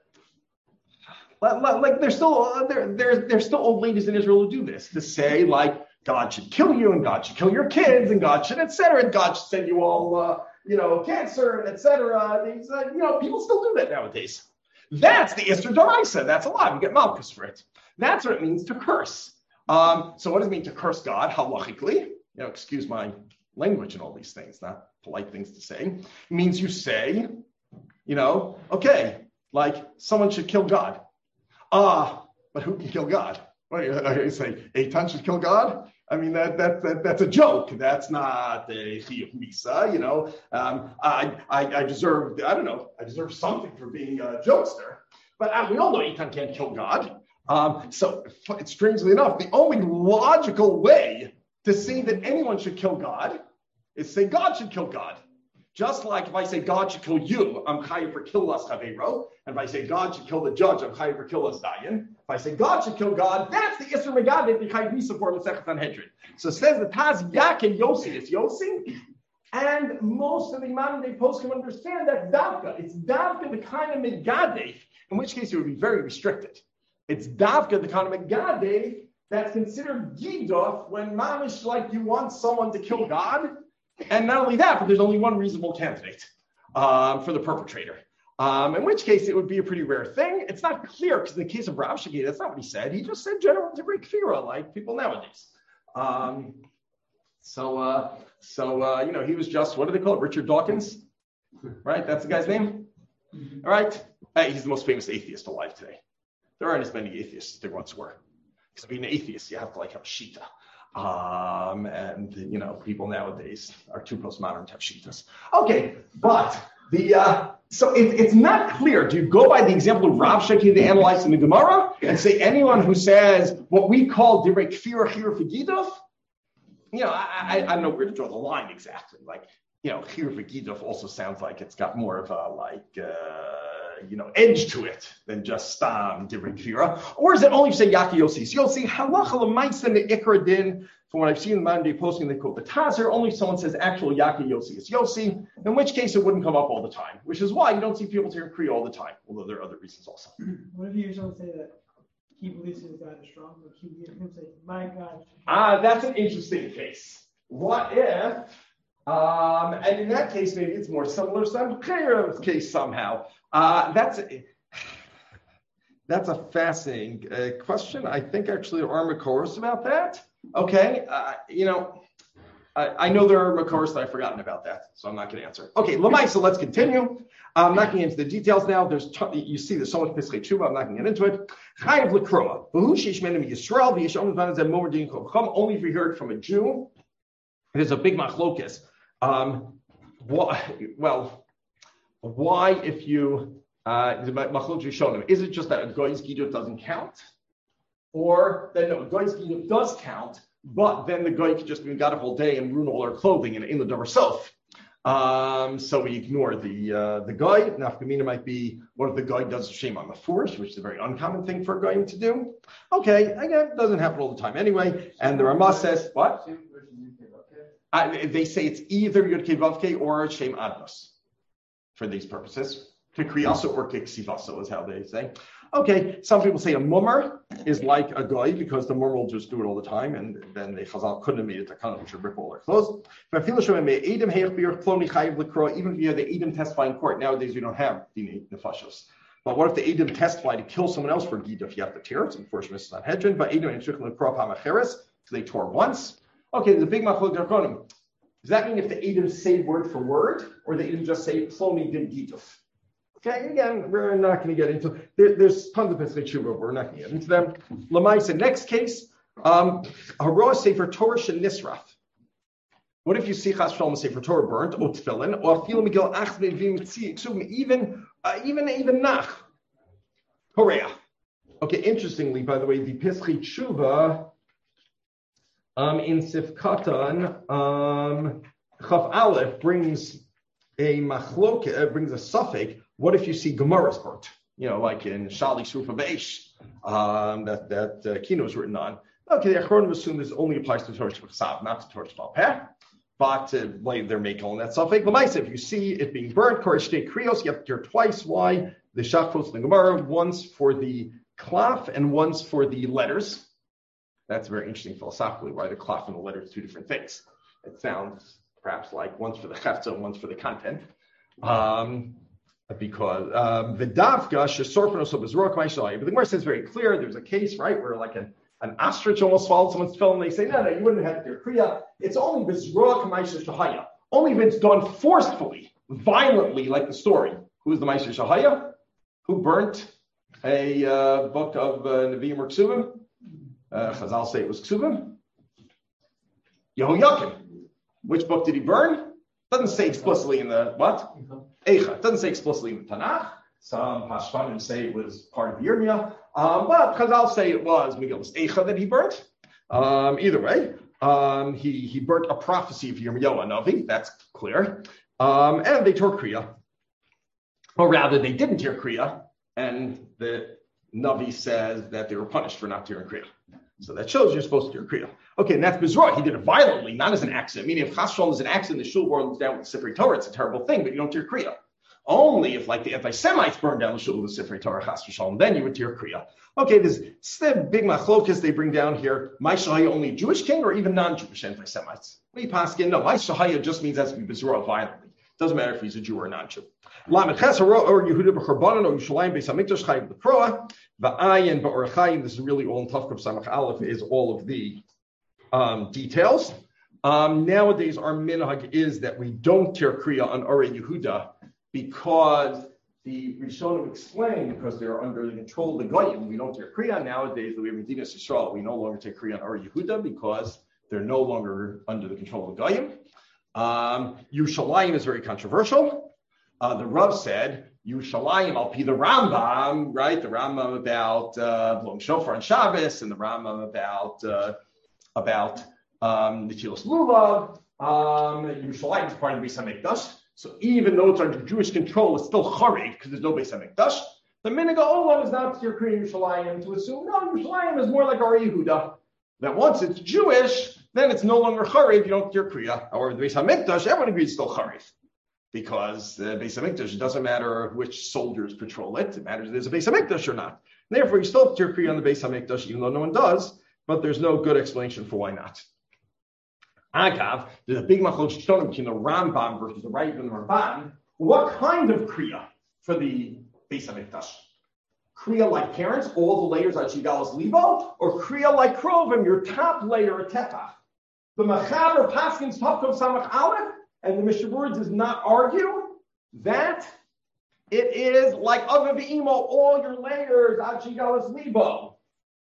like, like there's still uh, there, there, there's still old ladies in Israel who do this, to say like God should kill you and God should kill your kids and God should et cetera and God should send you all uh, you know cancer and et cetera. These, uh, you know, people still do that nowadays. That's the Isser D'Oraisa. That's a lot. You get malchus for it. That's what it means to curse. Um, so what does it mean to curse God halachically? You know, excuse my language and all these things, not polite things to say. It means you say, you know, okay, like someone should kill God. Ah, uh, but who can kill God? What do you say? Eitan should kill God? I mean, that, that, that that's a joke. That's not a chiyuv misa, you know. Um, I, I I deserve, I don't know, I deserve something for being a jokester. But uh, we all know Eitan can't kill God. Um, so, strangely enough, the only logical way to say that anyone should kill God is say God should kill God. Just like if I say God should kill you, I'm chayiv for killas chavero. And if I say God should kill the judge, I'm chayiv for killas dayan. If I say God should kill God, that's the Isser Megadeh, the chayiv misa for Masechet Sanhedrin. So it says the Taz Yak and Yossi. It's Yossi. And most of the modern day posts can understand that Davka. It's Davka, the kind of Megadeh, in which case it would be very restricted. It's Davka, the kind of Megadeh that's considered Giduf when mamish, like you want someone to kill God. And not only that, but there's only one reasonable candidate um, for the perpetrator. Um, in which case, it would be a pretty rare thing. It's not clear, because in the case of Rav Shagi, that's not what he said. He just said general to break kfira, like people nowadays. Um, so, uh, so uh, you know, he was just, what do they call it? Richard Dawkins? Right? That's the guy's name? All right? Uh, he's the most famous atheist alive today. There aren't as many atheists as there once were. Because to be an atheist, you have to like have a shita. Um, and, you know, people nowadays are too postmodern to have shitas. Okay, but the, uh, so it, it's not clear. Do you go by the example of Rav Shaki they analyzed in the Gemara and say anyone who says what we call direi kfira chiyur v'giduf? You know, I, I, I don't know where to draw the line exactly. Like, you know, chiyur v'giduf also sounds like it's got more of a, like, uh, you know, edge to it than just stam direi kfira. Or is it only say Yaki Yossi? So you'll see halacha l'maisa the ikra din. From what I've seen in the modern day posting, they quote the Tazer. Only someone says actual Yaki Yossi is Yossi, in which case it wouldn't come up all the time, which is why you don't see people hear Kriya all the time, although there are other reasons also. What if you hear someone say that he believes his God is strong, but he hears him say, my God. Ah, that's an interesting case. What if, um, and in that case, maybe it's more similar to Samkhira's case somehow. Uh, that's a, that's a fascinating uh, question. I think actually there are Makoros about that. Okay, uh, you know, I, I know there are Makoros that I've forgotten about that, so I'm not going to answer. Okay, Lamai, so let's continue. I'm not going to get into the details now. There's t- you see there's so much Pesach Tshuva, I'm not going to get into it. Chayav L'Kroa, V'hu Sheish Menim Yisrael, V'yesh Omen Van Zeh Momer Din Kol Chum. Only if you heard from a Jew. There's a big machlokes. Um, why, well, why if you uh, the machlokes Rishonim, is it just that a goy's giduf doesn't count? Or then no, a goy's giduf does count, but then the goy could just be got a whole day and ruin all our clothing and in the door herself. Um, so we ignore the uh, the goy. Nafkamina might be what if the goy does shame on the force, which is a very uncommon thing for a goy to do. Okay, again, it doesn't happen all the time anyway. And the Ramah says what? Uh, they say it's either Yud Kei Vav Kei or Shem Adnos for these purposes. Kikriyaso or Kiksivaso is how they say. Okay, some people say a mummer is like a goy because the mummer will just do it all the time, and then the Chazal couldn't have made it a kind which would rip all their clothes. Even if you have the Edom testifying in court, nowadays we don't have Dini Nefashos. But what if the Edom testify to kill someone else for Gida if you have to tear? It's unfortunate it's not Hedron, but Edom and Shiklim Krop HaMacheres, so they tore once. Okay, there's a big machlok drakonim. Does that mean if the Edom say word for word, or the Edom just say Plomi did Giduf? Okay, again, we're not going to get into there, there's tons of Pesach Tshuva, but we're not going to get into them. Lamaisa, next case, um, Haroah Sefer Torah Shen Nisraf. What if you see Chas Shalom Sefer Torah burnt, or Tefillin, or Fil Migil Achne Vim Tzum, even uh, even even Nach? Horea. Okay, interestingly, by the way, the Pesach Tshuva um, in Sifkatan, um, Chaf Aleph brings a machlok, uh, brings a suffix. What if you see Gemara's burnt? You know, like in Shali Shrufa Beish, um, that that uh, Kino is written on. Okay, the Achronim assume this only applies to Torah Shebachsav, not to Torah Shebal but uh, like they're making that suffix. If you see it being burnt, Koresh Shtei Krios, you have to hear twice. Why? The Shachos and the Gemara, once for the klaf and once for the letters. That's very interesting philosophically, why the klaf and the letters are two different things. It sounds perhaps like one's for the chefza and one's for the content. Um, because um, the davka shesorpanos of Bezrok Maishalai. But the Gemara says very clear. There's a case, right, where like an, an ostrich almost swallowed someone's tefillin, and they say, no, no, you wouldn't have to do kriya. It's only Bezrok Maishalai. Only if it's done forcefully, violently, like the story. Who is the Maisha Shahaya? Who burnt a uh, book of uh, Nevi'im or Ksuvim? Uh, Chazal say it was Ksuvim. Yehoyakim. Which book did he burn? Doesn't say explicitly in the what? Eicha. It doesn't say explicitly in the Tanakh. Some Hashvanim say it was part of Yirmiyah. Um, but Chazal say it was Megillus Eicha that he burnt. Um, either way, um, he, he burnt a prophecy of Yirmiyah Navi. That's clear. Um, and they tore Kriya. Or rather, they didn't tear Kriya. And the Navi says that they were punished for not tearing Kriya. So that shows you're supposed to tear Kriya. Okay, and that's Bezrah. He did it violently, not as an accident. Meaning, if Chas Shalom is an accident, the shul burns down with the Sifrei Torah, it's a terrible thing, but you don't tear Kriya. Only if, like, the anti-Semites burned down the shul with the Sifrei Torah, Chas Shalom, then you would tear Kriya. Okay, there's the big machlokas they bring down here. My Shahaya only Jewish king or even non-Jewish anti-Semites? We pass in. No, my Shahaya just means that's to be Bezrah violently. Doesn't matter if he's a Jew or a non-Jew. Lamed Ches or Yehuda b'Chorbanon or Yerushalayim Beis Hamikdash Chayim b'Proa v'Ayin b'Or Chayim. This is really all in Tavkuf Samach Aleph is all of the um, details. Um, nowadays, our minhag is that we don't tear Kriya on Orei Yehuda because the Rishonim explain because they're under the control of the Goyim. We don't tear Kriya nowadays. That we have Medinas Yisrael. We no longer take Kriya on Orei Yehuda because they're no longer under the control of the Goyim. Um, Yerushalayim is very controversial. Uh, the Rav said, Yerushalayim, I'll be the Rambam, right? The Rambam about uh, blowing shofar on Shabbos, and the Rambam about uh, about um, Netilas Lulav. Um, Yerushalayim is part of Beis HaMikdash. So even though it's under Jewish control, it's still Charev because there's no Beis HaMikdash. The Minhag Olam is not to create Yerushalayim to assume, no, Yerushalayim is more like our Yehuda. That once it's Jewish, then it's no longer Charev, you don't tear Kriya. However, the Beis HaMikdash, everyone agrees it's still Charev. Because the uh, Beis HaMikdash, it doesn't matter which soldiers patrol it. It matters if there's a Beis HaMikdash or not. And therefore, you still have to tear Kriya on the Beis HaMikdash, even though no one does. But there's no good explanation for why not. Agav, there's a big machlok shtonim between the Rambam versus the Rav and the Ramban. What kind of Kriya for the Beis HaMikdash? Kriya like parents, all the layers are Chigalas Libo, or Kriya like Krovim, your top layer of Tefach? The Machaber Paskins Tavkov Samach Aleph. And the Mishnah Berurah does not argue that it is like Avav Imo, all your layers, Achigalas Libo.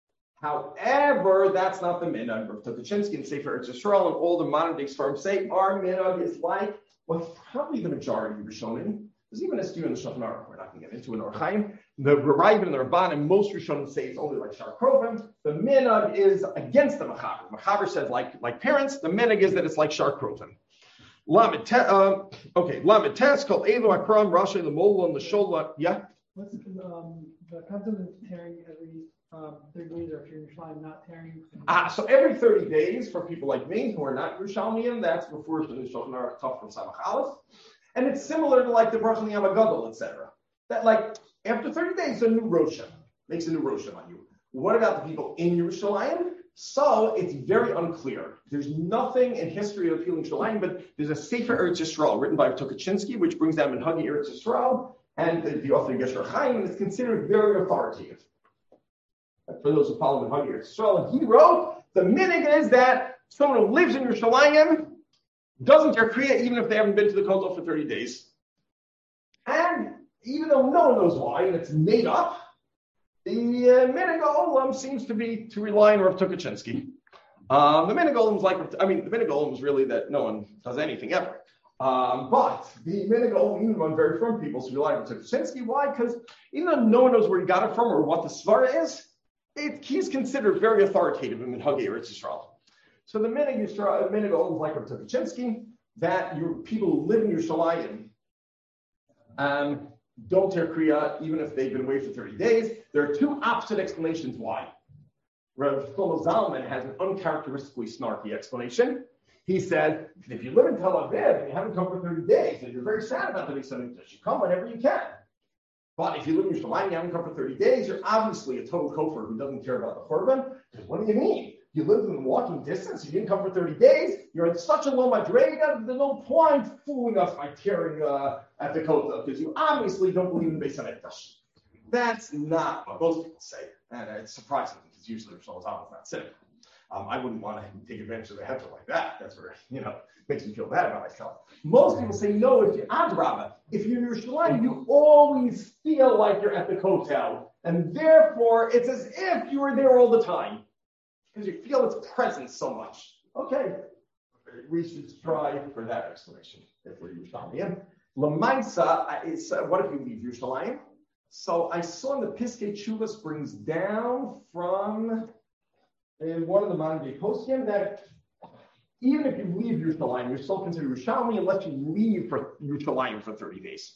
However, that's not the minhag. Rav Tukachinsky and Sefer Eretz Yisrael and all the modern day Sfarim say our minhag is like what's probably the majority of Rishonim. There's even a stew in the Shulchan Aruch. We're not going to get into an Or Chaim. The Rav and the Rabban and most Rishonim say it's only like Shar Krovim. The minhag is against the Machaber. Machaber says like like parents. The minhag is that it's like Shar Krovim. Lamed te, uh, okay, Lamed Tes called Elu Akram, Rashi, the Mola, and the Shola. Yeah. What's um, the concept of tearing every um, thirty days, or if you're Yerushalayim not tearing? Ah, so every thirty days for people like me who are not Yerushalmian, that's before the Shulchan Aruch Tov from Samach Aleph, and it's similar to like the Baruch Yam Gadol, et cetera. That like after thirty days, a new Roshan makes a new Roshan on you. What about the people in Yerushalayim? So it's very unclear. There's nothing in history of healing Shalayim, but there's a Sefer Eretz Yisrael written by Tukachinsky, which brings down Minhagi Eretz Yisrael, and the, the author of Gesher Chaim is considered very authoritative. And for those who follow the Hagir Yisrael, he wrote, the minig is that someone who lives in Yerushalayim doesn't tear Kriya even if they haven't been to the Kotel for thirty days. And even though no one knows why, and it's made up, the uh, minig olam seems to be to rely on Rav Tukachinsky. Um, the minig olam is like, I mean, the minig olam is really that no one does anything ever. Um, but the minig olam, even among very firm people, so rely on Tukachinsky. Why? Because even though no one knows where he got it from or what the svara is, it, he's considered very authoritative in Minhagei Eretz Yisrael. So the minig Yisrael, minig olam is like Rav Tukachinsky, that your people who live in Yerushalayim um, don't tear Kriya even if they've been away for thirty days. There are two opposite explanations why. Rav Shlomo Zalman has an uncharacteristically snarky explanation. He said, if you live in Tel Aviv and you haven't come for thirty days, and you're very sad about the Beis Hamikdash, you come whenever you can. But if you live in Yerushalayim and you haven't come for thirty days, you're obviously a total kofar who doesn't care about the Churban. Because what do you mean? You live in walking distance, you didn't come for thirty days, you're at such a low madrega, there's no point fooling us by tearing uh, at the Kotel, because you obviously don't believe in Beis Hamikdash. That's not what most people say, and it's surprising, because usually Rosh Hashanah is not cynical. Um, I wouldn't want to take advantage of the heifer like that. That's where, you know, makes me feel bad about myself. Most people say, no, if you're Adrabah, if you're in Yerushalayim, you always feel like you're at the Kotel, and therefore it's as if you were there all the time. Because you feel its presence so much. Okay, we should try for that explanation if we're Yerushalayim. Lamaisa is uh, what if you leave Yerushalayim? So I saw in the Piskei Teshuvos brings down from in one of the modern day poskim that even if you leave Yerushalayim, you're still considered Yerushalmi unless you leave for Yerushalayim for thirty days.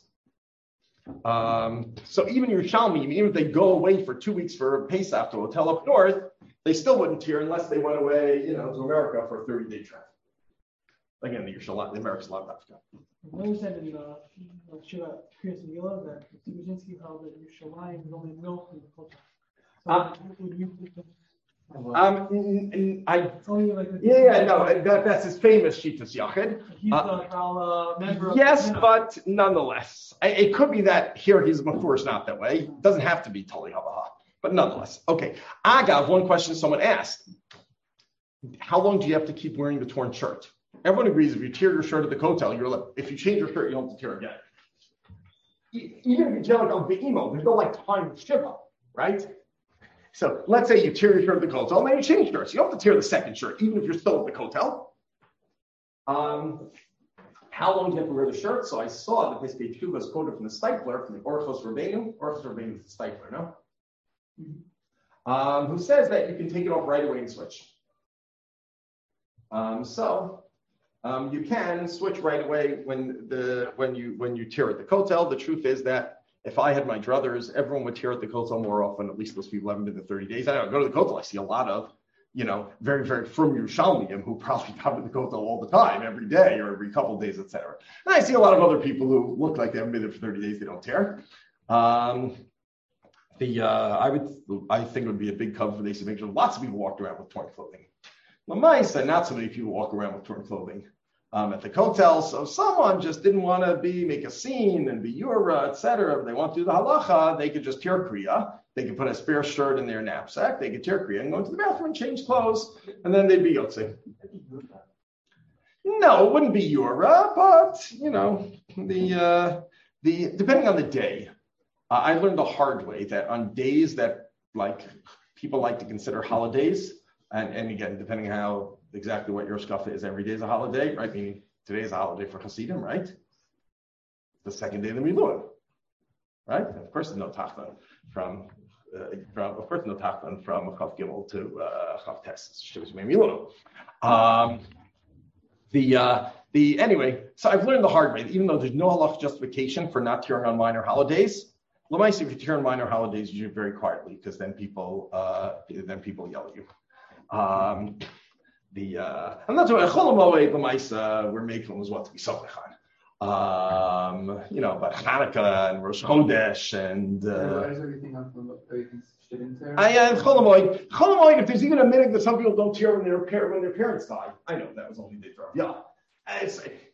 Um, so even Yerushalmi, even if they go away for two weeks for Pesach to a hotel up north, they still wouldn't tear unless they went away, you know, to America for a thirty-day trip. Again, the Yerushalayim, the Americans love Africa. When you said in uh, Shiva Kriyas Megillah that Tukachinsky held that Yerushalayim is only milk in the culture. So Um, would you, Um, n- n- I it's only like yeah, yeah, no, that, that's his famous Shitas Yachid. he's Uh, a uh, member of Yes, you know, but nonetheless, I- it could be that here he's Makur's not that way. It doesn't have to be Tali Havaha, but nonetheless. Okay, Agav, one question someone asked: how long do you have to keep wearing the torn shirt? Everyone agrees if you tear your shirt at the Kotel, you're like, if you change your shirt, you don't have to tear again. E- Even if you tear like on Be'imo, there's no like time shiva, right? So let's say you tear your shirt at the Kotel, and then you change shirts. You don't have to tear the second shirt, even if you're still at the Kotel. Um, how long do you have to wear the shirt? So I saw that this Piskei Teshuvos quoted from the Stipler, from the Orchos Rabbeinu. Orchos Rabbeinu is the Stipler, no? Um, who says that you can take it off right away and switch. Um, so um, you can switch right away when the when you when you tear at the Kotel. The truth is that if I had my druthers, everyone would tear at the Kotel more often. At least those people haven't been to thirty days. I don't go to the Kotel. I see a lot of, you know, very, very from Yerushalmiim who probably come to the Kotel all the time, every day or every couple of days, et cetera. And I see a lot of other people who look like they haven't been there for thirty days. They don't tear. Um, the uh, I would I think it would be a big cover for this. Make sure lots of people walked around with torn clothing. Lamaisa, not so many people walk around with torn clothing. Um, at the Kotel, so someone just didn't want to be make a scene and be Yura, et cetera. If they want to do the halacha, they could just tear Kriya. They could put a spare shirt in their knapsack. They could tear Kriya and go into the bathroom and change clothes, and then they'd be Yotze. No, it wouldn't be Yura, but you know, the uh, the depending on the day, uh, I learned the hard way that on days that like people like to consider holidays, and, and again, depending on how exactly what your stuff is. Every day is a holiday, right? Meaning today is a holiday for Hasidim, right? The second day of the Miluim, right? And of course, there's no Tachlan from, uh, from, of course, no Tachlan from Chav Gimel to uh, Chav Tes, Miluim. Um, the uh, the anyway, so I've learned the hard way. Even though there's no halach justification for not tearing on minor holidays, Lamaisi, if you tear on minor holidays, you do it very quietly because then people uh, then people yell at you. Um, The uh, I'm not talking about Chol Hamoed L'maisa. We're making was what to be Sotechan. Um, you know, but Hanukkah and Rosh Chodesh and. Uh, Is everything on from everything's shitting there? I uh, Chol Hamoed. Chol Hamoed. If there's even a minute that some people don't tear when their par- when their parents die, I know that was only day for yeah. It's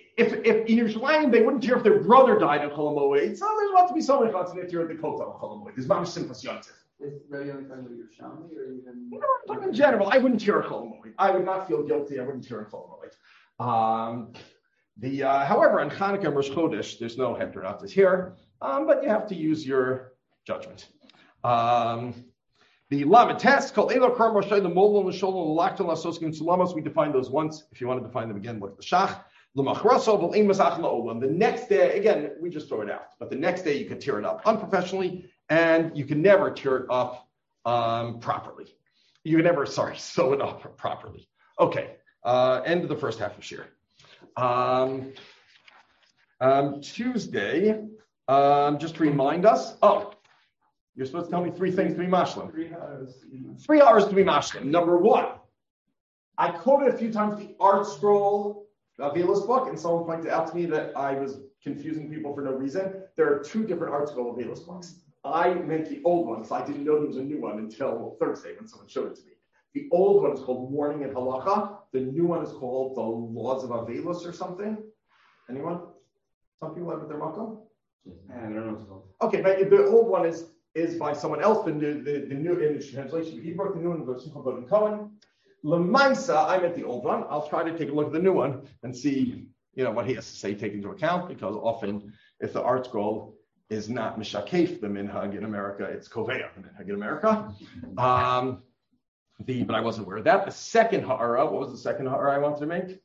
if if in Yerushalayim they wouldn't tear if their brother died in Chol Hamoed, so there's about to be so many chats in tear at the Kotel of Chol Hamoed. There's mamish simchas yontif. Is Rabbi only talking about Yerushalmi or even? You know, I'm talking in general. I wouldn't tear a Chol Hamoed. I would not feel guilty. I wouldn't tear a Chol Hamoed. Um, the uh, however, on Hanukkah and Rosh Chodesh, there's no heter not this here, um, but you have to use your judgment. Um, the Lamed test called Elo Kram Roshay the Molon the Sholon the Lacton Lasoskin Sulamos. We defined those once. If you want to define them again, look at the Shach. The next day, again, we just throw it out. But the next day, you can tear it up unprofessionally, and you can never tear it up um, properly. You can never, sorry, sew it up properly. Okay, uh, end of the first half of Shir. Um, um, Tuesday, um, just to remind us, oh, you're supposed to tell me three things to be mashlim. Three hours. Three hours to be mashlim. Number one, I quoted a few times the Art Scroll Avila's book, and someone pointed out to me that I was confusing people for no reason. There are two different Art Scroll Avila's books. I meant the old one, so I didn't know there was a new one until Thursday when someone showed it to me. The old one is called Mourning and Halacha. The new one is called The Laws of Avilos or something. Anyone? Some people have it their makom? I don't know what's called. Okay, but the old one is is by someone else. The new, the, the new in the translation, he wrote the new one, but Simcha Ben Cohen. Lemaisa, I meant the old one. I'll try to take a look at the new one and see, you know, what he has to say, take into account, because often if the Art Scroll is not Mishakef, the Minhag in America, it's Koveya, the Minhag in America. Um, the, but I wasn't aware of that. The second Ha'ara, what was the second Ha'ara I wanted to make?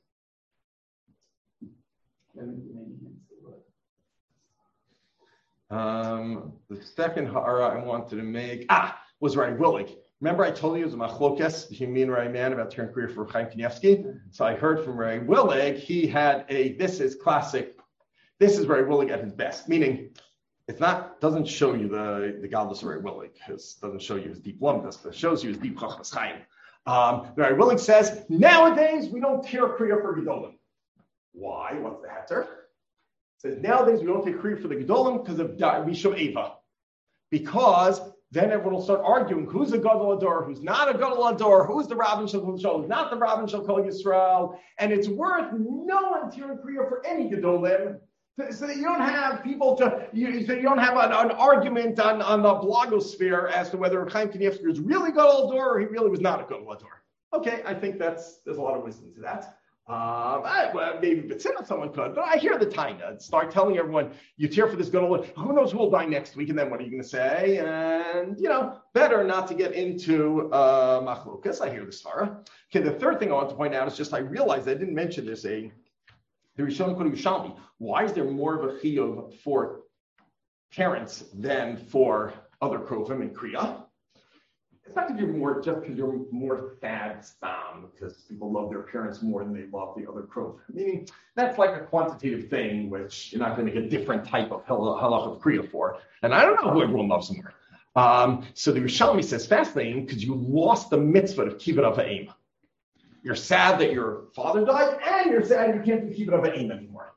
Um, the second Ha'ara I wanted to make, ah, was Rai Willig. Remember I told you it was a machlokes, the human Rai man, about turning career for Chaim Kanievsky? So I heard from Rai Willig, he had a, this is classic, this is Rai Willig at his best, meaning it's not, doesn't show you the, the godless Rai Willig, it doesn't show you his deep lumdus, but it shows you his deep chachmas Chaim. Um, Rai Willig says, nowadays we don't tear kriya for Gedolim. Why? What's the heter? Says nowadays we don't take kriya for the Gedolim because of Mishum Eva. Because then everyone will start arguing who's a Gadol Ador, who's not a Gadol Ador, who's the Rabban Shel Kol Yisrael, who's not the Rabban Shel Kol Yisrael, and it's worth no one tearing kriya for any Gedolim, so that you don't have people to, you, so you don't have an, an argument on, on the blogosphere as to whether Chaim Kanievsky is really Gadol Ador or he really was not a Gadol Ador. Okay, I think that's there's a lot of wisdom to that. Um, I, well, maybe B'tzimah someone could, but I hear the Taina start telling everyone you tear for this good old. Who knows who will die next week, and then what are you going to say? And you know, better not to get into uh, machlokas. I hear the svara. Okay, the third thing I want to point out is just I realized I didn't mention this. A the Rishon Kodesh Yerushalmi. Why is there more of a chiyuv for parents than for other krovim and kriya? It's not because you're more, just because you're more sad spam, because people love their parents more than they love the other krov. Meaning, that's like a quantitative thing, which you're not going to make a different type of halach of kriya for. And I don't know who everyone loves more. Um, so the Yerushalmi says, fascinating, because you lost the mitzvah of kibbut of ha'im. You're sad that your father died, and you're sad you can't do kibbut of ha'im anymore.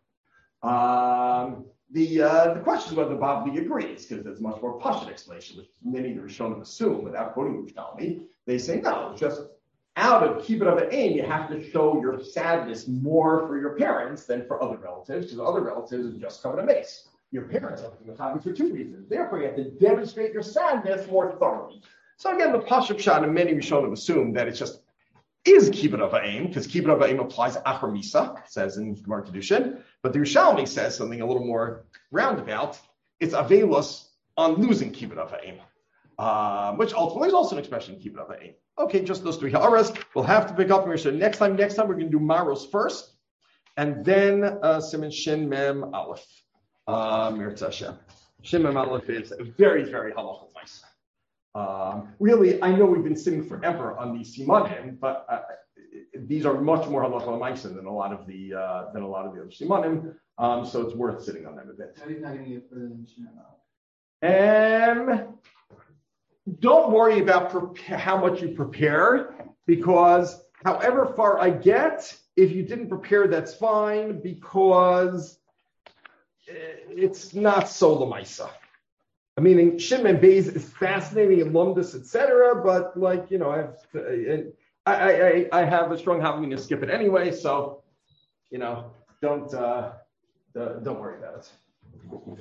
Um, The uh, the question is whether Bavli agrees, because there's a much more pashut explanation, which many of the Rishonim assume without quoting Yerushalmi. They say no, just out of kibbut of aim, you have to show your sadness more for your parents than for other relatives, because other relatives are just coming to mace. Your parents are coming for two reasons. Therefore, you have to demonstrate your sadness more thoroughly. So again, the pashut shot and many Rishonim assume that it's just is kibbut of aim, because kibbut of aim applies achar misa, says in Gemara Kedushin. But the Yerushalmi says something a little more roundabout. It's avelos on losing kibbut of aim, uh, which ultimately is also an expression of kibbut of aim. Okay, just those three ha'aras. We'll have to pick up from here. Next time, next time we're going to do Maros first, and then uh, Siman Shin Mem Aleph. Mirza Hashem. Shin Mem Aleph is very, very halachal nice. Um, really, I know we've been sitting forever on these simanim, but uh, these are much more halachal ma'asim than a lot of the uh, than a lot of the other simanim. Um, so it's worth sitting on them a bit. How are you not going to get further than Shemel? Um, don't worry about pre- how much you prepare, because however far I get, if you didn't prepare, that's fine, because it's not so lamaisa. I mean, Shin and Beis is fascinating and lumdus, et cetera. But like you know, I have I, I I have a strong having to skip it anyway. So you know, don't uh, don't don't worry about it.